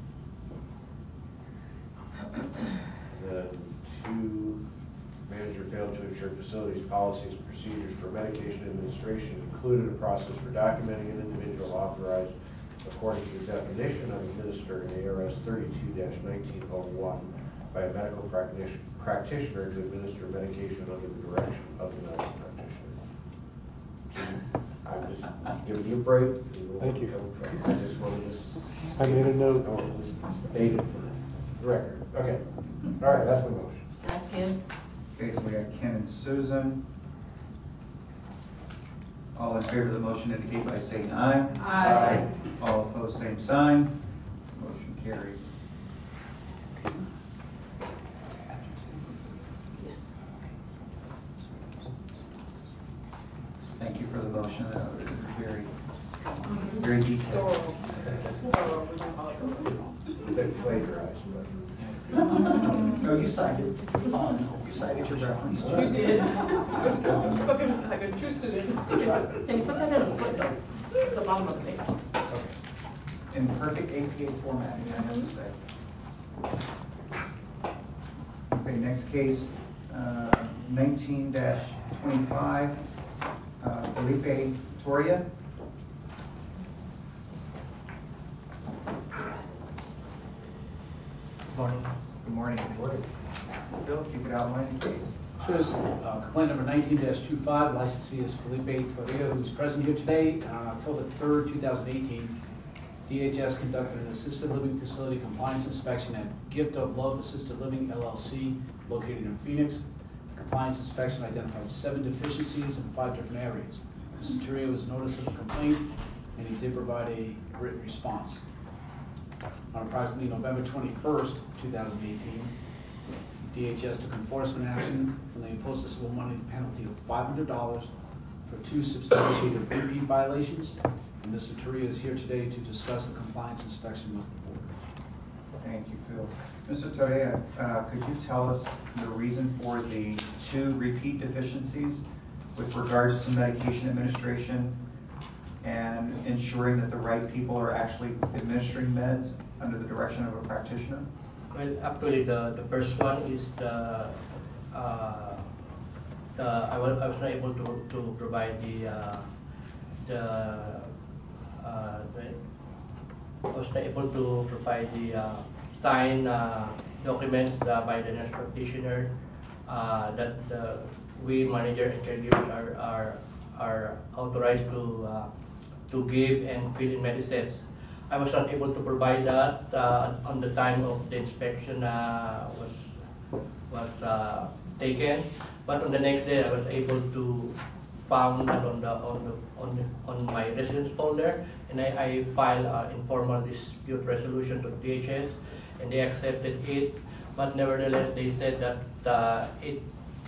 And then two, manager failed to ensure facilities, policies, and procedures for medication administration included a process for documenting an individual authorized according to the definition of administer in ARS 32-1901 by a medical practitioner to administer medication under the direction of the medical practitioner. I'm just giving you a break. Thank you. I just wanted this. I made a note. It was stated for the record. Okay. All right, that's my motion. Second. Okay, so we got Ken and Susan. All in favor of the motion indicate by saying aye. Aye. All opposed, same sign. Motion carries. Yes. Thank you for the motion. Very, very detailed. They plagiarized, No, you cited. You cited your reference. You did. Like a true student. Good try. Can you put that in a footnote? The bottom of the page. Okay. In perfect APA formatting, I have to say. Okay, next case, 19-25, Felipe Toria. Morning. Good morning. Bill, if you could outline the case. So it's complaint number 19-25, licensee is Felipe Torrio, who's present here today. On October 3rd, 2018, DHS conducted an assisted living facility compliance inspection at Gift of Love Assisted Living LLC, located in Phoenix. The compliance inspection identified 7 deficiencies in 5 different areas. Mr. Torrio was noticed of the complaint, and he did provide a written response. On approximately November 21st, 2018, DHS took enforcement action and they imposed a civil money penalty of $500 for 2 substantiated repeat violations. And Mr. Torrio is here today to discuss the compliance inspection with the board. Thank you, Phil. Mr. Torrea, could you tell us the reason for the 2 repeat deficiencies with regards to medication administration and ensuring that the right people are actually administering meds under the direction of a practitioner? Well, actually, the first one is I was not able to provide the signed documents by the nurse practitioner that we manager and caregivers are authorized to give and fill in medicines. I was not able to provide that on the time of the inspection was taken, but on the next day I was able to found that on my residence folder, and I filed an informal dispute resolution to DHS, and they accepted it. But nevertheless, they said that it's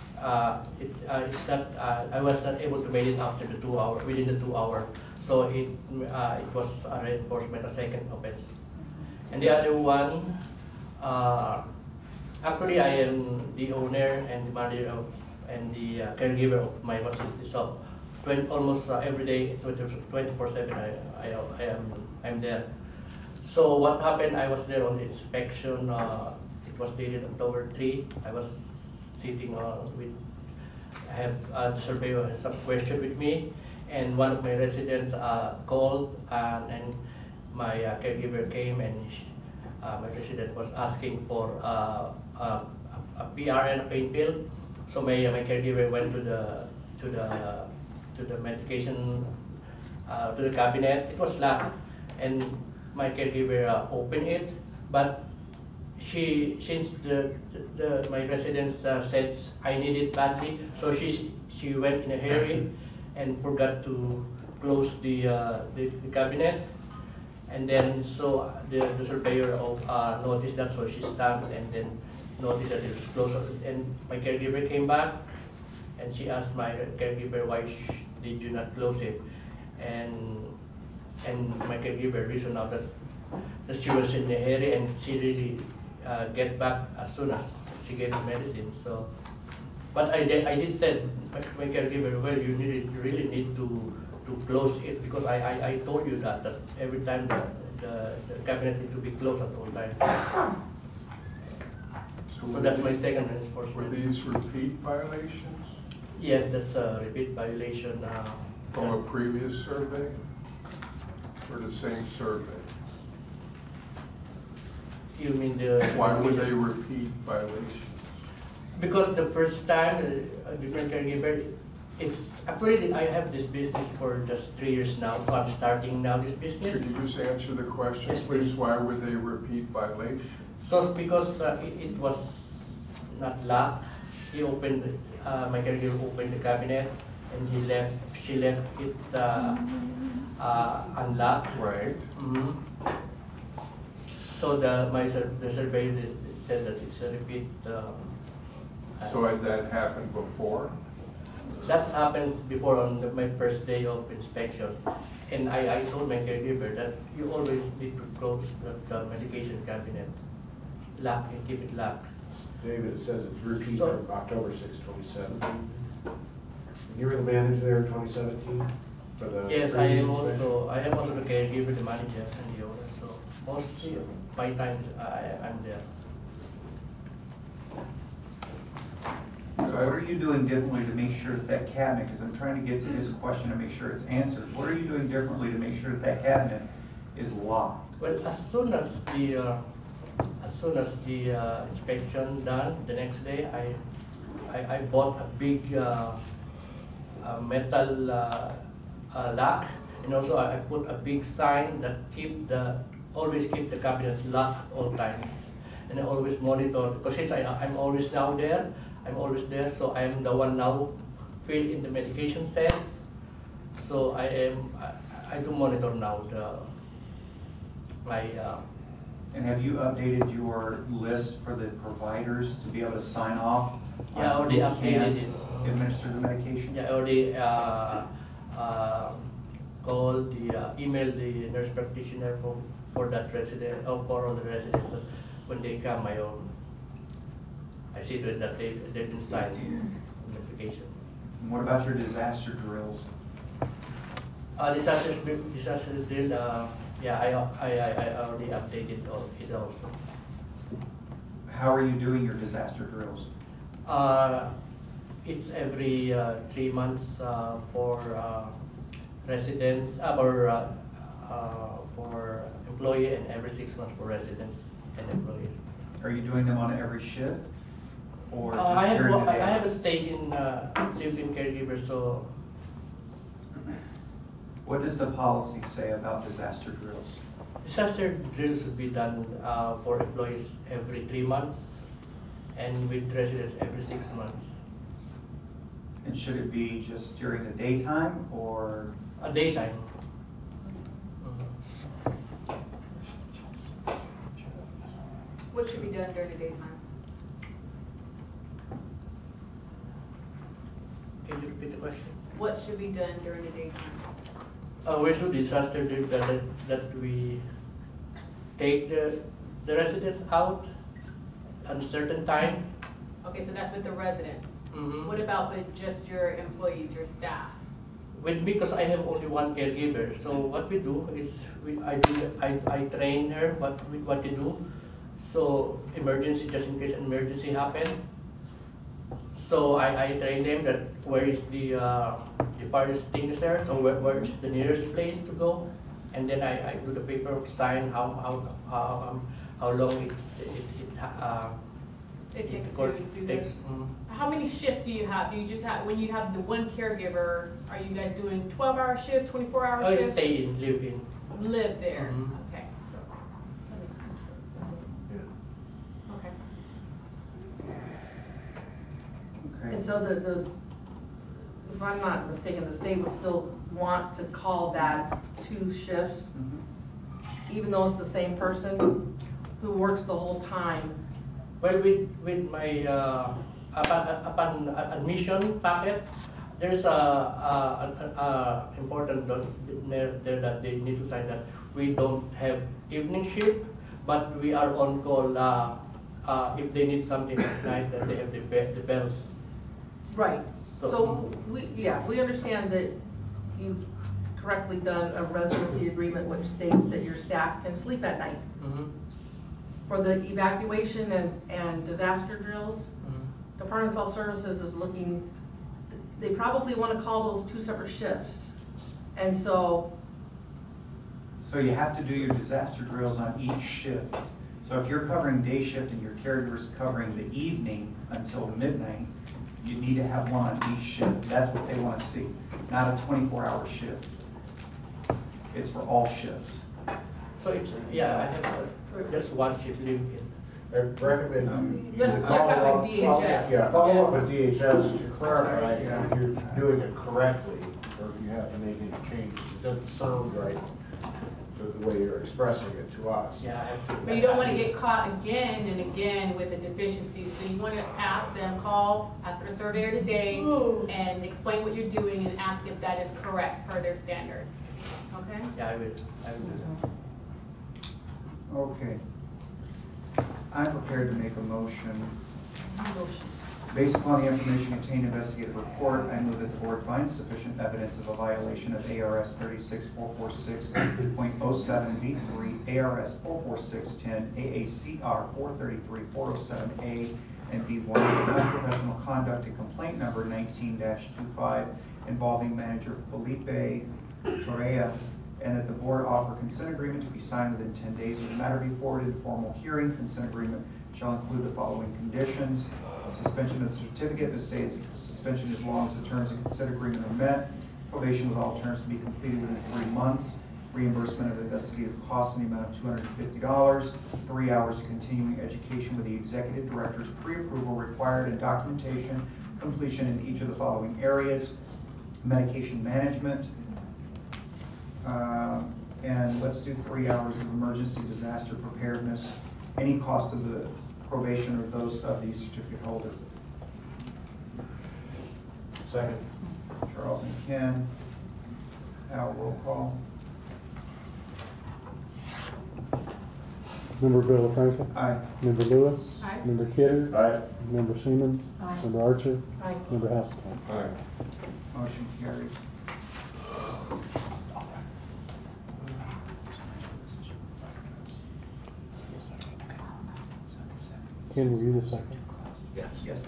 not. I was not able to make it after the 2 hours, within the 2 hours. So it was a reinforcement, a second offense. And the other one, actually I am the owner and the manager of, and the caregiver of my facility. So almost every day, 24/7, I'm there. So what happened? I was there on the inspection. It was dated October 3. I was sitting with. I have the surveyor has some question with me. And one of my residents called, and my caregiver came, and my resident was asking for a PRN, a pain pill. So my caregiver went to the medication to the cabinet. It was locked, and my caregiver opened it, but since my resident said I need it badly, so she went in a hurry and forgot to close the cabinet, and then so the surveyor noticed that, so she stands and then noticed that it was closed, and my caregiver came back, and she asked my caregiver why did you not close it, and and my caregiver reasoned out that she was in a hurry and she really get back as soon as she gave the medicine. So, but I did said my caregiver, well, you really need to close it because I told you that every time the cabinet needs to be closed at all times. So that's my second enforcement. Were these repeat violations Yes, that's a repeat violation. from a previous survey or the same survey? You mean the? Why were they repeat violations? Because the first time, a different caregiver, it's actually I have this business for just 3 years now, so I'm starting now this business. Could you just answer the question, Yes, please? please. Why were they repeat violations? So because it was not locked, he opened, my caregiver opened the cabinet and she left it unlocked. Right. Mm-hmm. So the survey said that it's a repeat. So had that happened before? That happens before on my first day of inspection. And I told my caregiver that you always need to close the medication cabinet, lock and keep it locked. David, it says it's repeat So- from October 6, 2017. You were the manager there in 2017? For the Yes, previous inspection? I am also the caregiver, the manager, and the owner. So mostly my times I'm there. So what are you doing differently to make sure that that cabinet, because I'm trying to get to this question to make sure it's answered. What are you doing differently to make sure that that cabinet is locked? Well, as soon as the inspection done, the next day I bought a big metal lock, and also I put a big sign that always keep the cabinet locked all times, and I always monitor because since I'm always now there. I'm always there, so I am the one now fill in the medication sets. So I do monitor now my. And have you updated your list for the providers to be able to sign off? on Yeah, I already who updated can it. Administer the medication? Yeah, I already called email the nurse practitioner for that resident or for all the residents that when they come, I see that they've been signed notification. And what about your disaster drills? Disaster drill, yeah, I already updated it also. How are you doing your disaster drills? It's every 3 months for residents, for employee, and every 6 months for residents and employees. Are you doing them on every shift? Or just I during the day? have a stay in live-in caregiver, so What does the policy say about disaster drills? disaster drills should be done for employees every 3 months, and with residents every 6 months. And should it be just during the daytime or? A daytime. What should be done during the daytime? Can you repeat the question? What should be done during the daytime? We do disaster drill that we take the residents out at a certain time. Okay, so that's with the residents. Mhm. What about with just your employees, your staff? With me, because I have only one caregiver, so what we do is I train her what to do. So emergency, just in case an emergency happen. So I train them that where is the fire extinguisher, so where is the nearest place to go, and then I do the paperwork sign how long It takes course, to do takes, this. How many shifts do you have? Do you just have, when you have the one caregiver, are you guys doing 12-hour shifts, 24-hour I shifts? stay in, live in. Live there, Mhm. okay, so, that makes sense. Okay. And so those, if I'm not mistaken, the state would still want to call that 2 shifts, even though it's the same person who works the whole time. Well, with my upon admission packet, there's a important note there that they need to sign that we don't have evening shift, but we are on call. If they need something at night, then they have the bells. Right, So- so we understand that you've correctly done a residency agreement which states that your staff can sleep at night. Mhm. For the evacuation and disaster drills, Mhm. Department of Health Services is looking, they probably want to call those two separate shifts. And so, So you have to do your disaster drills on each shift. So if you're covering day shift and your caregiver's covering the evening until midnight, you need to have one on each shift. That's what they want to see, not a 24-hour shift. It's for all shifts. So it's, I have just one shift live in. I recommend. Let's you clarify follow with up- DHS. Yeah, follow up with DHS to clarify if you're doing it correctly, or if you have to make any changes. It doesn't sound right to the way you're expressing it to us. Yeah, I have to. But you don't want to get caught again and again with the deficiencies, so you want to ask them, ask for the surveyor today, and explain what you're doing and ask if that is correct per their standard, okay? Yeah, I will do that. Okay. I'm prepared to make a motion. motion. Based upon the information contained in the investigative report, I move that the board finds sufficient evidence of a violation of ARS 36446.07B3, ARS 44610, AACR 433-407A, and B1 for non-professional conduct in complaint number 19-25 involving manager Felipe Torrea, and that the board offer consent agreement to be signed within 10 days of the matter be forwarded to formal hearing. Consent agreement shall include the following conditions: suspension of the certificate, the state suspension as long as the terms of consent agreement are met, probation with all terms to be completed within 3 months, reimbursement of investigative costs in the amount of $250, 3 hours of continuing education with the executive director's pre-approval required, and documentation completion in each of the following areas: medication management, and let's do 3 hours of emergency disaster preparedness, any cost of the probation or those of the certificate holder. Second. Charles and Ken. Al, roll call. Member Villafranca. Aye. Member Lewis. Aye. Member Kidder. Aye. Member Siemens. Aye. Member Archer. Aye. Member Hasseltine. Aye. Motion carries. Ken, were you the second? Yes.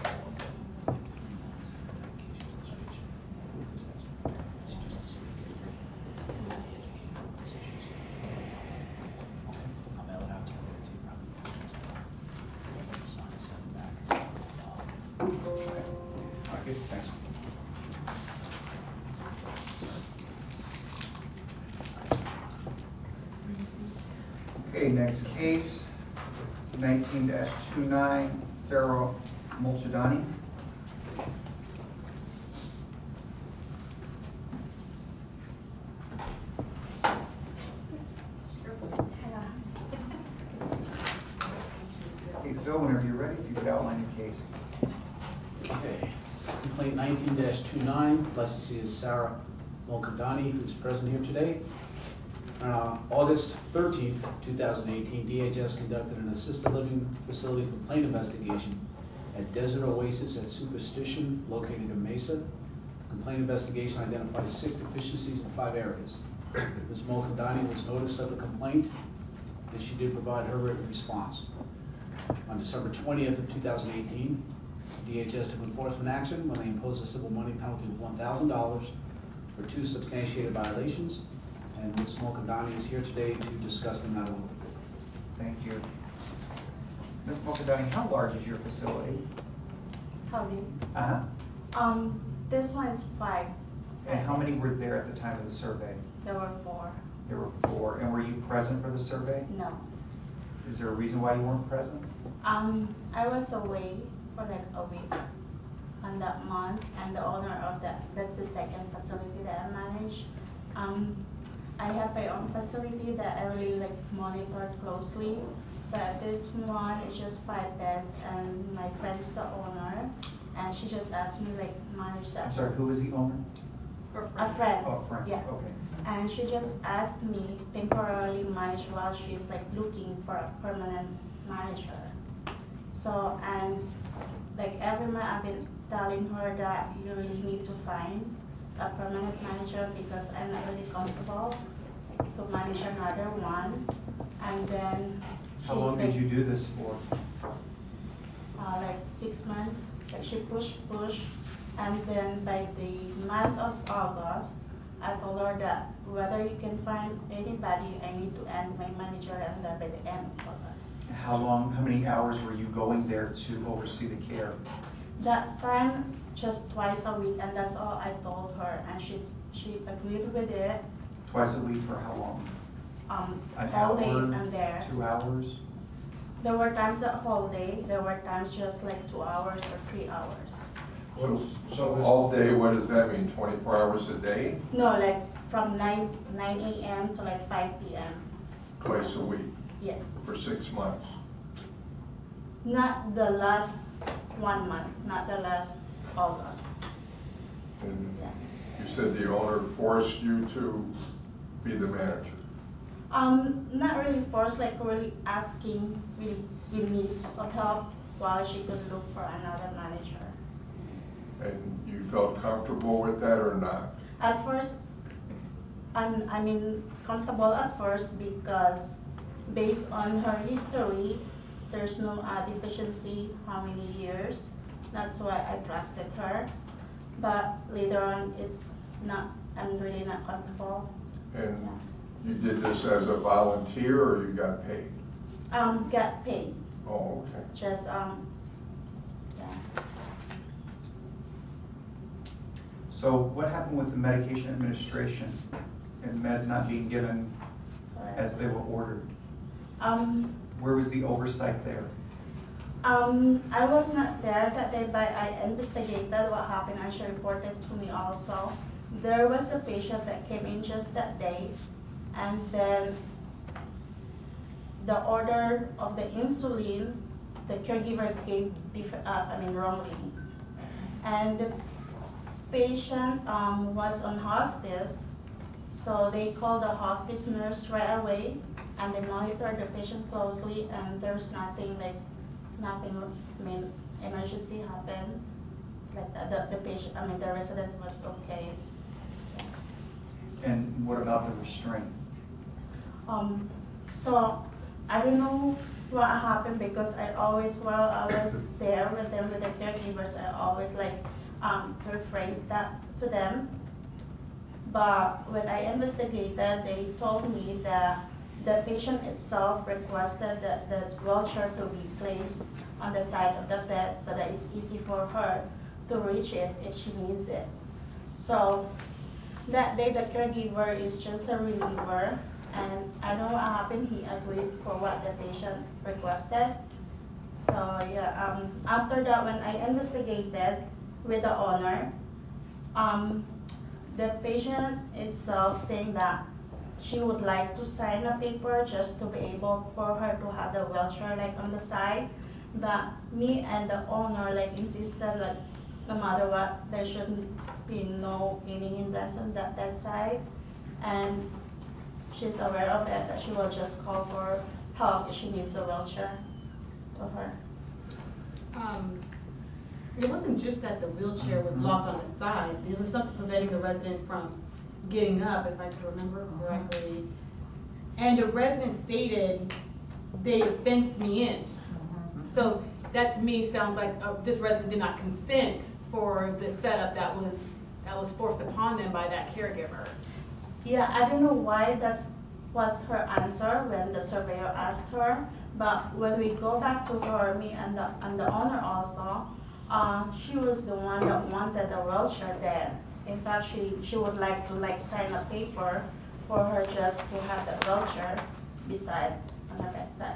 Okay, thanks. Okay, next case, 19-29, Sarah Mulchadani. Okay, Phil, whenever you're ready, if you could outline the case. Okay, so complaint 19-29, licensee is Sarah Mulcandani, who's present here today. August 13th, 2018, DHS conducted an assisted living facility complaint investigation at Desert Oasis at Superstition, located in Mesa. Complaint investigation identifies 6 deficiencies in 5 areas. Ms. Mulcandani was noticed of the complaint, and she did provide her written response. On December 20th of 2018, DHS took enforcement action when they imposed a civil money penalty of $1,000 for 2 substantiated violations, and Ms. Mulcandani is here today to discuss the matter with the board. Thank you. Ms. Mulcandani, how large is your facility? How many? Uh-huh. This one is 5. And how many were there at the time of the survey? There were 4. There were 4. And were you present for the survey? No. Is there a reason why you weren't present? I was away for like a week on that month, and the owner of that's the second facility that I manage. I have my own facility that I really monitor closely, but this one is just 5 beds, and my friend's the owner, and she just asked me like manage that. I'm sorry, who was the owner? A friend. Oh, Frank, Yeah. okay. And she just asked me temporarily manage while she's like looking for a permanent manager. So, and like every month I've been telling her that you really need to find a permanent manager because I'm not really comfortable to manage another one. And then How long did you do this for? like 6 months. Like she push, and then by the month of August, I told her that whether you can find anybody, I need to end my manager and by the end of August. How many hours were you going there to oversee the care? That time, just twice a week, and that's all I told her, and she agreed with it. Twice a week for how long? An Whole day hour, I'm there. 2 hours? There were times a whole day, there were times just like 2 hours or 3 hours. So all day, what does that mean, 24 hours a day? No, like from 9 a.m. to like 5 p.m. Twice a week? Yes. For 6 months? Not the last 1 month, not the last August. And you said the owner forced you to be the manager? Not really forced, like really asking, really in need of help while she could look for another manager. And you felt comfortable with that or not? At first, I mean, comfortable at first because based on her history, there's no deficiency, how many years. That's why I trusted her. But later on, it's not, I'm really not comfortable. And you did this as a volunteer or you got paid? Get paid. Oh, okay. Just, yeah. So what happened with the medication administration and meds not being given as they were ordered? Where was the oversight there? I was not there that day, but I investigated what happened and she reported to me also. There was a patient that came in just that day, and then the order of the insulin, the caregiver gave wrongly. And the patient was on hospice, so they called the hospice nurse right away, and they monitored the patient closely, and there's nothing, emergency happened. Like the patient, the resident was okay. And what about the restraint? So I don't know what happened because I always, while I was there with them, with the caregivers, I always rephrase that to them. But when I investigated, they told me that the patient itself requested that the wheelchair to be placed on the side of the bed so that it's easy for her to reach it if she needs it. So that day, the caregiver is just a reliever, and I don't know what happened. He agreed for what the patient requested. So yeah, after that, when I investigated with the owner, the patient itself saying that she would like to sign a paper just to be able for her to have the wheelchair on the side. But me and the owner insisted no matter what, there shouldn't be any hindrance on that side. And she's aware of it, that she will just call for help if she needs a wheelchair to her. It wasn't just that the wheelchair was locked on the side. There was something preventing the resident from getting up, if I can remember correctly. And the resident stated, they fenced me in. So that to me sounds like this resident did not consent for the setup that was forced upon them by that caregiver. Yeah, I don't know why that was her answer when the surveyor asked her, but when we go back to her, me and the owner also, she was the one that wanted the wheelchair there. In fact, she would like to sign a paper for her just to have the wheelchair beside on the bedside.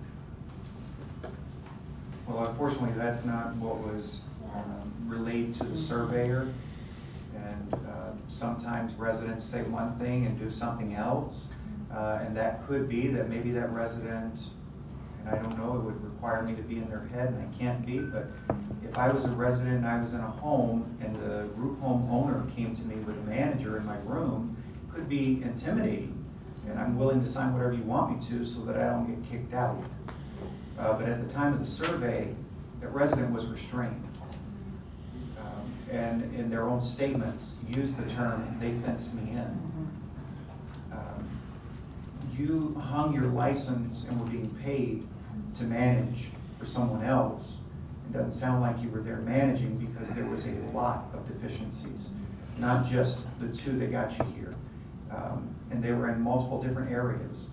Well, unfortunately, that's not what was relayed to the surveyor. And sometimes residents say one thing and do something else. And that could be that maybe that resident And I don't know, it would require me to be in their head, and I can't be, but if I was a resident and I was in a home and the group home owner came to me with a manager in my room, it could be intimidating. And I'm willing to sign whatever you want me to so that I don't get kicked out. But at the time of the survey, that resident was restrained. And in their own statements, used the term, "they fenced me in." You hung your license and were being paid to manage for someone else. It doesn't sound like you were there managing because there was a lot of deficiencies, not just the two that got you here. And they were in multiple different areas.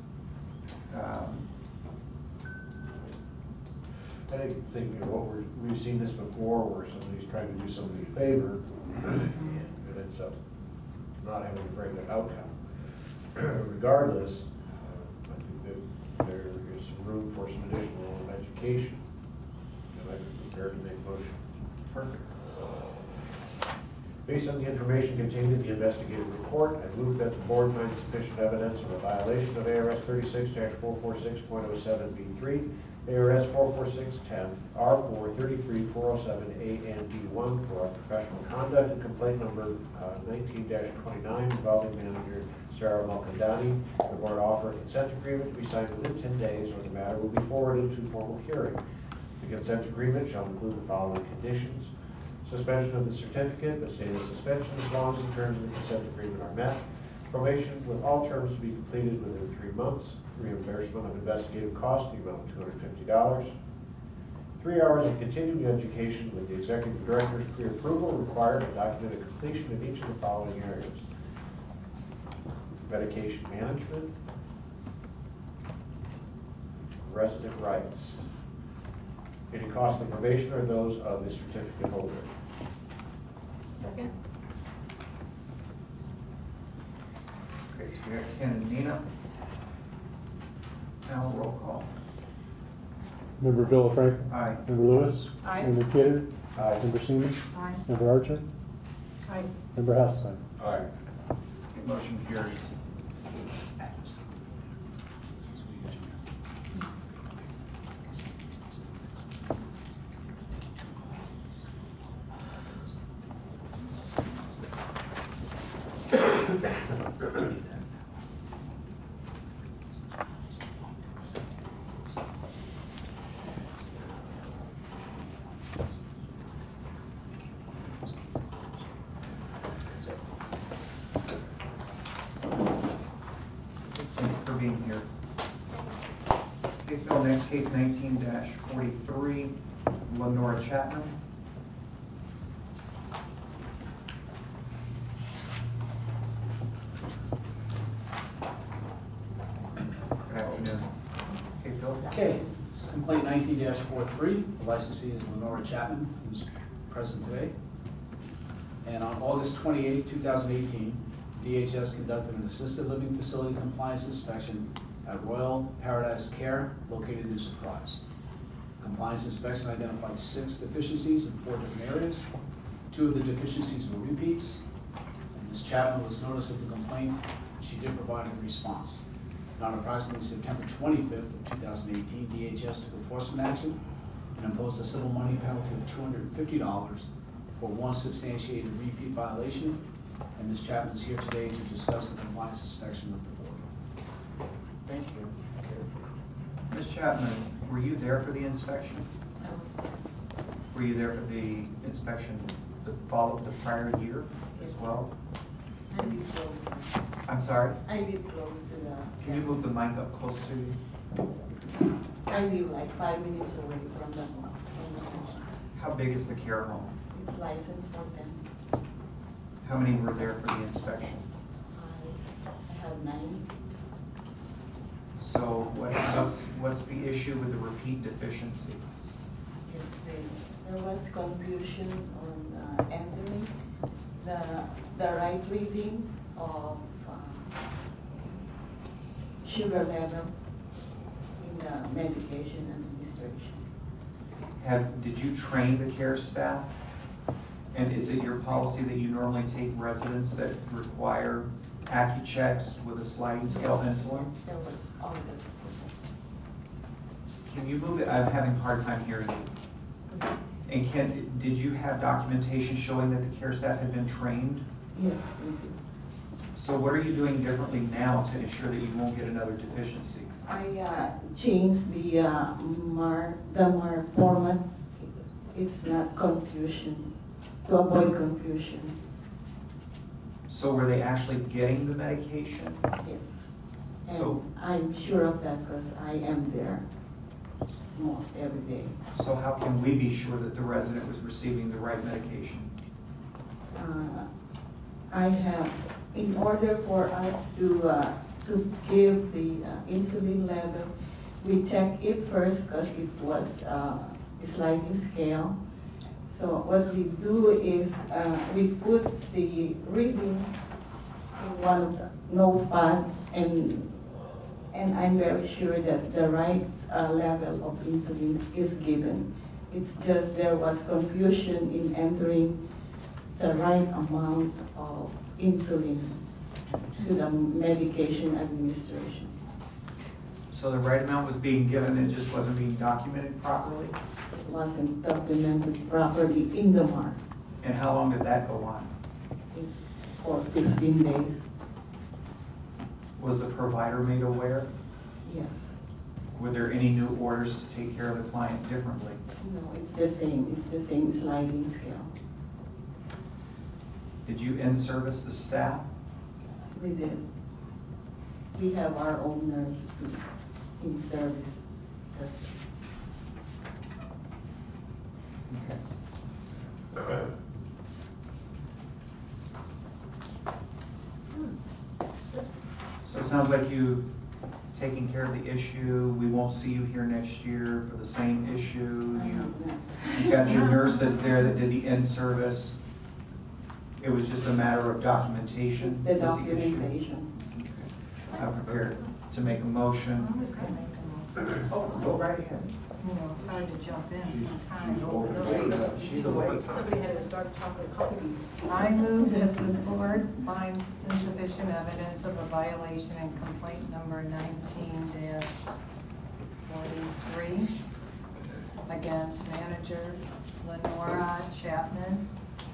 I think, you know, we've seen this before where somebody's trying to do somebody a favor and it ends up not having a very good outcome. Regardless, I think that there is some room for some additional education, and I'd be prepared to make a motion. Perfect. Based on the information contained in the investigative report, I move that the board find sufficient evidence of a violation of ARS 36-446.07B3, ARS 44610, R4 33407A and B1 for professional conduct and complaint number 19-29 involving manager Sarah Malkandani. The board offer a consent agreement to be signed within 10 days, or the matter will be forwarded to formal hearing. The consent agreement shall include the following conditions: suspension of the certificate, but stay in suspension as long as the terms of the consent agreement are met. Probation with all terms to be completed within 3 months. Reimbursement of investigative costs, the amount of $250. 3 hours of continuing education with the executive director's pre-approval required to document a completion in each of the following areas: medication management, resident rights. Any cost of probation are those of the certificate holder. Second. Okay, so we got Ken and Nina. Now roll call. Member Villafranca. Aye. Member Lewis. Aye. Member Kidder. Aye. Member Seaman. Aye. Member Archer. Aye. Member Hasselbeck. Aye. Okay, motion carries. Thank you for being here. Okay, Phil, next case 19-43, Lenora Chapman. Good afternoon. Okay, Phil. Okay, it's complaint 19-43. The licensee is Lenora Chapman, who's present today. And on August 28, 2018, DHS conducted an assisted living facility compliance inspection at Royal Paradise Care located in Surprise. Compliance inspection identified 6 deficiencies in 4 different areas. 2 of the deficiencies were repeats. And Ms. Chapman was noticed of the complaint. She did provide a response. On approximately September 25th of 2018, DHS took enforcement action and imposed a civil money penalty of $250 for 1 substantiated repeat violation. And Ms. Chapman is here today to discuss the compliance inspection with the board. Thank you. Ms. Chapman, were you there for the inspection? I was there. Were you there for the inspection the prior year as well? I live close. I'm sorry? I live close to the. Can you move the mic up close to you? I live like 5 minutes away from the home. How big is the care home? It's licensed for them. How many were there for the inspection? I have 9. So what's the issue with the repeat deficiency? Yes, there was confusion on entering the right reading of sugar level in the medication administration. Did you train the care staff? And is it your policy that you normally take residents that require AccuChecks with a sliding scale insulin? Yes, there was all this. Can you move it? I'm having a hard time hearing you. And did you have documentation showing that the care staff had been trained? Yes, we do. So what are you doing differently now to ensure that you won't get another deficiency? I changed the MAR format. It's not confusion, it's to avoid confusion. So were they actually getting the medication? Yes. So- And I'm sure of that because I am there most every day. So how can we be sure that the resident was receiving the right medication? I have, in order for us to give the insulin level, we check it first because it was a sliding scale. So what we do is we put the reading in one of the notepad, and I'm very sure that the right level of insulin is given. It's just there was confusion in entering the right amount of insulin to the medication administration. So the right amount was being given, it just wasn't being documented properly? It wasn't documented properly in the MAR. And how long did that go on? It's for 15 days. Was the provider made aware? Yes. Were there any new orders to take care of the client differently? No, it's the same sliding scale. Did you in-service the staff? We did. We have our own nurse in service. That's Okay. So it sounds like you've taken care of the issue. We won't see you here next year for the same issue. You've got your nurse that's there that did the in-service. It was just a matter of documentation. It's the was issue. documentation. I'm prepared to make a motion. I was gonna make a motion. Oh, go right ahead. You know, it's hard to jump in sometimes. She's awake. Somebody had a dark chocolate coffee bean. I move that the board finds insufficient evidence of a violation in complaint number 19-43 against manager Lenora Chapman.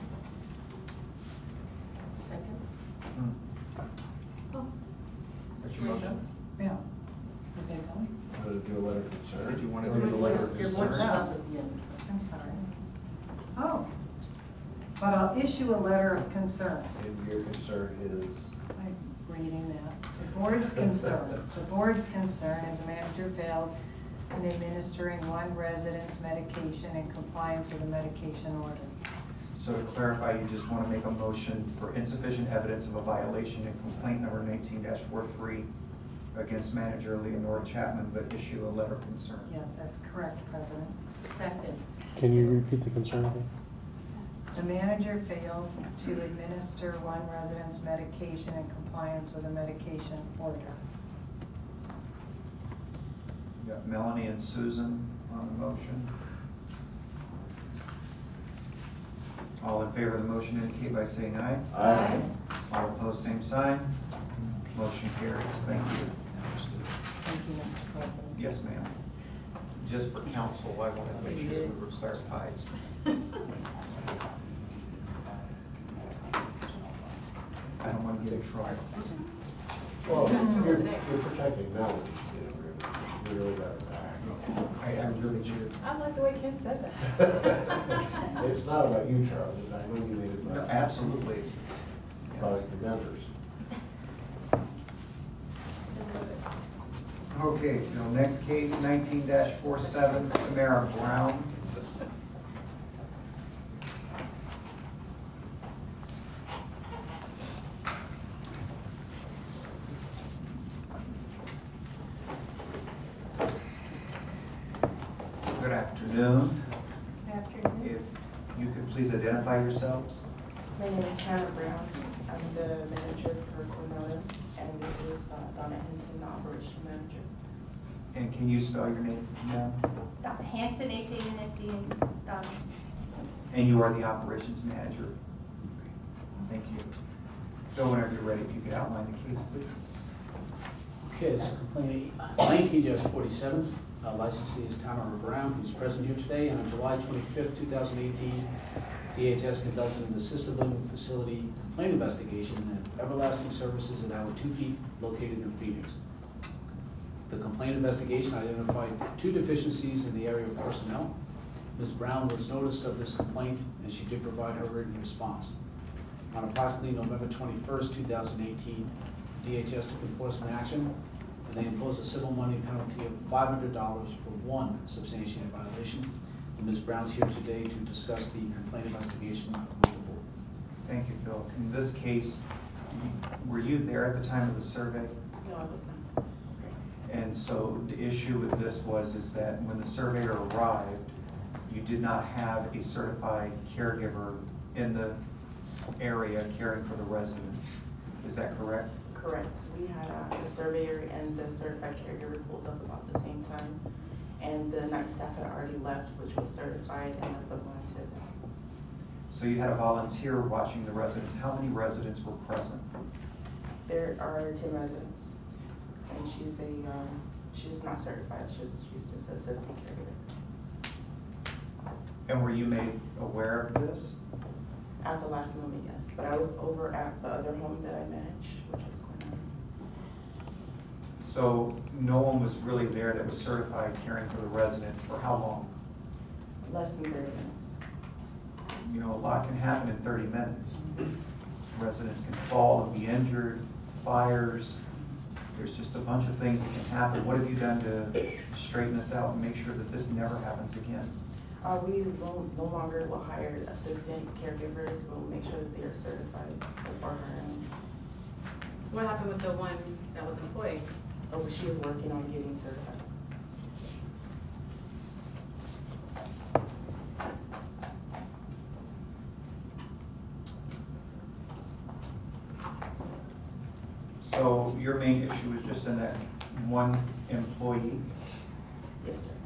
Second? That's your motion? Yeah. Is that done? Do a letter of concern. Did you want to do the letter of Your concern? voice up at the end. I'm sorry. Oh, but I'll issue a letter of concern. And your concern is? I'm reading that. The board's concern is the manager failed in administering one resident's medication in compliance with the medication order. So to clarify, you just want to make a motion for insufficient evidence of a violation in complaint number 19-43 against manager Leonora Chapman, but issue a letter of concern. Yes, that's correct, President. Second. Can you repeat the concern again? The manager failed to administer one resident's medication in compliance with a medication order. You got Melanie and Susan on the motion. All in favor of the motion indicate by saying aye. Aye. All opposed, same sign. Motion carries. Thank you. Thank you, Mr. President. Yes, ma'am. Just for counsel, I wanted to make sure we were clarified. I don't want to get in trouble. Well, you're protecting Melanie. You really got her back. I really do. I like the way Ken said that. It's not about you, Charles, I know you made it No, about. absolutely. It's- About the members. Okay, so next case, 19-47, Tamara Brown. Good afternoon. Afternoon. If you could please identify yourselves. My name is Tara Brown. I'm the manager for Cornell, and this is Donna Henson, the operation manager. And can you spell your name, ma'am? Hanson, H-A-N-S-E, and Donna. And you are the operations manager. Thank you. So whenever you're ready, if you could outline the case, please. Okay, it's complaint 19-47. Licensee is Tamara Brown, who's present here today. And on July 25th, 2018, DHS conducted an assisted living facility complaint investigation at Everlasting Services in Ahwatukee, located in Phoenix. The complaint investigation identified 2 deficiencies in the area of personnel. Ms. Brown was noticed of this complaint, and she did provide her written response. On approximately November 21st, 2018, DHS took enforcement action, and they imposed a civil money penalty of $500 for 1 substantiated violation. And Ms. Brown's here today to discuss the complaint investigation with the board. Thank you, Phil. In this case, were you there at the time of the survey? No, I was not. And so the issue with this is that when the surveyor arrived, you did not have a certified caregiver in the area caring for the residents. Is that correct? Correct. We had the surveyor and the certified caregiver pulled up about the same time. And the night staff had already left, which was certified, and left the volunteer. So you had a volunteer watching the residents. How many residents were present? There are 10 residents. And she's not certified, she's just an assistant caregiver. And were you made aware of this? At the last moment, yes, but I was over at the other home that I manage, which is Cornell. So no one was really there that was certified caring for the resident for how long? Less than 30 minutes. You know, a lot can happen in 30 minutes. Residents can fall and be injured, fires. There's just a bunch of things that can happen. What have you done to straighten this out and make sure that this never happens again? We no longer will hire assistant caregivers. We'll make sure that they are certified for her. What happened with the one that was employed? Oh, she is working on getting certified. So your main issue is just in that one employee? Yes, sir.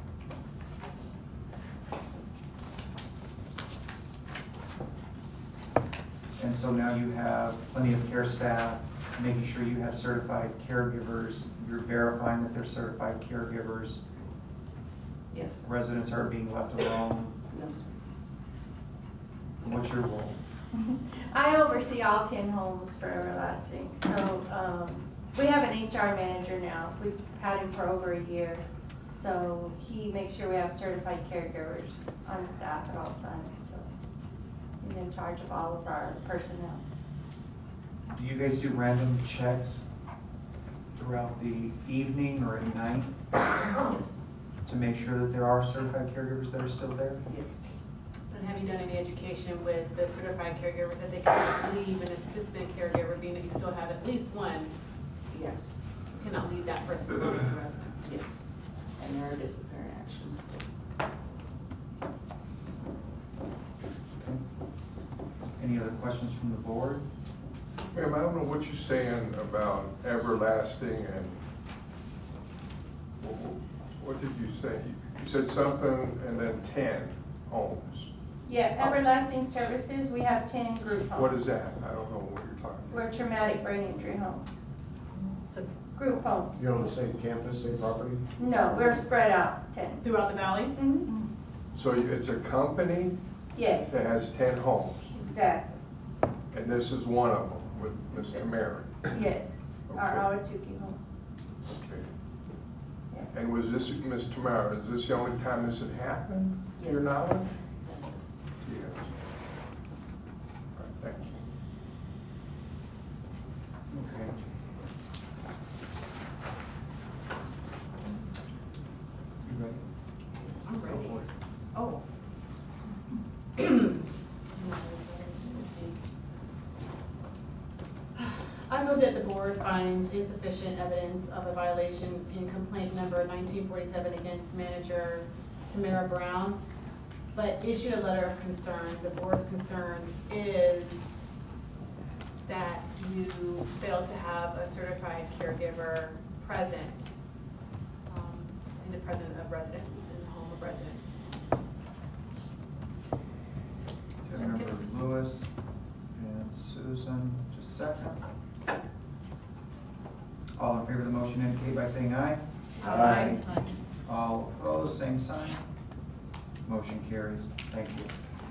And so now you have plenty of care staff, making sure you have certified caregivers. You're verifying that they're certified caregivers. Yes. Residents aren't being left alone. No, sir. What's your role? I oversee all 10 homes for Everlasting. So we have an HR manager now. We've had him for over a year. So he makes sure we have certified caregivers on staff at all times. So he's in charge of all of our personnel. Do you guys do random checks throughout the evening or at night? Yes. To make sure that there are certified caregivers that are still there? Yes. And have you done any education with the certified caregivers that they cannot leave an assistant caregiver, being that you still have at least one? Yes. You cannot leave that person alone with the resident. Yes. And there are disciplinary actions. Any other questions from the board? Ma'am, I don't know what you're saying about Everlasting and what did you say? You said something and then 10 homes. Yeah, Everlasting Services, we have 10 group homes. What is that? I don't know what you're talking about. We're traumatic brain injury homes. Group homes. You're on the same campus, same property? No, we're spread out 10. Throughout the valley? Mm-hmm. So it's a company Yeah, that has 10 homes, exactly. and this is one of them with Mr. Mary. Yes, our Okay. Ahwatukee home. Okay. Yeah. And was this, Ms. Tamara, is this the only time this had happened, to your knowledge? Yes. All right, thank you. Okay. You ready? I'm Go ready. for it. Oh. I move that the board finds insufficient evidence of a violation in complaint number 1947 against manager Tamara Brown, but issued a letter of concern. The board's concern is that you failed to have a certified caregiver present in the presence of residents, in the home of residents. Member Lewis and Susan, just a second. All in favor of the motion indicate by saying aye. Aye. All opposed, same sign. Motion carries. Thank you.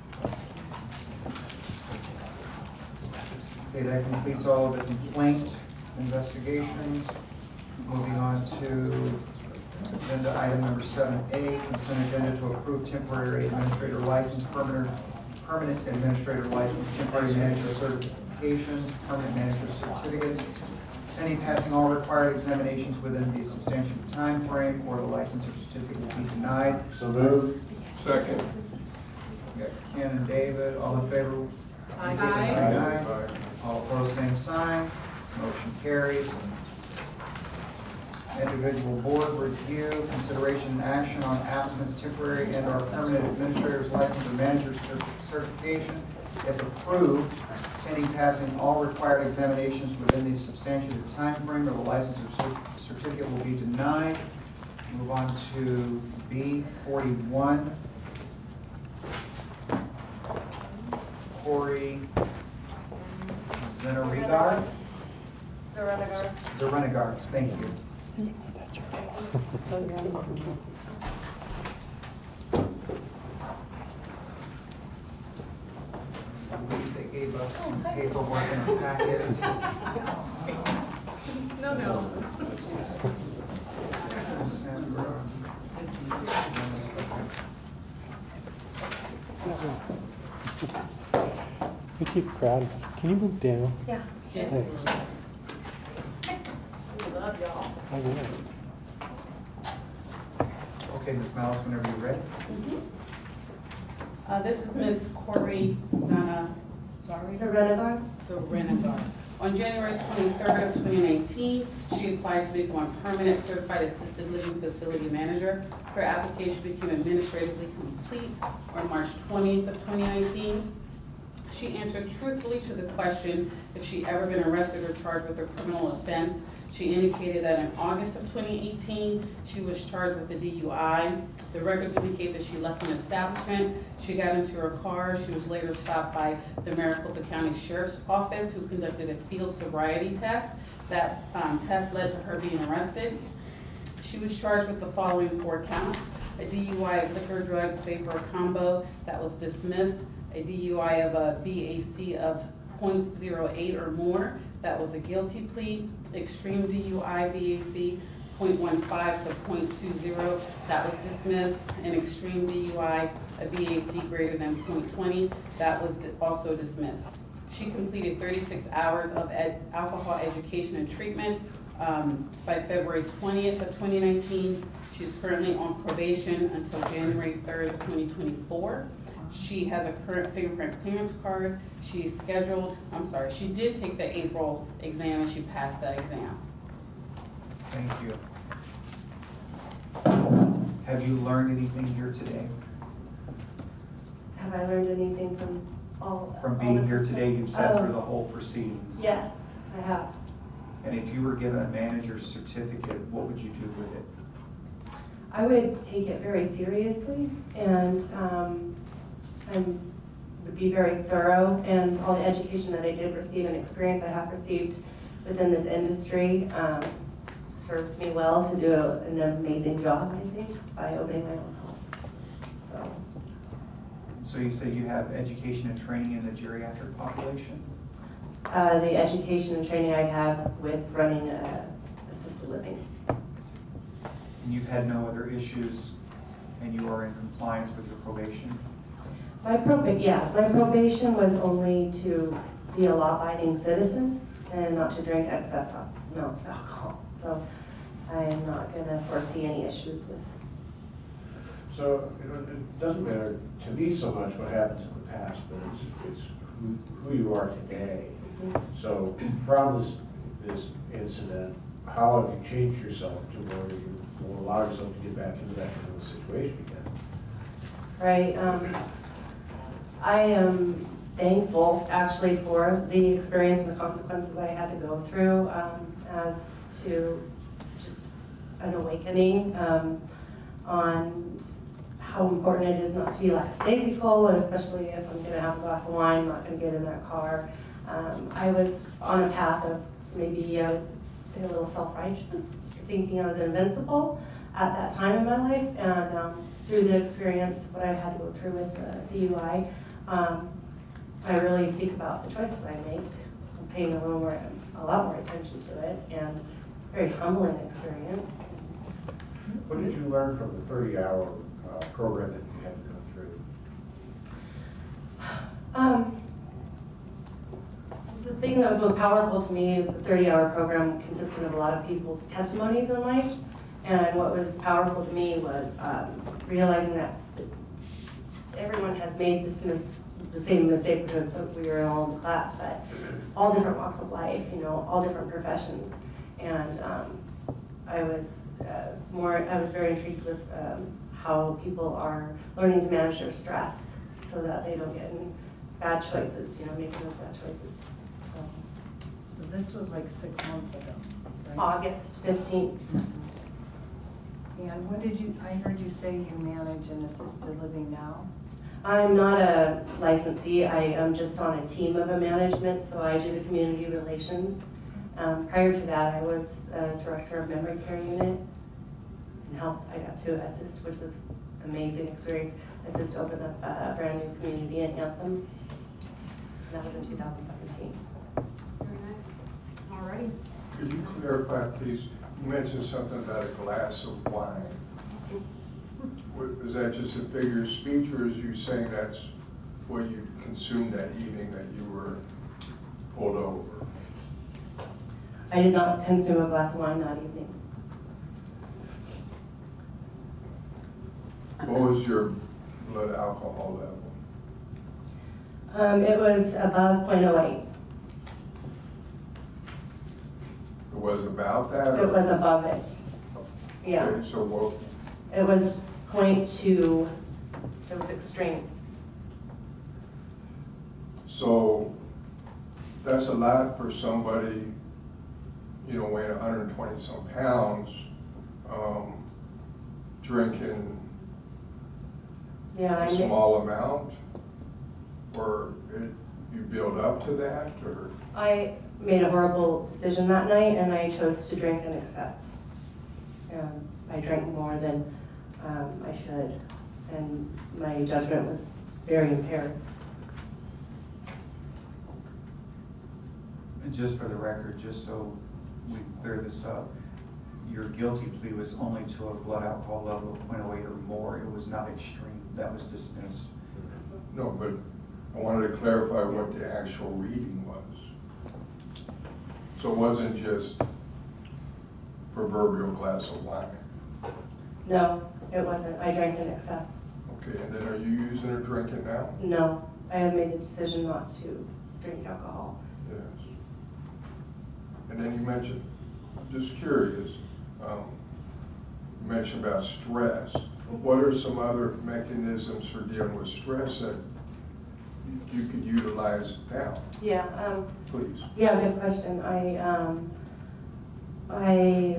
Okay, that completes all of the complaint investigations. Moving on to agenda item number 7A, consent agenda to approve temporary administrator license, permanent administrator license, temporary manager certifications, permanent manager certificates, any passing all required examinations within the substantial time frame, or the license or certificate will be denied. So moved. Second. We got Ken and David, all in favor? Aye. indicate by saying aye. Aye. All opposed, same sign. Motion carries. Individual board review, consideration and action on applicant's temporary and/or permanent administrator's license or manager's certification. If approved, pending passing all required examinations within the substantiated time frame, or the license or certificate will be denied. Move on to B41. Corey Zeneregar. Zerenegar, thank you. They gave us some paperwork in our packets. No. We keep crowded. Can you move down? Yeah. Thanks. Love y'all. I will. Okay, Ms. Malice, whenever you're ready. This is Ms. Corey Zerenegar. Zerenegar. On January 23rd of 2019, she applied to become a permanent certified assisted living facility manager. Her application became administratively complete on March 20th of 2019. She answered truthfully to the question if she ever been arrested or charged with a criminal offense. She indicated that in August of 2018, she was charged with a DUI. The records indicate that she left an establishment. She got into her car. She was later stopped by the Maricopa County Sheriff's Office, who conducted a field sobriety test. That test led to her being arrested. She was charged with the following 4 counts: a DUI of liquor, drugs, vapor combo that was dismissed, a DUI of a BAC of 0.08 or more, that was a guilty plea, extreme DUI BAC 0.15 to 0.20, that was dismissed, an extreme DUI, a BAC greater than 0.20, that was also dismissed. She completed 36 hours of alcohol education and treatment by February 20th of 2019. She's currently on probation until January 3rd of 2024. She has a current fingerprint clearance card. She did take the April exam and she passed that exam. Thank you. Have you learned anything here today? Have I learned anything from From being here today, you've sat through the whole proceedings. Yes, I have. And if you were given a manager's certificate, what would you do with it? I would take it very seriously and would be very thorough, and all the education that I did receive and experience I have received within this industry serves me well to do an amazing job, I think, by opening my own home. So you say you have education and training in the geriatric population? The education and training I have with running assisted living. And you've had no other issues, and you are in compliance with your probation? My probation was only to be a law-abiding citizen and not to drink excess amounts of alcohol. So I am not going to foresee any issues with. So it doesn't matter to me so much what happens in the past, but it's who you are today. So from this incident, how have you changed yourself to where you will allow yourself to get back into that kind of a situation again? Right. I am thankful actually for the experience and the consequences I had to go through as to just an awakening on how important it is not to be lackadaisical, especially if I'm going to have a glass of wine, I'm not going to get in that car. I was on a path of maybe say a little self-righteous, thinking I was invincible at that time in my life. And through the experience, what I had to go through with DUI, I really think about the choices I make. I'm paying a lot more attention to it, and very humbling experience. What did you learn from the 30-hour program that you had to go through? The thing that was most powerful to me is the 30-hour program consisted of a lot of people's testimonies in life. And what was powerful to me was realizing that everyone has made the same mistake because we were all in the class, but all different walks of life, all different professions. And I was very intrigued with how people are learning to manage their stress so that they don't get in bad choices, making those bad choices. So this was like 6 months ago, right? August 15th. And what I heard you say you manage an assisted living now? I'm not a licensee. I am just on a team of a management, so I do the community relations. Prior to that, I was a director of memory care unit and I got to assist, which was an amazing experience, assist open up a brand new community in Anthem. And that was in 2017. Very nice. All right. Could you clarify, please? You mentioned something about a glass of wine. Is that just a figure of speech, or is you saying that's what you consumed that evening that you were pulled over? I did not consume a glass of wine that evening. What was your blood alcohol level? It was above 0.08. It was about that? It was above it. Yeah. Okay, so what? It was 0.2. It was extreme. So that's a lot for somebody, weighing 120 some pounds, drinking a small amount, or you build up to that, or? I made a horrible decision that night, and I chose to drink in excess. And I drank more than I should, and my judgment was very impaired. And just for the record, just so we clear this up, your guilty plea was only to a blood alcohol level of 0.08 or more. It was not extreme. That was dismissed. No, but I wanted to clarify what the actual reading was. So it wasn't just proverbial glass of wine? No, it wasn't. I drank in excess. Okay, and then are you using or drinking now? No, I have made the decision not to drink alcohol. Yes. And then you mentioned, I'm just curious, you mentioned about stress. What are some other mechanisms for dealing with stress that you could utilize now? Yeah. Please. Yeah, good question. I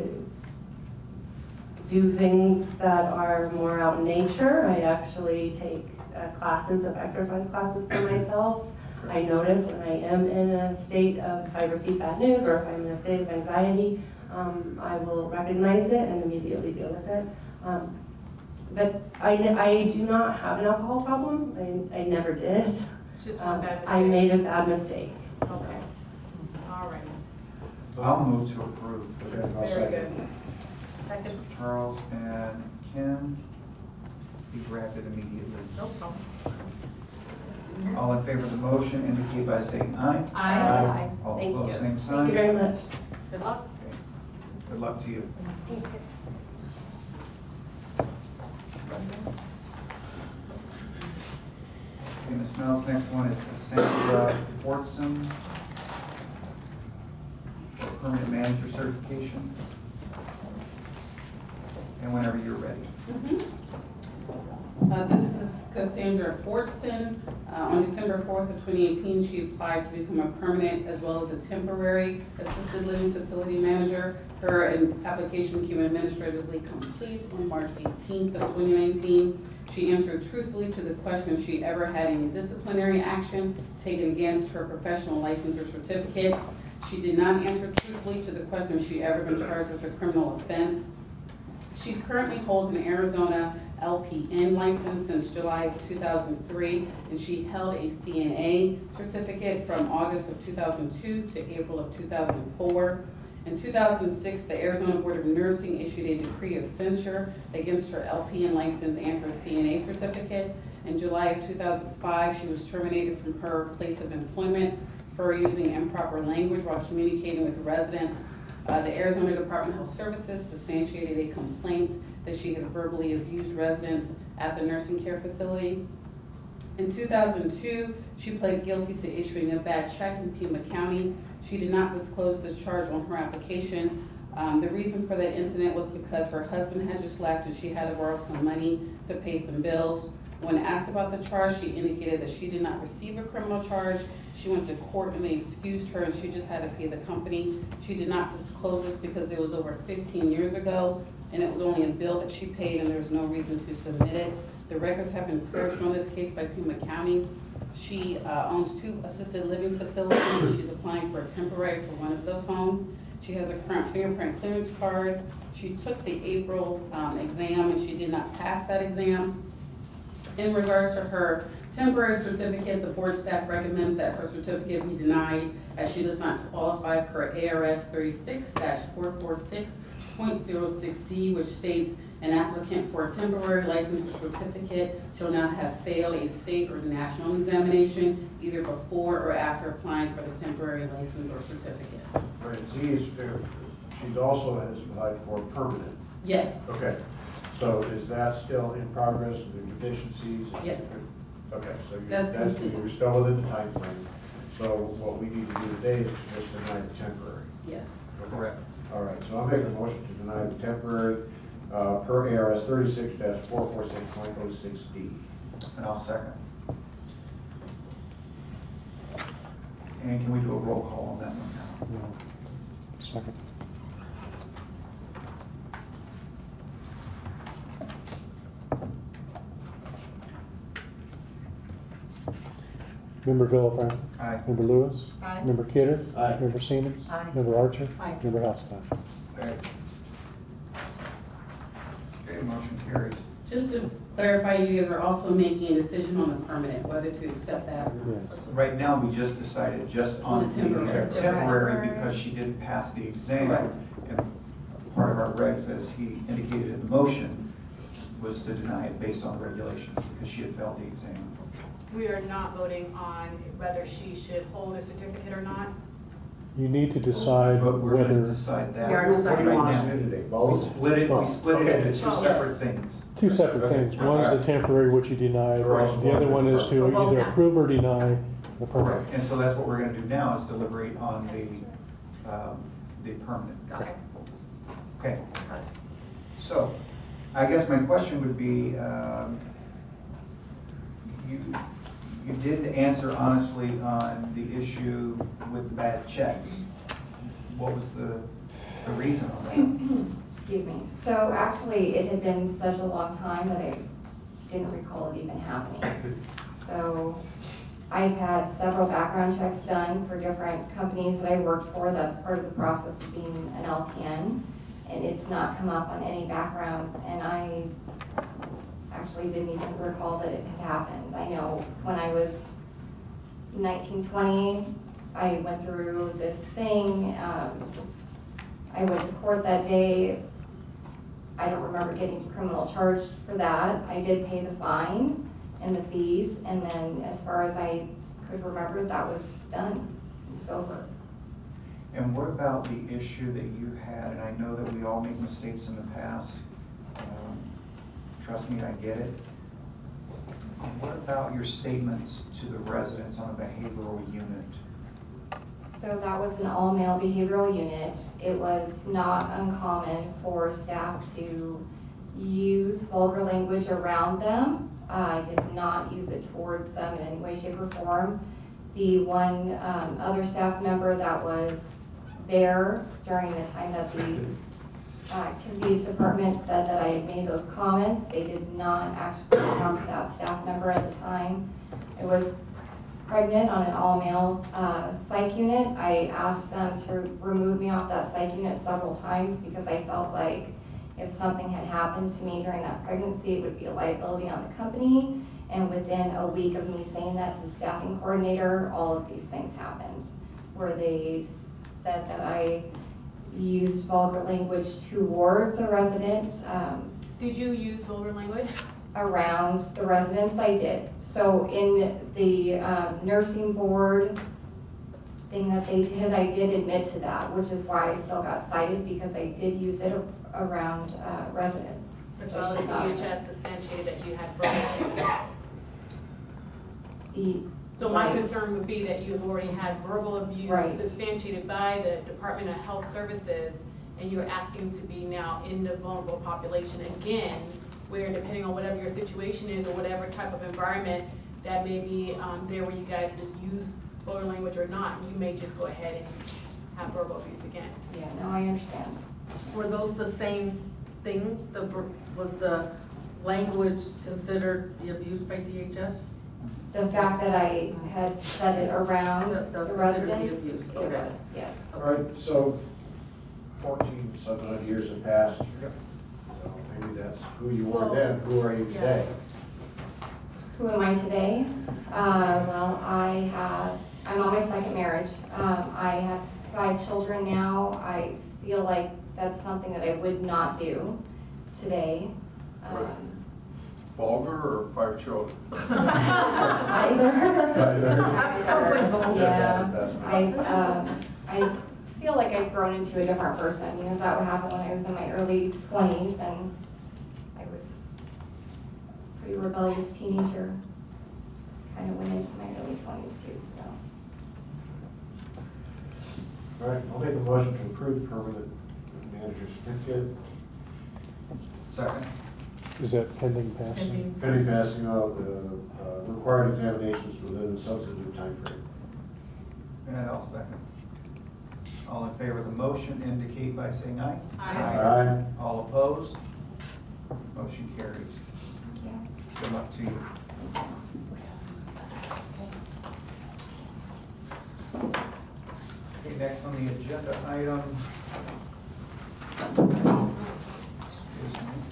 do things that are more out in nature. I actually take exercise classes for myself. I notice when I am in a state of, if I receive bad news or if I'm in a state of anxiety, I will recognize it and immediately deal with it. But I do not have an alcohol problem. I never did. It's just one bad mistake. I made a bad mistake. Okay. All right. I'll move to approve. Very good. Second. Charles and Kim, be granted immediately. No problem. All in favor of the motion indicate by saying aye. Aye. All Thank opposed, you. same sign. Thank you very much. Good luck. Good luck to you. Okay, Ms. Mills, next one is Cassandra Fortson, for permanent manager certification. And whenever you're ready. This is Cassandra Fortson. On December 4th of 2018, she applied to become a permanent as well as a temporary assisted living facility manager. Her application became administratively complete on March 18th of 2019. She answered truthfully to the question if she ever had any disciplinary action taken against her professional license or certificate. She did not answer truthfully to the question if she ever been charged with a criminal offense. She currently holds an Arizona LPN license since July of 2003, and she held a CNA certificate from August of 2002 to April of 2004. In 2006, the Arizona Board of Nursing issued a decree of censure against her LPN license and her CNA certificate. In July of 2005, she was terminated from her place of employment for using improper language while communicating with residents. The Arizona Department of Health Services substantiated a complaint that she had verbally abused residents at the nursing care facility. In 2002, she pled guilty to issuing a bad check in Pima County. She did not disclose the charge on her application. The reason for that incident was because her husband had just left and she had to borrow some money to pay some bills. When asked about the charge, she indicated that she did not receive a criminal charge. She went to court and they excused her and she just had to pay the company. She did not disclose this because it was over 15 years ago and it was only a bill that she paid and there's no reason to submit it. The records have been forged on this case by Pima County. She owns 2 assisted living facilities and she's applying for a temporary for one of those homes. She has a current fingerprint clearance card. She took the April exam and she did not pass that exam. In regards to her temporary certificate, the board staff recommends that her certificate be denied as she does not qualify per ARS 36-446.06D, which states an applicant for a temporary license or certificate shall not have failed a state or national examination either before or after applying for the temporary license or certificate. Right, Z is, she's also has applied for permanent. Yes. Okay, so is that still in progress, the deficiencies? Yes. Okay, so That's complete. you're still within the time frame. So what we need to do today is just deny the temporary. Yes. Correct. All right, so I'll make a motion to deny the temporary per ARS 36-446.06D. And I'll second. And can we do a roll call on that one now? No. Second. Member Villafran. Aye. Member Lewis. Aye. Member Kidder. Aye. Member Siemens. Aye. Member Archer. Aye. Member Halston. Okay, motion carries. Just to clarify, you guys are also making a decision on the permanent, whether to accept that or not. Yes. Right now, we just decided just on The temporary. the temporary because she didn't pass the exam. Correct. And part of our regs, as he indicated in the motion, was to deny it based on regulations because she had failed the exam. We are not voting on whether she should hold a certificate or not. You need to decide But we're going to whether, decide that We are deciding right on now. Today, We both? split it Okay. into 2 separate things. 2 separate things. One is the temporary, which you deny. Right. The other one is to either approve or deny the permit. Correct. And so that's what we're going to do now is deliberate on the permanent. Okay. Okay. So, I guess my question would be, you did answer honestly on the issue with bad checks. What was the reason on that? Excuse me. So actually, it had been such a long time that I didn't recall it even happening. So I've had several background checks done for different companies that I worked for. That's part of the process of being an LPN. And it's not come up on any backgrounds. And I actually didn't even recall that it had happened. I know when I was 19, 20, I went through this thing. I went to court that day. I don't remember getting criminal charged for that. I did pay the fine and the fees, and then as far as I could remember, that was done. It was over. And what about the issue that you had, and I know that we all make mistakes in the past. Trust me, I get it. What about your statements to the residents on a behavioral unit? So that was an all-male behavioral unit. It was not uncommon for staff to use vulgar language around them. I did not use it towards them in any way, shape, or form. The one other staff member that was there during the time that the activities department said that I had made those comments, they did not actually come to that staff member at the time. It was pregnant on an all-male psych unit. I asked them to remove me off that psych unit several times because I felt like if something had happened to me during that pregnancy, it would be a liability on the company. And within a week of me saying that to the staffing coordinator, all of these things happened, where they said that I used vulgar language towards a resident. Did you use vulgar language? Around the residents, I did. So in the nursing board thing that they did, I did admit to that, which is why I still got cited, because I did use it around residents. As well as DHS substantiated that you had verbal abuse. So my concern would be that you have already had verbal abuse substantiated by the Department of Health Services, and you're asking to be now in the vulnerable population again, where depending on whatever your situation is or whatever type of environment that may be there where you guys just use vulgar language or not, you may just go ahead and have verbal abuse again. Yeah, no, I understand. Were those the same thing? Was the language considered the abuse by DHS? The fact that I had said it around the residents, it Okay. was, yes. All right, so 14-some years have passed. So maybe that's who you were then. Who are you today? Who am I today? Well, I'm on my second marriage. I have 5 children now. I feel like that's something that I would not do today. Vulgar or 5 children? Either. Yeah. I feel like I've grown into a different person. You know, that would happen when I was in my early 20s, and I was a pretty rebellious teenager. Kind of went into my early 20s too, so. All right, I'll make a motion to approve permanent manager certificate. Second. Is that pending passing? Pending passing of the required examinations within the substantive time frame. And I'll second. All in favor of the motion indicate by saying aye. Aye. All opposed? Motion carries. Thank you. Good luck to you. Okay, next on the agenda item. Excuse me.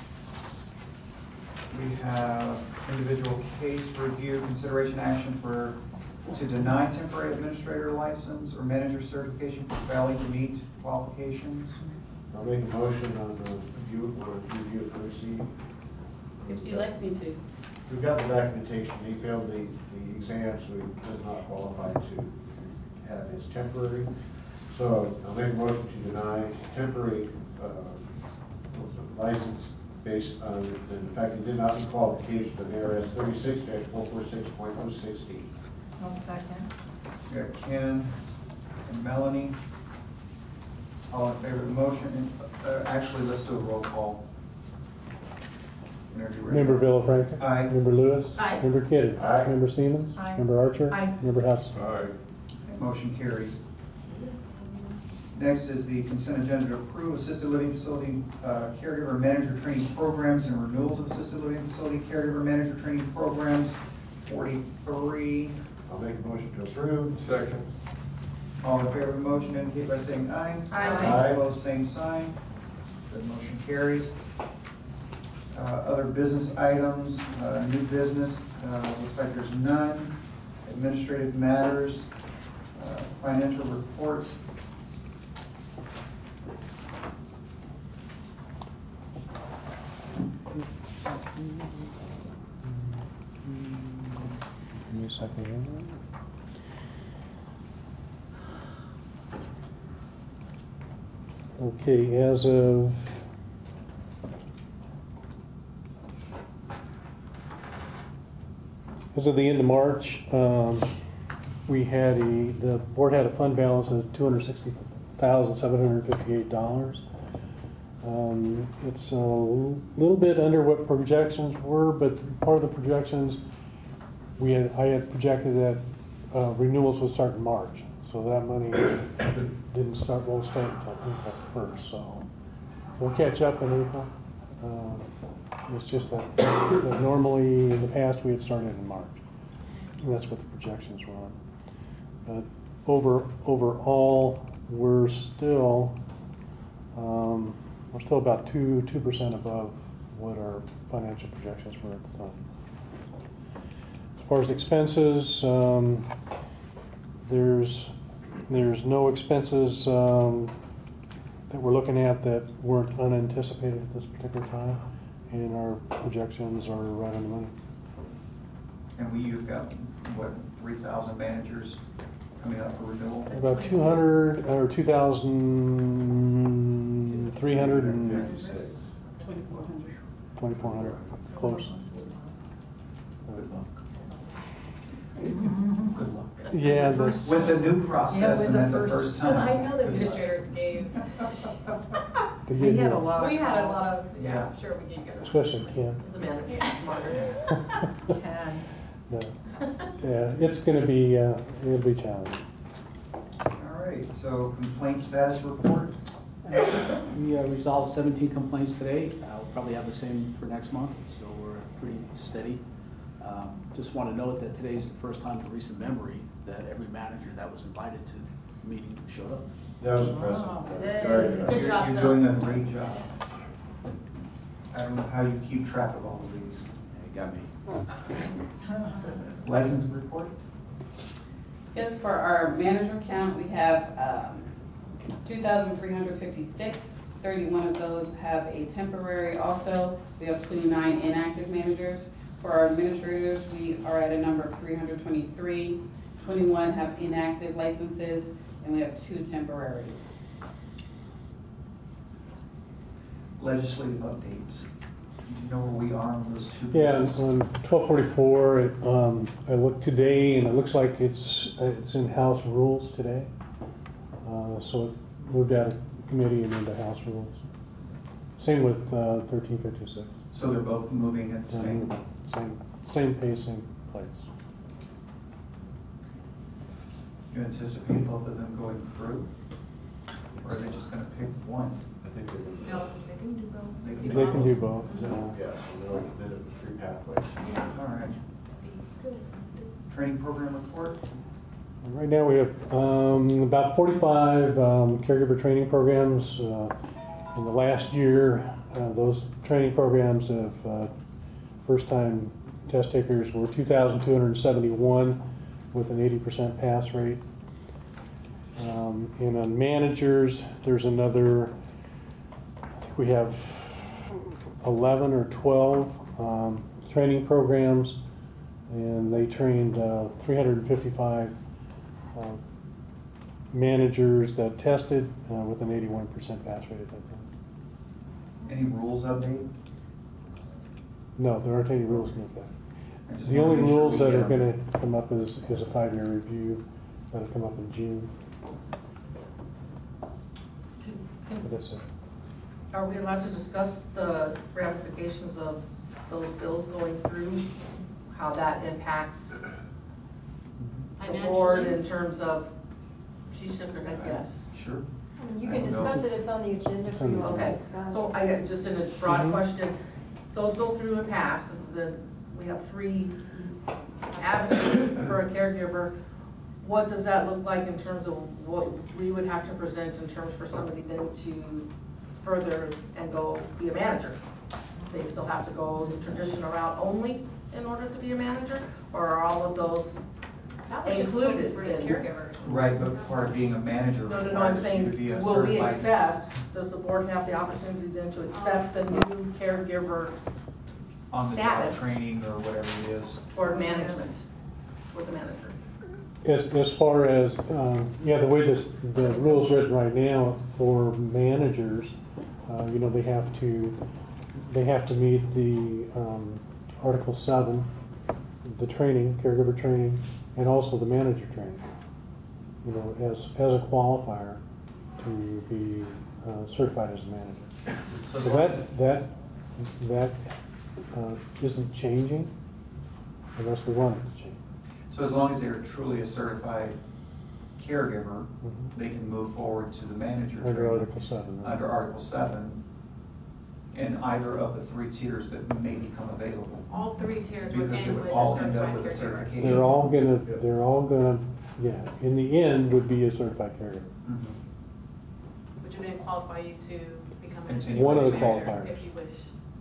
We have individual case review, consideration action to deny temporary administrator license or manager certification for failing to meet qualifications. I'll make a motion on the review for receipt. If you'd like me to. We've got the documentation. He failed the exam, so he does not qualify to have his temporary. So I'll make a motion to deny temporary license based on the fact he did not meet qualifications of ARS 36-446.060. I'll second. We have Ken and Melanie. All in favor of the motion? And, actually, let's do a roll call. Whenever you're ready. Member Villafranca? Aye. Member Lewis? Aye. Member Kitty? Aye. Member Stevens? Aye. Member Archer? Aye. Member Hess? Aye. Motion carries. Next is the consent agenda to approve assisted living facility caregiver manager training programs and renewals of assisted living facility caregiver manager training programs. 43. I'll make a motion to approve. Second. All in favor of the motion indicate by saying aye. Aye. Opposed, same sign. The motion carries. Other business items, new business, looks like there's none. Administrative matters, financial reports. Give me a second. Okay, as of the end of March, the board had a fund balance of $260,758. It's a little bit under what projections were, but part of the projections, I had projected that renewals would start in March. So that money won't start until April 1st. So we'll catch up in April. It's just that normally in the past we had started in March. And that's what the projections were on. But overall, we're still about 2% above what our financial projections were at the time. As far as expenses, there's no expenses that we're looking at that weren't unanticipated at this particular time, and our projections are right on the money. And you've got, what, 3,000 managers coming up for renewal? About 200 or 2,300 and 2,400. 2,400, close. Good luck. Yeah, With the new process and then the first Because I time. know the administrators gave. We had a lot of We had a calls. lot of, yeah, I'm sure we gave you. Especially Ken. The manager's smarter. Ken. No. Yeah, it's going to be, it'll be challenging. All right, so complaint status report. We resolved 17 complaints today. We'll probably have the same for next month, so we're pretty steady. Just want to note that today is the first time in recent memory that every manager that was invited to the meeting showed up. That was impressive. Very good. Good job, You're Phil. doing a great job. I don't know how you keep track of all of these. You got me. License report? Yes, for our manager count, we have 2,356. 31 of those have a temporary also. We have 29 inactive managers. For our administrators, we are at a number of 323. 21 have inactive licenses, and we have 2 temporaries. Legislative updates. Do you know where we are on those two? Yeah, bills? on 1244, I looked today, and it looks like it's in-house rules today. So it moved out of committee and into House rules. Same with 1356. So they're both moving at the same. Same pace, same place. You anticipate both of them going through? Or are they just gonna pick one? I think they're going to. No, they can do both. They They can do both. Yes, and they'll commit it with 3 pathways. All right. Training program report? Right now, we have about 45 caregiver training programs. In the last year, those training programs of first-time test takers were 2,271 with an 80% pass rate. And on managers, there's another, I think we have 11 or 12 training programs, and they trained 355 managers that tested with an 81% pass rate at that time. Any rules update? No, there aren't any rules coming back. I just The wanna only make sure rules we that get are them. going to come up is a 5-year review that'll come up in June. But that's it. Are we allowed to discuss the ramifications of those bills going through? How that impacts the board in terms of, she shook her head yes. Sure. You can discuss it, it's on the agenda for you all to Okay, discuss. so I got just in a broad question, those go through and pass, then we have 3 avenues for a caregiver. What does that look like in terms of what we would have to present in terms for somebody then to further and go be a manager? They still have to go the traditional route only in order to be a manager, or are all of those That was just included for the in? caregivers. Right, but part of being a manager No, I'm requires you saying, to be a will we certified. accept, does the board have the opportunity then to accept the new caregiver On the job status training or whatever it is. for management with the manager? As far as, yeah, the way the rule's written right now for managers, you know, they have to meet the Article 7, the training, caregiver training, and also the manager training, you know, as a qualifier to be certified as a manager. So that isn't changing unless we want it to change. So as long as they're truly a certified caregiver, they can move forward to the manager Under training. Article 7. Right? Under Article 7. in either of the 3 tiers that may become available. All 3 tiers would Because it end would with a all end up certified with a caregiver. certification. They're all gonna, yeah, in the end would be a certified caregiver. Mhm. Which would then qualify you to become an Continue. assistant One of the manager qualifiers. if you wish.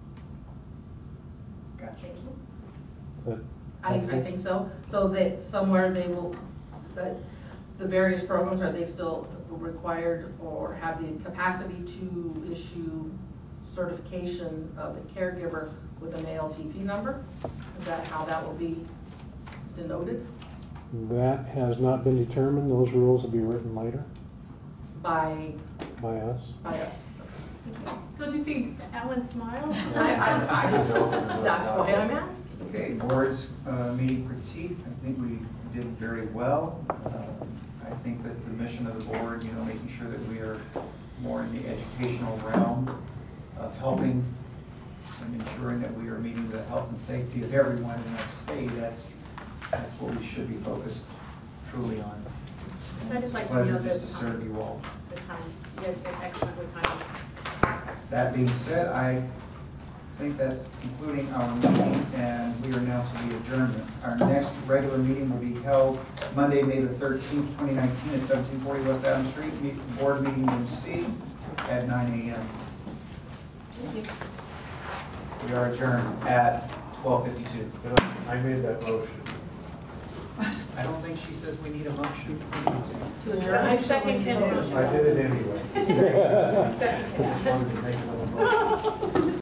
Gotcha. Thank you. But I think so. So that somewhere they will, that the various programs, are they still required or have the capacity to issue certification of the caregiver with an ALTP number? Is that how that will be denoted? that has not been determined. Those rules will be written later By us. us? Don't you see Alan smile? That's why I'm asking. Okay, board's meeting critique, I think we did very well. I think that the mission of the board, making sure that we are more in the educational realm of helping and ensuring that we are meeting the health and safety of everyone in our state, that's what we should be focused truly on. I'd just like to It's a know pleasure the just to serve you all. The time. You guys did excellent with time. That being said, I think that's concluding our meeting, and we are now to the adjournment. Our next regular meeting will be held Monday, May the 13th, 2019, at 1740 West Adams Street, board meeting room C at 9 a.m. Thank you. We are adjourned at 12:52. I made that motion. I don't think she says we need a motion. To adjourn. I second Ken's motion. I did it anyway. Second. Wanted to make another motion.